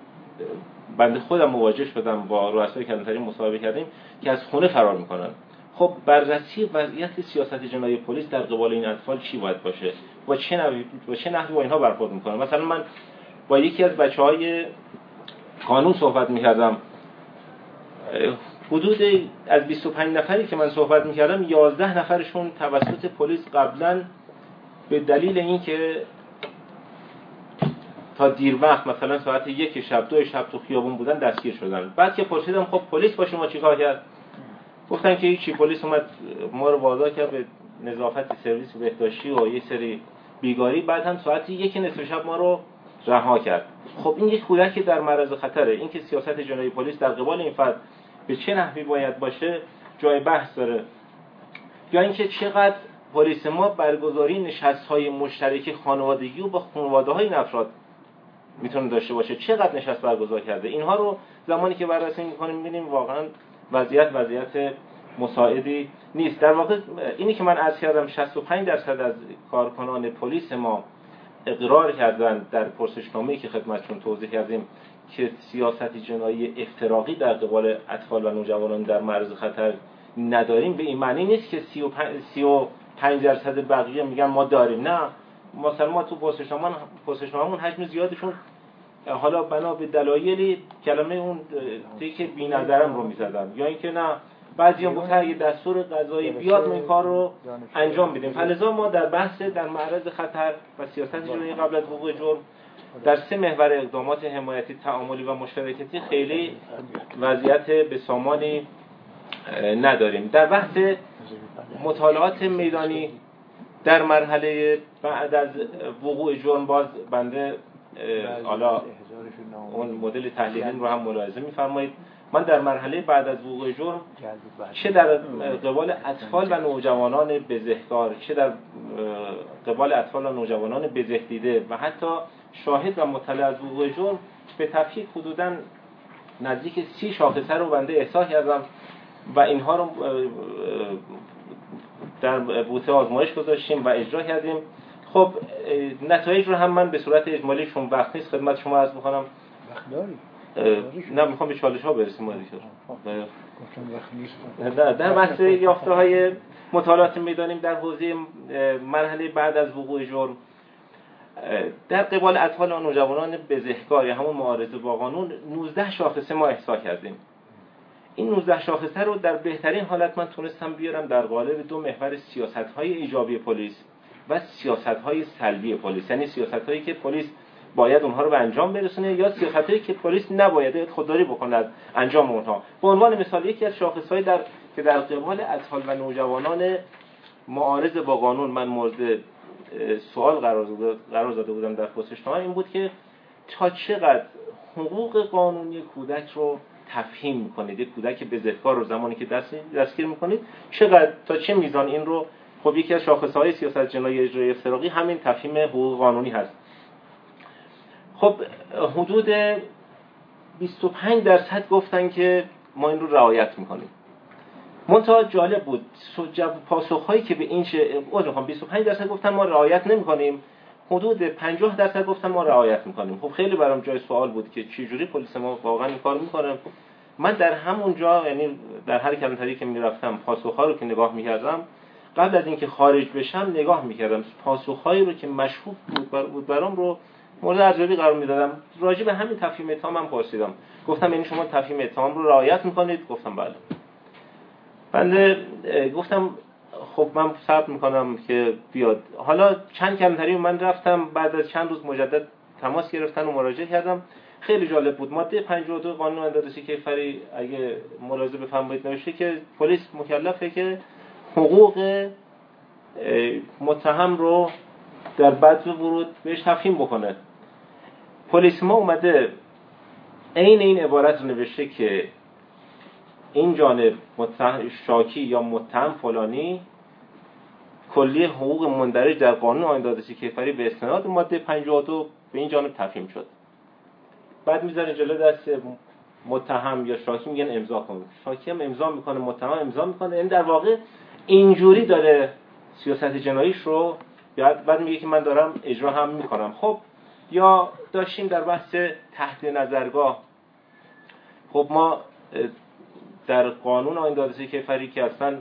بنده خودم مواجه شدم با رؤسای کلانتری مصاحبه کردیم که از خونه فرار میکنن. خب بررسی وضعیت سیاست جنایی پلیس در قبال این اطفال چی باید باشه و چه نحوی با چه نحوی با اینها برخورد میکنه. مثلا من با یکی از بچهای قانون صحبت میکردم، حدود از بیست و پنج نفری که من صحبت میکردم یازده نفرشون توسط پلیس قبلا به دلیل اینکه تا دیر وقت مثلا ساعت یک شب دو شب تو خیابون بودن دستگیر شدن. بعد که پرسیدم خب پلیس با شما چیکار کرد، گفتن که هیچی، پلیس اومد ما رو وادار کرد به نظافت سرویس بهداشتی و یه سری بیگاری، بعد هم ساعت یک نصف شب ما رو رها کرد. خب این یک کودک در معرض خطره. این که سیاست جنایی پلیس در قبال این فرد به چه نحوی باید باشه جای بحث داره، یا اینکه چقدر پلیس ما برگزاری نشست‌های مشترک خانوادگی و با خانواده‌های این افراد میتونه داشته باشه، چقدر نشست برگزار کرده. اینها رو زمانی که بررسی می‌کنیم می‌بینیم واقعاً وضعیت وضعیت مساعدی نیست. در واقع اینی که من عرض کردم شصت و پنج درصد از کارکنان پلیس ما اقرار کردن در پرسشنامه‌ای که خدمتتون توضیح کردیم که سیاست جنایی افتراقی در قبال اطفال و نوجوانان در معرض خطر نداریم، به این معنی نیست که سی و پنج درصد بقیه میگن ما داریم. نه، مثلا ما تو پرسشنامه پرسشنامه‌مون حجم زیادشون حالا بنا به دلایلی کلمه اون که بی‌نظرم رو می‌زدن، یا اینکه نه بعضی‌ها گفتن اگه دستور قضایی بیاد ما این کار رو انجام بدیم. فلذا ما در بحث در معرض خطر و سیاست جنایی قبل از وقوع جرم در سه محور اقدامات حمایتی، تعاملی و مشارکتی خیلی وضعیت بسامانی نداریم. در بحث مطالعات میدانی در مرحله بعد از وقوع جرم باز بنده حالا اون مدل تحلیلی رو هم ملاحظه می‌فرمایید. من در مرحله بعد از وقوع جرم چه در قبال اطفال و نوجوانان بزهکار، چه در قبال اطفال و نوجوانان بزهدیده و حتی شاهد و مطلع از وقوع جرم به تفکیک حدوداً نزدیک سی شاخصه رو بنده احصا کردم و اینها رو در بوته آزمایش گذاشتیم و اجرا کردیم. خب نتایج رو هم من به صورت اجمالی چون وقت نیست خدمت شما عرض می‌کنم. وقت داری؟ نه میخوام به چالش ها برسیم. نه در بحث یافته های مطالعات میدانیم در حوزه مرحله بعد از وقوع جرم در قبال اطفال و نوجوانان بزهکار یا همون معارضه با قانون نوزده شاخصه ما احصا کردیم. این نوزده شاخصه رو در بهترین حالت من تونستم بیارم در قالب دو محور سیاست‌های ایجابی پلیس و سیاست‌های سلبی پلیس، یعنی سیاست‌هایی که پلیس باید اونها رو به انجام برسونه یا سیاستایی که پلیس نباید خودداری بکنه از انجام اونها. به عنوان مثال یکی از شاخص‌های در که در قبال اطفال و نوجوانان معارض با قانون من مورد سوال قرار داده قرار داده بودم در پرسشنامه این بود که تا چقدر حقوق قانونی کودک رو تفهیم می‌کنید، یک کودک بزهکار رو زمانی که دست دستگیر می‌کنید چقدر تا چه میزان این رو، خب یکی از شاخص‌های سیاست جنایی اجرایی افتراقی همین تفهیم حقوق قانونی هست. خب حدود بیست و پنج درصد گفتن که ما این رو رعایت میکنیم. منتها جالب بود پاسخهایی که به این چه میخوام بیست و پنج درصد گفتن ما رعایت نمیکنیم، حدود پنجاه درصد گفتن ما رعایت میکنیم. خب خیلی برام جای سوال بود که چه جوری پلیس ما واقعا این کارو میکنه. من در همونجا یعنی در هر کلمه‌ای که میرفتم پاسخها رو که نگاه میکردم قبل از اینکه خارج بشم نگاه میکردم پاسخهایی رو که مشکوک بود بر بود برام رو مورد ارزیابی قرار میدادم. راجع به همین تفهیم اتهام هم پرسیدم، گفتم یعنی شما تفهیم اتهام رو رعایت میکنید؟ گفتم بله. بنده گفتم خب من ثبت میکنم که بیاد. حالا چند کلمه‌ای من رفتم بعد از چند روز مجدد تماس گرفتن و مراجعه کردم. خیلی جالب بود. ماده پنجاه و دو قانون اندازه‌گیری کیفری اگه ملاحظه بفرمایید نوشته که پلیس مکلفه که حقوق متهم رو در بعد ورود بهش تفهیم بکنه. پلیس ما اومده عین این عبارت رو نوشته که این جانب متهم شاکی یا متهم فلانی کلیه حقوق مندرج در قانون آیین دادرسی کیفری به استناد ماده پنجاه و دو به این جانب تفهیم شد. بعد میذاره جلو دست متهم یا شاکی میگن امضا کن. شاکی هم امضا میکنه، متهم امضا میکنه. این در واقع اینجوری داره سیاست جناییش رو بعد میگه که من دارم اجرا هم میکنم. خب یا داشتیم در بحث تحت نظرگاه. خب ما در قانون آیین دادرسی کیفری که اصلا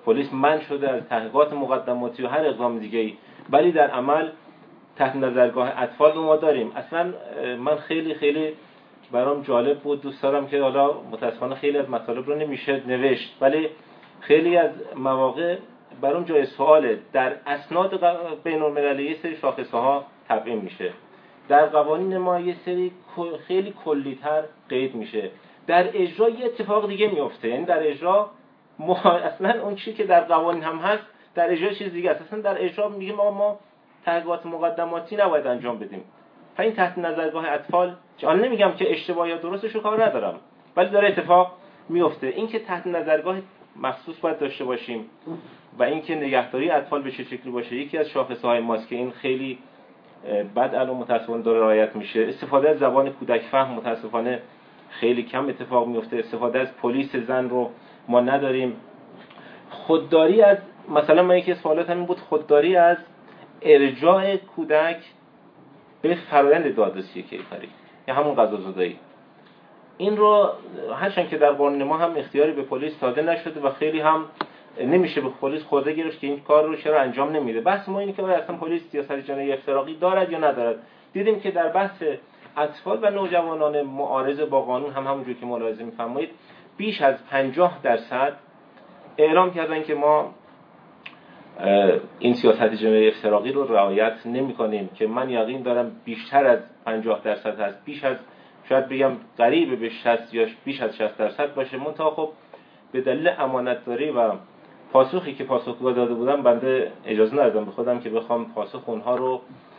پلیس منع شده از تحقیقات مقدماتی و هر اقدام دیگه‌ای، ولی در عمل تحت نظرگاه اطفال رو ما داریم. اصلا من خیلی خیلی برام جالب بود، دوست دارم که حالا متاسفانه خیلی از مطالب رو نمیشه نوشت، ولی خیلی از مواقع برام جای سواله. در اسناد بین‌المللی یه سری شاخصه‌ها تبیین میشه، در قوانین ما یه سری خیلی کلی‌تر قید میشه، در اجرا یه اتفاق دیگه میفته. یعنی در اجرا ما اصلا اون چیزی که در قوانین هم هست در اجرا چیز دیگه است. اصلا در اجرا میگیم ما ما تحقیقات مقدماتی نباید انجام بدیم. این تحت نظرگاه اطفال، آن نمیگم که اشتباه یا درستش رو کار ندارم، ولی داره اتفاق میفته. این که تحت نظرگاه مخصوص باید داشته باشیم و این که نگهداری اطفال به چه شکلی باشه یکی از شاخصهای ماست که این خیلی بد الان متاسفانه داره رعایت میشه. استفاده از زبان کودک فهم متاسفانه خیلی کم اتفاق میفته. استفاده از پلیس زن رو ما نداریم. خودداری از، مثلا من یکی از سوالات همین بود، خودداری از ارجاع کودک به فرآیند دادرسی کیفری یا همون قضاء‌زدایی. این رو هرچند که در قانون ما هم اختیاری به پلیس داده نشده و خیلی هم نمیشه به پلیس خورده گرفت که این کار رو چرا انجام نمیده. بحث ما اینه که اصلا پلیس سیاست جنایی افتراقی دارد یا ندارد. دیدیم که در بحث اطفال و نوجوانان معارض با قانون هم همونجوری که ملاحظه می‌فرمایید بیش از پنجاه درصد اعلام کردن که ما این سیاست جنایی افتراقی رو رعایت نمی‌کنیم، که من یقین دارم بیشتر از پنجاه درصد هست، بیش از شاید بگم قریب به شصت یا بیش از شصت درصد باشه. منتها خب به دلیل امانتداری و پاسخی که پاسخگو داده بودم بنده اجازه ندادم به خودم که بخوام پاسخ اونها رو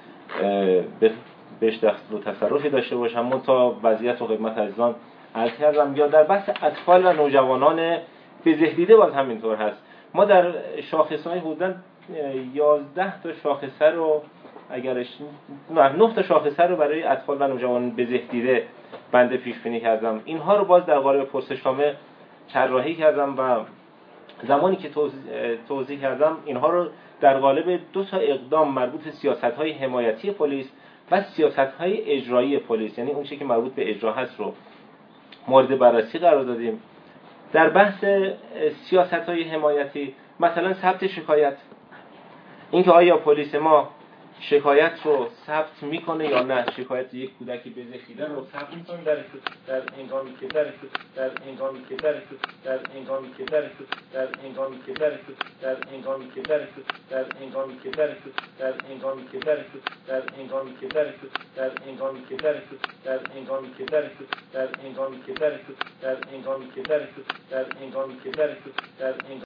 بهش دست و تصرفی داشته باشم. منتها وضعیت و خدمت عزیزان عرض کردم. یا در بحث اطفال و نوجوانان بزهدیده باز همینطور هست. ما در شاخصهای حدوداً یازده تا شاخصه رو اگرش نه تا شاخصه رو برای اطفال و نوجوانان بزهدیده بنده پیش بینی کردم. اینها رو باز در قالب پرسشنامه طراحی کردم و زمانی که توضیح, توضیح کردم اینها رو در قالب دو تا اقدام مربوط به سیاست‌های حمایتی پلیس و سیاست‌های اجرایی پلیس، یعنی اون چیزی که مربوط به اجرا هست رو مورد بررسی قرار دادیم. در بحث سیاست‌های حمایتی مثلا ثبت شکایت، اینکه آیا پلیس ما شکایت رو ثبت میکنه یا نه، شکایت یک کودکی بزهدیده رو ثبت میکنه در در هنگامی که در در هنگامی که در در هنگامی که در در هنگامی که در در هنگامی که در در هنگامی که در در هنگامی که در در هنگامی که در در هنگامی که در در هنگامی که در در هنگامی که در در هنگامی که در در هنگامی که در در